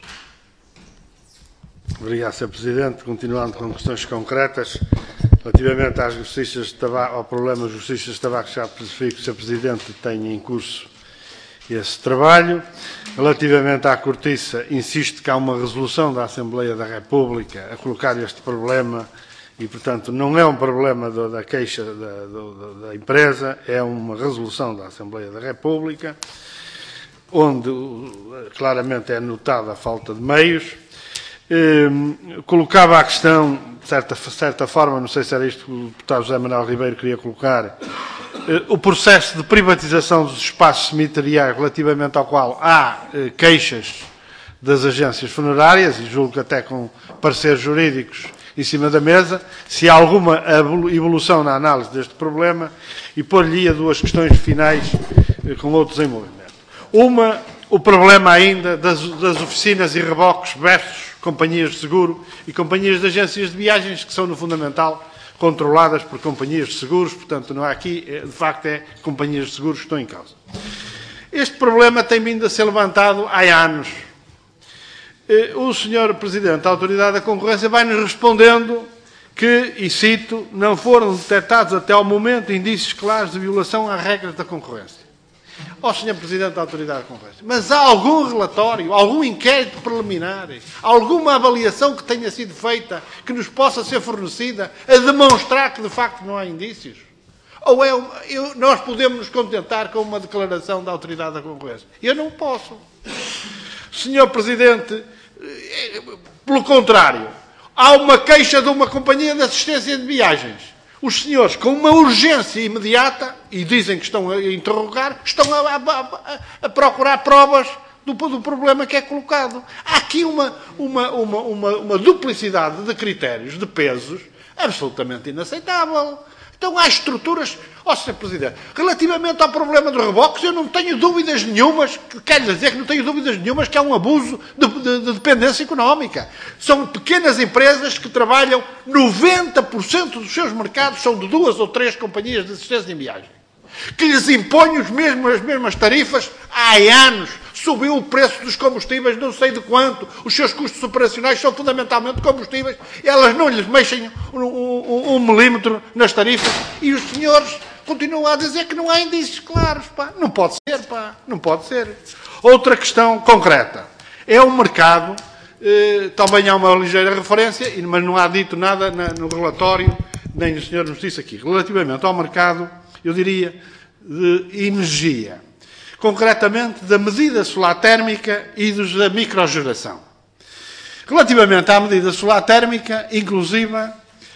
Obrigado, senhor Presidente. Continuando com questões concretas, relativamente às justiças de tabaco, ao problema das justiças de tabaco, já percebi que o senhor Presidente tem em curso esse trabalho. Relativamente à cortiça, insisto que há uma resolução da Assembleia da República a colocar este problema e, portanto, não é um problema do, da queixa da, do, da empresa, é uma resolução da Assembleia da República, onde claramente é notada a falta de meios. Eh, colocava a questão, de certa, certa forma, não sei se era isto que o deputado José Manuel Ribeiro queria colocar, eh, o processo de privatização dos espaços cemiteriais relativamente ao qual há eh, queixas das agências funerárias, e julgo que até com pareceres jurídicos em cima da mesa, se há alguma evolução na análise deste problema, e pôr-lhe duas questões finais eh, com outros em movimento. Uma, o problema ainda das, das oficinas e reboques versus companhias de seguro e companhias de agências de viagens, que são, no fundamental, controladas por companhias de seguros, portanto, não há aqui, de facto, é companhias de seguros que estão em causa. Este problema tem vindo a ser levantado há anos. O senhor Presidente da Autoridade da Concorrência vai-nos respondendo que, e cito, não foram detectados até ao momento indícios claros de violação às regras da concorrência. Ó senhor Presidente da Autoridade da Concorrência, mas há algum relatório, algum inquérito preliminar, alguma avaliação que tenha sido feita, que nos possa ser fornecida, a demonstrar que de facto não há indícios? Ou é uma, eu, nós podemos nos contentar com uma declaração da Autoridade da Concorrência? Eu não posso. senhor Presidente, pelo contrário, há uma queixa de uma companhia de assistência de viagens. Os senhores, com uma urgência imediata, e dizem que estão a interrogar, estão a, a, a procurar provas do, do problema que é colocado. Há aqui uma, uma, uma, uma, uma duplicidade de critérios, de pesos, absolutamente inaceitável. Então há estruturas... Ó, senhor Presidente, relativamente ao problema dos reboques, eu não tenho dúvidas nenhumas, quero dizer que não tenho dúvidas nenhumas que há um abuso de, de, de dependência económica. São pequenas empresas que trabalham, noventa por cento dos seus mercados são de duas ou três companhias de assistência em viagem, que lhes impõem os mesmos, as mesmas tarifas há anos. Subiu o preço dos combustíveis, não sei de quanto. Os seus custos operacionais são fundamentalmente combustíveis. Elas não lhes mexem um, um, um milímetro nas tarifas. E os senhores continuam a dizer que não há indícios claros. Pá. Não pode ser, pá. Não pode ser. Outra questão concreta. É um mercado, eh, também há uma ligeira referência, mas não há dito nada na, no relatório, nem o senhor nos disse aqui. Relativamente ao mercado, eu diria, de energia. Concretamente da medida solar térmica e dos da microgeração. Relativamente à medida solar térmica, inclusive,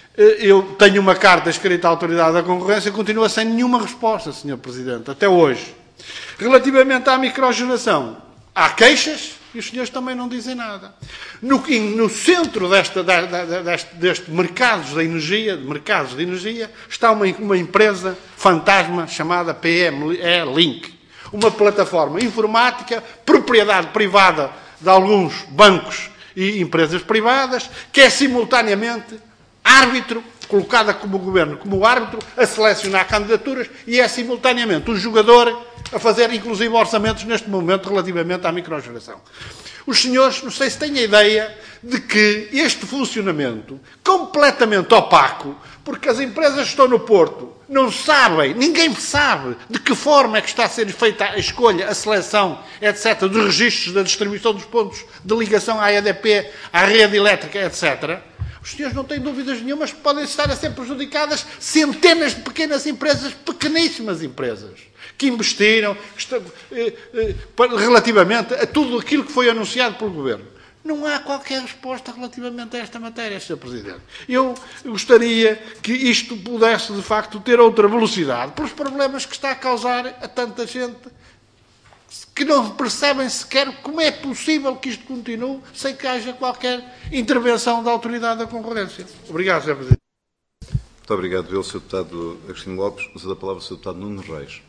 eu tenho uma carta escrita à Autoridade da Concorrência, continua sem nenhuma resposta, senhor Presidente, até hoje. Relativamente à microgeração, há queixas e os senhores também não dizem nada. No, no centro desta, deste, deste mercados de energia, de mercados de energia, está uma, uma empresa fantasma chamada P M E Link. Uma plataforma informática, propriedade privada de alguns bancos e empresas privadas, que é simultaneamente árbitro, colocada como governo, como árbitro, a selecionar candidaturas e é simultaneamente um jogador a fazer, inclusive, orçamentos neste momento relativamente à microgeração. Os senhores, não sei se têm a ideia de que este funcionamento, completamente opaco, porque as empresas que estão no Porto não sabem, ninguém sabe de que forma é que está a ser feita a escolha, a seleção, etcétera, dos registros da distribuição dos pontos de ligação à E D P, à rede elétrica, etcétera. Os senhores não têm dúvidas nenhumas que podem estar a ser prejudicadas centenas de pequenas empresas, pequeníssimas empresas, que investiram que estão, eh, eh, relativamente a tudo aquilo que foi anunciado pelo Governo. Não há qualquer resposta relativamente a esta matéria, senhor Presidente. Eu gostaria que isto pudesse, de facto, ter outra velocidade, pelos problemas que está a causar a tanta gente que não percebem sequer como é possível que isto continue sem que haja qualquer intervenção da Autoridade da Concorrência. Obrigado, senhor Presidente. Muito obrigado, eu, senhor Deputado Agostinho Lopes. Uso da palavra o senhor Deputado Nuno Reis.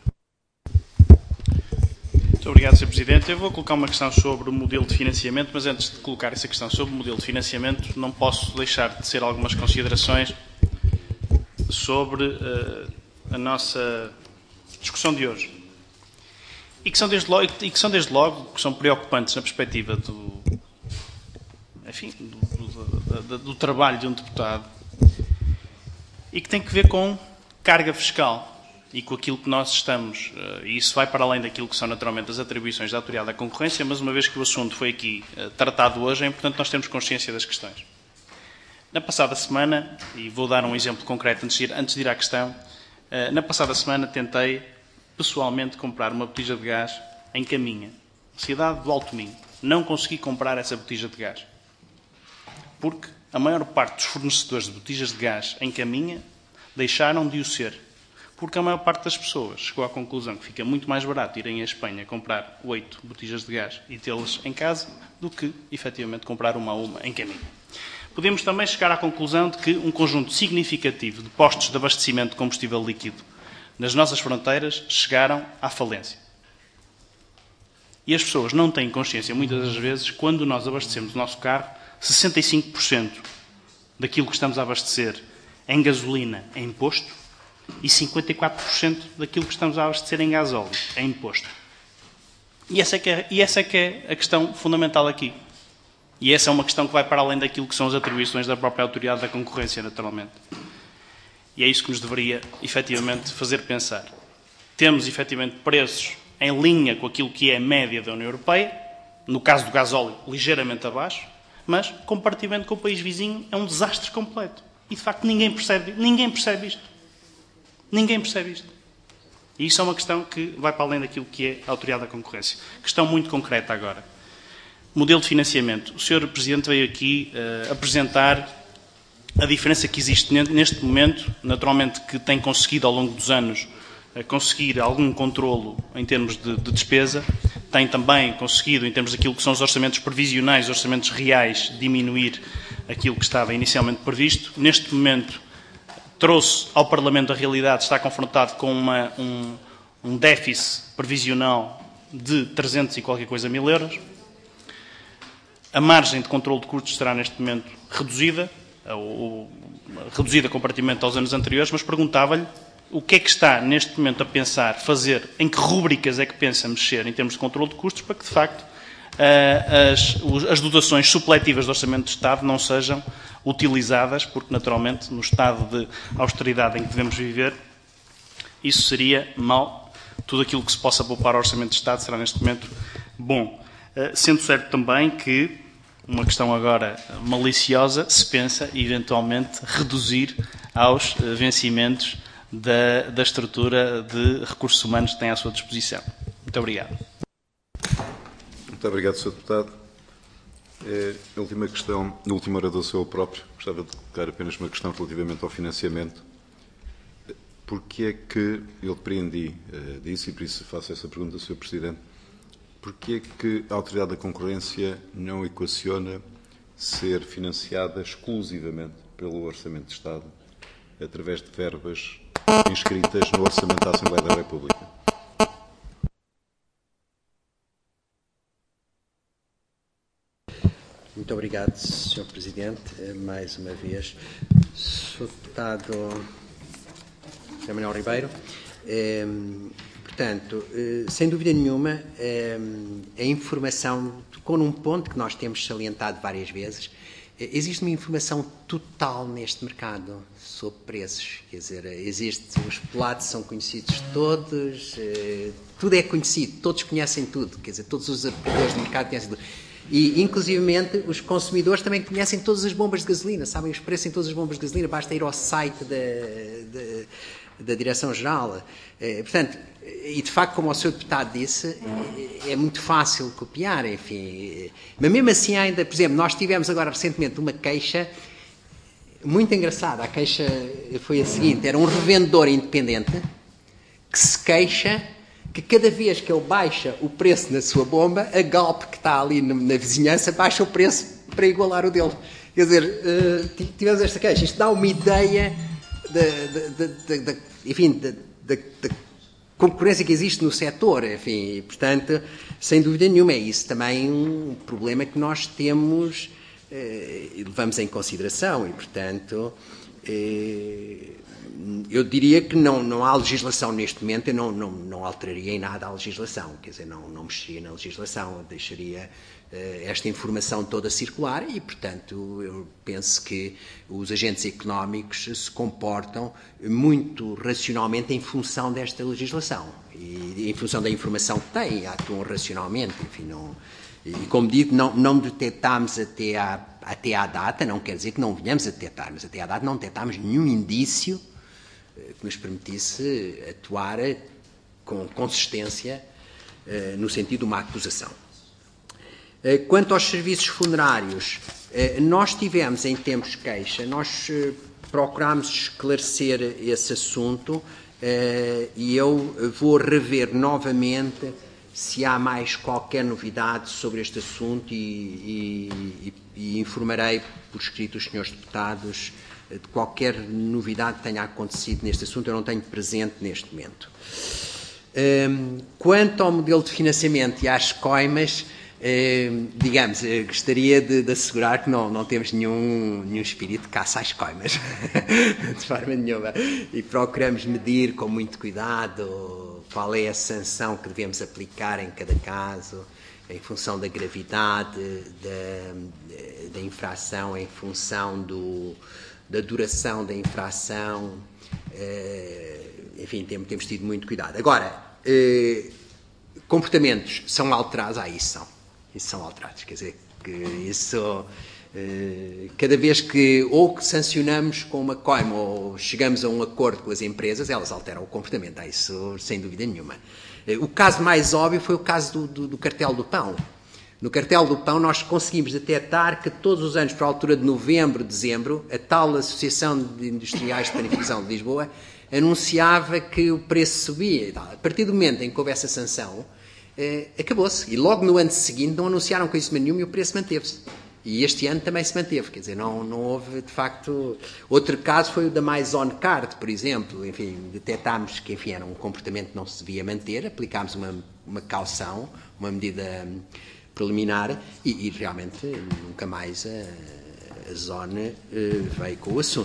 Muito obrigado, senhor Presidente. Eu vou colocar uma questão sobre o modelo de financiamento, mas antes de colocar essa questão sobre o modelo de financiamento, não posso deixar de ser algumas considerações sobre uh, a nossa discussão de hoje. E que, são desde logo, e que são desde logo que são preocupantes na perspectiva do, enfim, do, do, do, do trabalho de um deputado e que tem que ver com carga fiscal e com aquilo que nós estamos, e isso vai para além daquilo que são naturalmente as atribuições da Autoridade da Concorrência, mas uma vez que o assunto foi aqui tratado hoje, é importante nós termos consciência das questões. Na passada semana, e vou dar um exemplo concreto antes de ir, antes de ir à questão, na passada semana tentei pessoalmente comprar uma botija de gás em Caminha, cidade do Alto Minho. Não consegui comprar essa botija de gás, porque a maior parte dos fornecedores de botijas de gás em Caminha deixaram de o ser. Porque a maior parte das pessoas chegou à conclusão que fica muito mais barato irem à Espanha comprar oito botijas de gás e tê-las em casa do que, efetivamente, comprar uma a uma em Caminho. Podemos também chegar à conclusão de que um conjunto significativo de postos de abastecimento de combustível líquido nas nossas fronteiras chegaram à falência. E as pessoas não têm consciência, muitas das vezes, quando nós abastecemos o nosso carro, sessenta e cinco por cento daquilo que estamos a abastecer em gasolina é imposto, e cinquenta e quatro por cento daquilo que estamos a abastecer em gasóleo é imposto. E essa, é que é, e essa é que é a questão fundamental aqui. E essa é uma questão que vai para além daquilo que são as atribuições da própria Autoridade da Concorrência, naturalmente. E é isso que nos deveria, efetivamente, fazer pensar. Temos, efetivamente, preços em linha com aquilo que é a média da União Europeia, no caso do gasóleo, ligeiramente abaixo, mas, comparativamente com o país vizinho, é um desastre completo. E, de facto, ninguém percebe, ninguém percebe isto. Ninguém percebe isto. E isso é uma questão que vai para além daquilo que é a Autoridade da Concorrência. Questão muito concreta agora. Modelo de financiamento. O senhor Presidente veio aqui uh, apresentar a diferença que existe neste momento, naturalmente que tem conseguido ao longo dos anos uh, conseguir algum controlo em termos de, de despesa, tem também conseguido, em termos daquilo que são os orçamentos previsionais, os orçamentos reais, diminuir aquilo que estava inicialmente previsto. Neste momento, trouxe ao Parlamento a realidade, está confrontado com uma, um, um déficit previsional de trezentos e qualquer coisa mil euros. A margem de controle de custos será neste momento reduzida, ou, reduzida comparativamente aos anos anteriores, mas perguntava-lhe o que é que está neste momento a pensar fazer, em que rúbricas é que pensa mexer em termos de controle de custos, para que de facto as, as dotações supletivas do Orçamento de Estado não sejam utilizadas, porque naturalmente no estado de austeridade em que devemos viver, isso seria mau. Tudo aquilo que se possa poupar ao Orçamento de Estado será neste momento bom. Sendo certo também que, uma questão agora maliciosa, se pensa eventualmente reduzir aos vencimentos da, da estrutura de recursos humanos que tem à sua disposição. Muito obrigado. Muito obrigado, senhor Deputado. É, a última questão, no último orador sou eu próprio, gostava de colocar apenas uma questão relativamente ao financiamento. Porquê é que, eu depreendi uh, disso e por isso faço essa pergunta ao senhor Presidente, porquê é que a Autoridade da Concorrência não equaciona ser financiada exclusivamente pelo Orçamento de Estado através de verbas inscritas no Orçamento da Assembleia da República? Muito obrigado, senhor Presidente, mais uma vez. senhor Deputado José Manuel Ribeiro. Eh, portanto, eh, sem dúvida nenhuma, eh, a informação, tocou num ponto que nós temos salientado várias vezes, existe uma informação total neste mercado sobre preços. Quer dizer, existe, os pelados são conhecidos todos, tudo é conhecido, todos conhecem tudo. Quer dizer, todos os operadores do mercado conhecem tudo. E, inclusivamente, os consumidores também conhecem todas as bombas de gasolina, sabem os preços em todas as bombas de gasolina, basta ir ao site da, da, da Direção-Geral. Portanto, e de facto, como o senhor Deputado disse, é muito fácil copiar, enfim. Mas mesmo assim ainda, por exemplo, nós tivemos agora recentemente uma queixa muito engraçada. A queixa foi a seguinte: era um revendedor independente que se queixa que cada vez que ele baixa o preço na sua bomba, a Galp, que está ali na vizinhança, baixa o preço para igualar o dele. Quer dizer, tivemos esta queixa. Isto dá uma ideia da, da, da, da, enfim, da, da, da concorrência que existe no setor. Enfim, e, portanto, sem dúvida nenhuma, é isso também um problema que nós temos, eh, levamos em consideração e, portanto, eh, eu diria que não, não há legislação neste momento, eu não, não, não alteraria em nada a legislação, quer dizer, não, não mexeria na legislação, eu deixaria uh, esta informação toda circular e, portanto, eu penso que os agentes económicos se comportam muito racionalmente em função desta legislação e em função da informação que têm, atuam racionalmente, enfim, não... E, como digo, não, não detectámos até à, até à data, não quer dizer que não venhamos a detectar, mas até à data não detectámos nenhum indício que nos permitisse atuar com consistência no sentido de uma acusação. Quanto aos serviços funerários, nós tivemos em tempos queixa, nós procurámos esclarecer esse assunto e eu vou rever novamente se há mais qualquer novidade sobre este assunto e, e, e informarei por escrito os senhores deputados de qualquer novidade que tenha acontecido neste assunto, eu não tenho presente neste momento. Um, quanto ao modelo de financiamento e às coimas, um, digamos, gostaria de, de assegurar que não, não temos nenhum, nenhum espírito de caça às coimas, de forma nenhuma, e procuramos medir com muito cuidado qual é a sanção que devemos aplicar em cada caso, em função da gravidade da, da infração, em função do da duração da infração, eh, enfim, temos, temos tido muito cuidado. Agora, eh, comportamentos são alterados, ah, isso são, isso são alterados, quer dizer, que isso, eh, cada vez que ou que sancionamos com uma coima ou chegamos a um acordo com as empresas, elas alteram o comportamento, ah, isso sem dúvida nenhuma. Eh, o caso mais óbvio foi o caso do, do, do cartel do pão. No cartel do pão nós conseguimos detectar que todos os anos, para a altura de novembro, dezembro, a tal Associação de Industriais de Panificação de Lisboa anunciava que o preço subia e tal. A partir do momento em que houve essa sanção, eh, acabou-se. E logo no ano seguinte não anunciaram coisa nenhuma e o preço manteve-se. E este ano também se manteve. Quer dizer, não, não houve, de facto... Outro caso foi o da Maison Card, por exemplo. Enfim, detectámos que, enfim, era um comportamento que não se devia manter, aplicámos uma, uma caução, uma medida preliminar e, e realmente nunca mais a, a zona uh, veio com o assunto.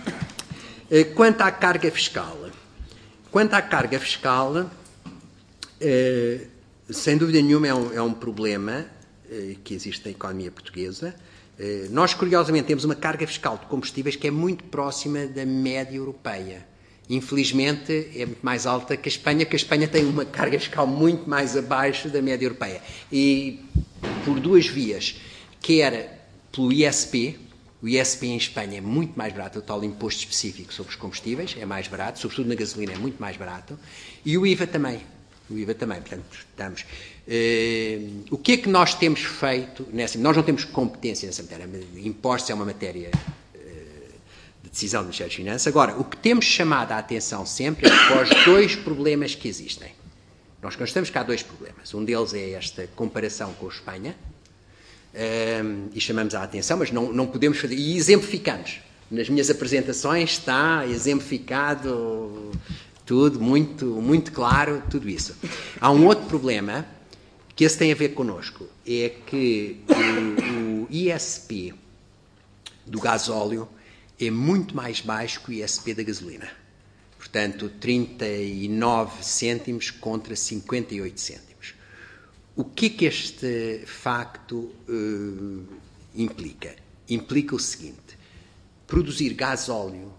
Uh, quanto à carga fiscal, quanto à carga fiscal, uh, sem dúvida nenhuma é um, é um problema uh, que existe na economia portuguesa. Uh, nós, curiosamente, temos uma carga fiscal de combustíveis que é muito próxima da média europeia. Infelizmente, é muito mais alta que a Espanha, que a Espanha tem uma carga fiscal muito mais abaixo da média europeia. E por duas vias, quer pelo I S P, o I S P em Espanha é muito mais barato, o tal imposto específico sobre os combustíveis é mais barato, sobretudo na gasolina é muito mais barato, e o I V A também. O I V A também, portanto, estamos... Uh, o que é que nós temos feito nessa... Nós não temos competência nessa matéria, impostos é uma matéria... decisão do Ministério das Finanças. Agora, o que temos chamado a atenção sempre é para os dois problemas que existem. Nós constatamos que há dois problemas. Um deles é esta comparação com a Espanha, um, e chamamos a atenção, mas não, não podemos fazer... E exemplificamos. Nas minhas apresentações está exemplificado tudo, muito, muito claro, tudo isso. Há um outro problema, que esse tem a ver connosco, é que o, o I S P do gasóleo é muito mais baixo que o I S P da gasolina. Portanto, trinta e nove cêntimos contra cinquenta e oito cêntimos. O que é que este facto uh, implica? implica o seguinte: produzir gasóleo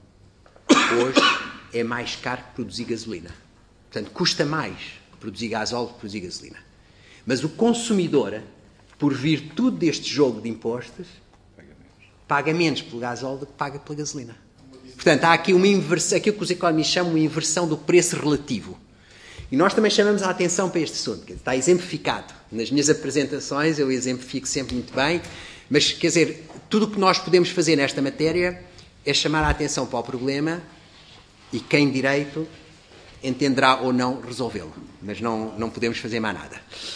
hoje é mais caro que produzir gasolina. Portanto, custa mais produzir gasóleo que produzir gasolina. Mas o consumidor, por virtude deste jogo de impostos, paga menos pelo gasóleo do que paga pela gasolina. Portanto, há aqui uma inversão, aquilo que os economistas chamam de uma inversão do preço relativo. E nós também chamamos a atenção para este assunto. Quer dizer, está exemplificado. Nas minhas apresentações eu exemplifico sempre muito bem, mas, quer dizer, tudo o que nós podemos fazer nesta matéria é chamar a atenção para o problema e quem direito entenderá ou não resolvê-lo. Mas não, não podemos fazer mais nada.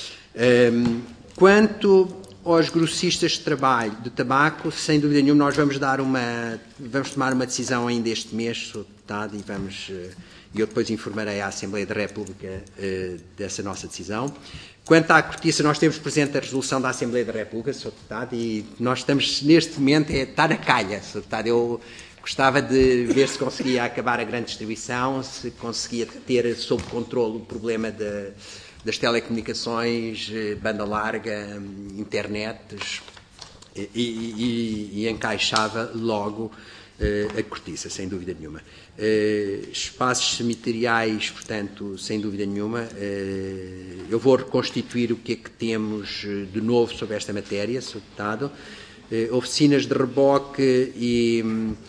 Um, quanto aos grossistas de, trabalho, de tabaco, sem dúvida nenhuma, nós vamos, dar uma, vamos tomar uma decisão ainda este mês, Senhor Deputado, e vamos, e eu depois informarei à Assembleia da República uh, dessa nossa decisão. Quanto à cortiça, nós temos presente a resolução da Assembleia da República, Senhor Deputado, e nós estamos, neste momento, é estar a calha, Senhor Deputado. Eu gostava de ver se conseguia acabar a grande distribuição, se conseguia ter sob controle o problema de, das telecomunicações, banda larga, internet, e, e, e encaixava logo uh, a cortiça, sem dúvida nenhuma. Uh, espaços cemiteriais, portanto, sem dúvida nenhuma. Uh, eu vou reconstituir o que é que temos de novo sobre esta matéria, Senhor Deputado. Uh, oficinas de reboque e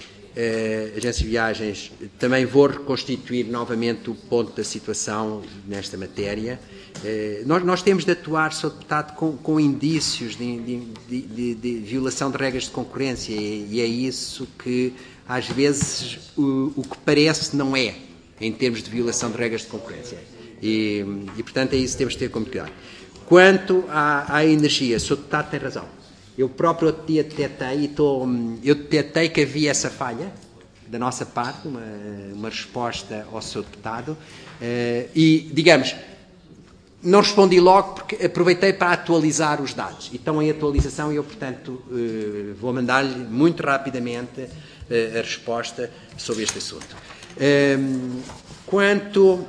Uh, agência de viagens, também vou reconstituir novamente o ponto da situação nesta matéria. Uh, nós, nós temos de atuar, Senhor Deputado, com, com indícios de, de, de, de, de violação de regras de concorrência e, e é isso que, às vezes, o, o que parece não é, em termos de violação de regras de concorrência. E, e portanto, é isso que temos de ter como cuidado. Quanto à, à energia, Senhor Deputado tem razão. Eu próprio outro dia detetei, e estou, eu detetei que havia essa falha, da nossa parte, uma, uma resposta ao seu deputado, uh, e, digamos, não respondi logo porque aproveitei para atualizar os dados. E estão em atualização e eu, portanto, uh, vou mandar-lhe muito rapidamente uh, a resposta sobre este assunto. Uh, quanto uh,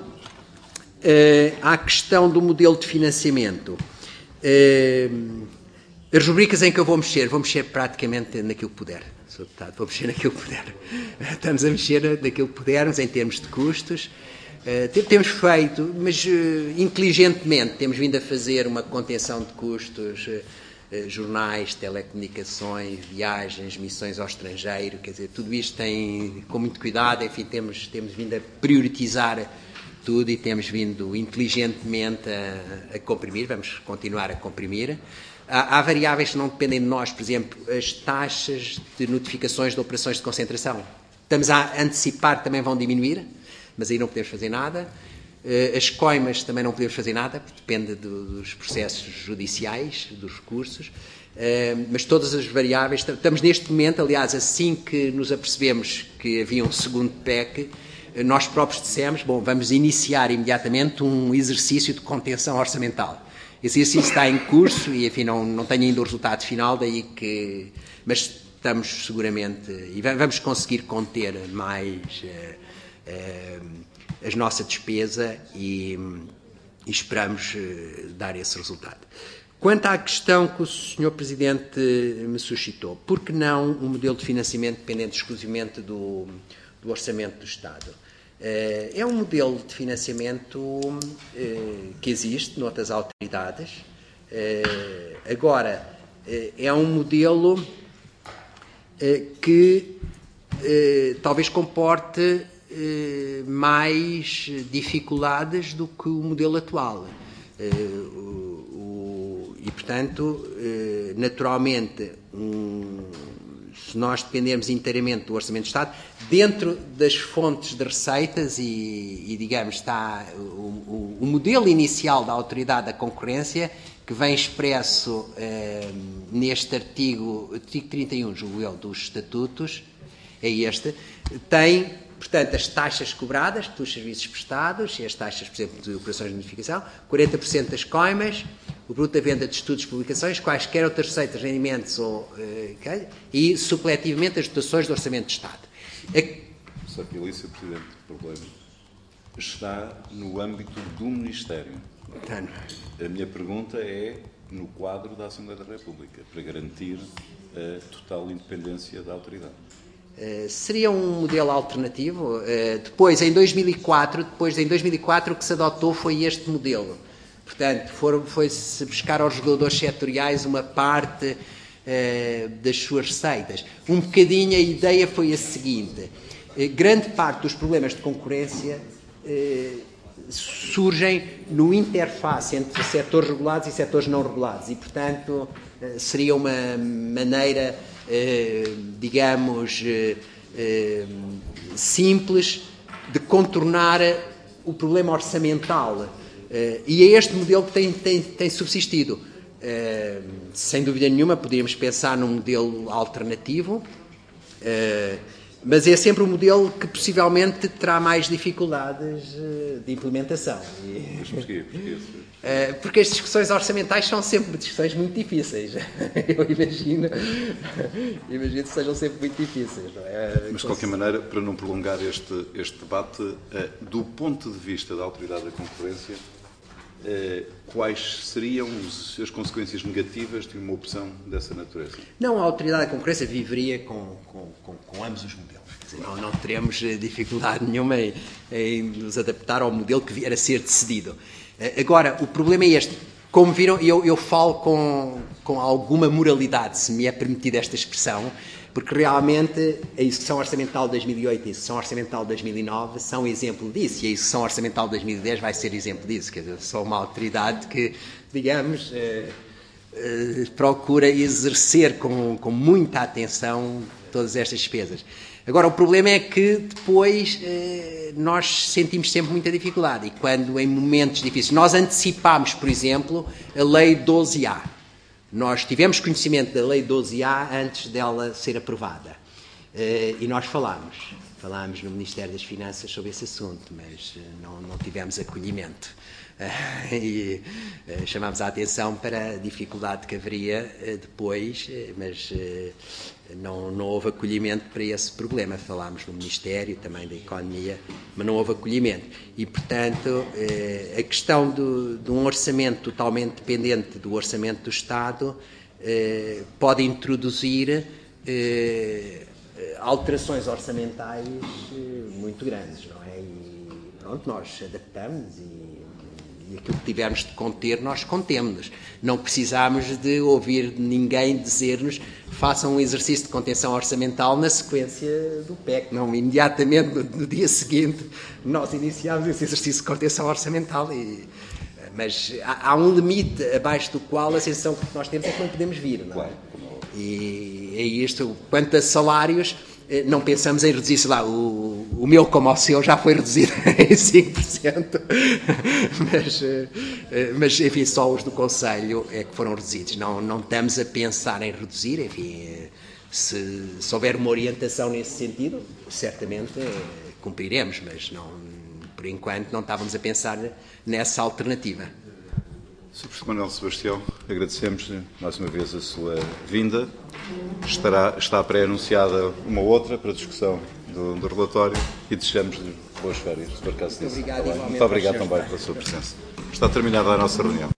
à questão do modelo de financiamento, uh, as rubricas em que eu vou mexer, vou mexer praticamente naquilo que puder, Senhor Deputado, vou mexer naquilo que puder. Estamos a mexer naquilo que pudermos em termos de custos. Uh, temos feito, mas uh, inteligentemente, temos vindo a fazer uma contenção de custos, uh, uh, jornais, telecomunicações, viagens, missões ao estrangeiro, quer dizer, tudo isto tem, com muito cuidado, enfim, temos, temos vindo a priorizar tudo e temos vindo inteligentemente a, a comprimir, vamos continuar a comprimir. Há, há variáveis que não dependem de nós, por exemplo, as taxas de notificações de operações de concentração. Estamos a antecipar, também vão diminuir, mas aí não podemos fazer nada. As coimas também não podemos fazer nada, porque depende do, dos processos judiciais, dos recursos. Mas todas as variáveis, estamos neste momento, aliás, assim que nos apercebemos que havia um segundo P E C, nós próprios dissemos, bom, vamos iniciar imediatamente um exercício de contenção orçamental. Esse exercício está em curso e, enfim, não, não tenho ainda o resultado final, daí que... Mas estamos seguramente... E vamos conseguir conter mais uh, uh, a nossa despesa e, e esperamos uh, dar esse resultado. Quanto à questão que o senhor Presidente me suscitou, por que não um modelo de financiamento dependente exclusivamente do, do Orçamento do Estado? É um modelo de financiamento que existe noutras autoridades. Agora, é um modelo que talvez comporte mais dificuldades do que o modelo atual. E, portanto, naturalmente, um, se nós dependermos inteiramente do Orçamento do Estado, dentro das fontes de receitas e, e digamos, está o, o, o modelo inicial da Autoridade da Concorrência, que vem expresso eh, neste artigo, artigo trinta e um, julgo eu, dos Estatutos, é este, tem, portanto, as taxas cobradas dos serviços prestados, e as taxas, por exemplo, de operações de notificação, quarenta por cento das coimas, o bruto da venda de estudos e publicações, quaisquer outras receitas, rendimentos ou, uh, e, supletivamente, as dotações do Orçamento de Estado. A... Sr. Pilício, Presidente, o problema está no âmbito do Ministério. Então, a minha pergunta é no quadro da Assembleia da República, para garantir a total independência da autoridade. Uh, seria um modelo alternativo. Uh, depois, em dois mil e quatro, depois, em dois mil e quatro, o que se adotou foi este modelo. Portanto, foi-se buscar aos reguladores setoriais uma parte uh, das suas receitas. Um bocadinho a ideia foi a seguinte. Uh, grande parte dos problemas de concorrência uh, surgem no interface entre setores regulados e setores não regulados. E, portanto, uh, seria uma maneira... Eh, digamos, eh, eh, simples de contornar o problema orçamental. Eh, e é este modelo que tem, tem, tem subsistido. Eh, sem dúvida nenhuma, poderíamos pensar num modelo alternativo, eh, mas é sempre um modelo que possivelmente terá mais dificuldades eh, de implementação. Mas porquê? Porquê? Porque as discussões orçamentais são sempre discussões muito difíceis. Eu imagino, imagino que sejam sempre muito difíceis. Não é? Mas, de qualquer maneira, para não prolongar este, este debate, do ponto de vista da Autoridade da Concorrência, quais seriam as consequências negativas de uma opção dessa natureza? Não, a Autoridade da Concorrência viveria com, com, com, com ambos os modelos. Quer dizer, não, não teremos dificuldade nenhuma em, em nos adaptar ao modelo que vier a ser decidido. Agora, o problema é este. Como viram, eu, eu falo com, com alguma moralidade, se me é permitida esta expressão, porque realmente a execução orçamental de dois mil e oito e a execução orçamental de dois mil e nove são exemplo disso, e a execução orçamental de dois mil e dez vai ser exemplo disso. Quer dizer, sou uma autoridade que, digamos, eh, eh, procura exercer com, com muita atenção todas estas despesas. Agora, o problema é que depois eh, nós sentimos sempre muita dificuldade e quando em momentos difíceis... Nós antecipámos, por exemplo, a Lei doze A. Nós tivemos conhecimento da Lei doze A antes dela ser aprovada. Eh, e nós falámos. Falámos no Ministério das Finanças sobre esse assunto, mas eh, não, não tivemos acolhimento. Uh, e uh, chamámos a atenção para a dificuldade que haveria uh, depois, uh, mas uh, não, não houve acolhimento para esse problema. Falámos no Ministério também da Economia, mas não houve acolhimento. E, portanto, uh, a questão do, de um orçamento totalmente dependente do orçamento do Estado uh, pode introduzir uh, alterações orçamentais uh, muito grandes, não é? E pronto, nós adaptamos e E aquilo que tivermos de conter, nós contemos-nos. Não precisamos de ouvir ninguém dizer-nos façam um exercício de contenção orçamental na sequência do P E C. Não, imediatamente, no, no dia seguinte, nós iniciámos esse exercício de contenção orçamental. E, mas há, há um limite abaixo do qual a sensação que nós temos é que não podemos vir. Não é? E é isto. Quanto a salários, não pensamos em reduzir, sei lá, o, o meu como o seu já foi reduzido em cinco por cento, mas, mas, enfim, só os do Conselho é que foram reduzidos. Não, não estamos a pensar em reduzir, enfim, se, se houver uma orientação nesse sentido, certamente cumpriremos, mas não, por enquanto não estávamos a pensar nessa alternativa. senhor Professor Manuel Sebastião, agradecemos mais uma vez a sua vinda. Estará, está pré-anunciada uma outra para discussão do, do relatório e desejamos-lhe boas férias, por acaso disso. Muito obrigado, Muito obrigado também pela sua presença. Está terminada a nossa reunião.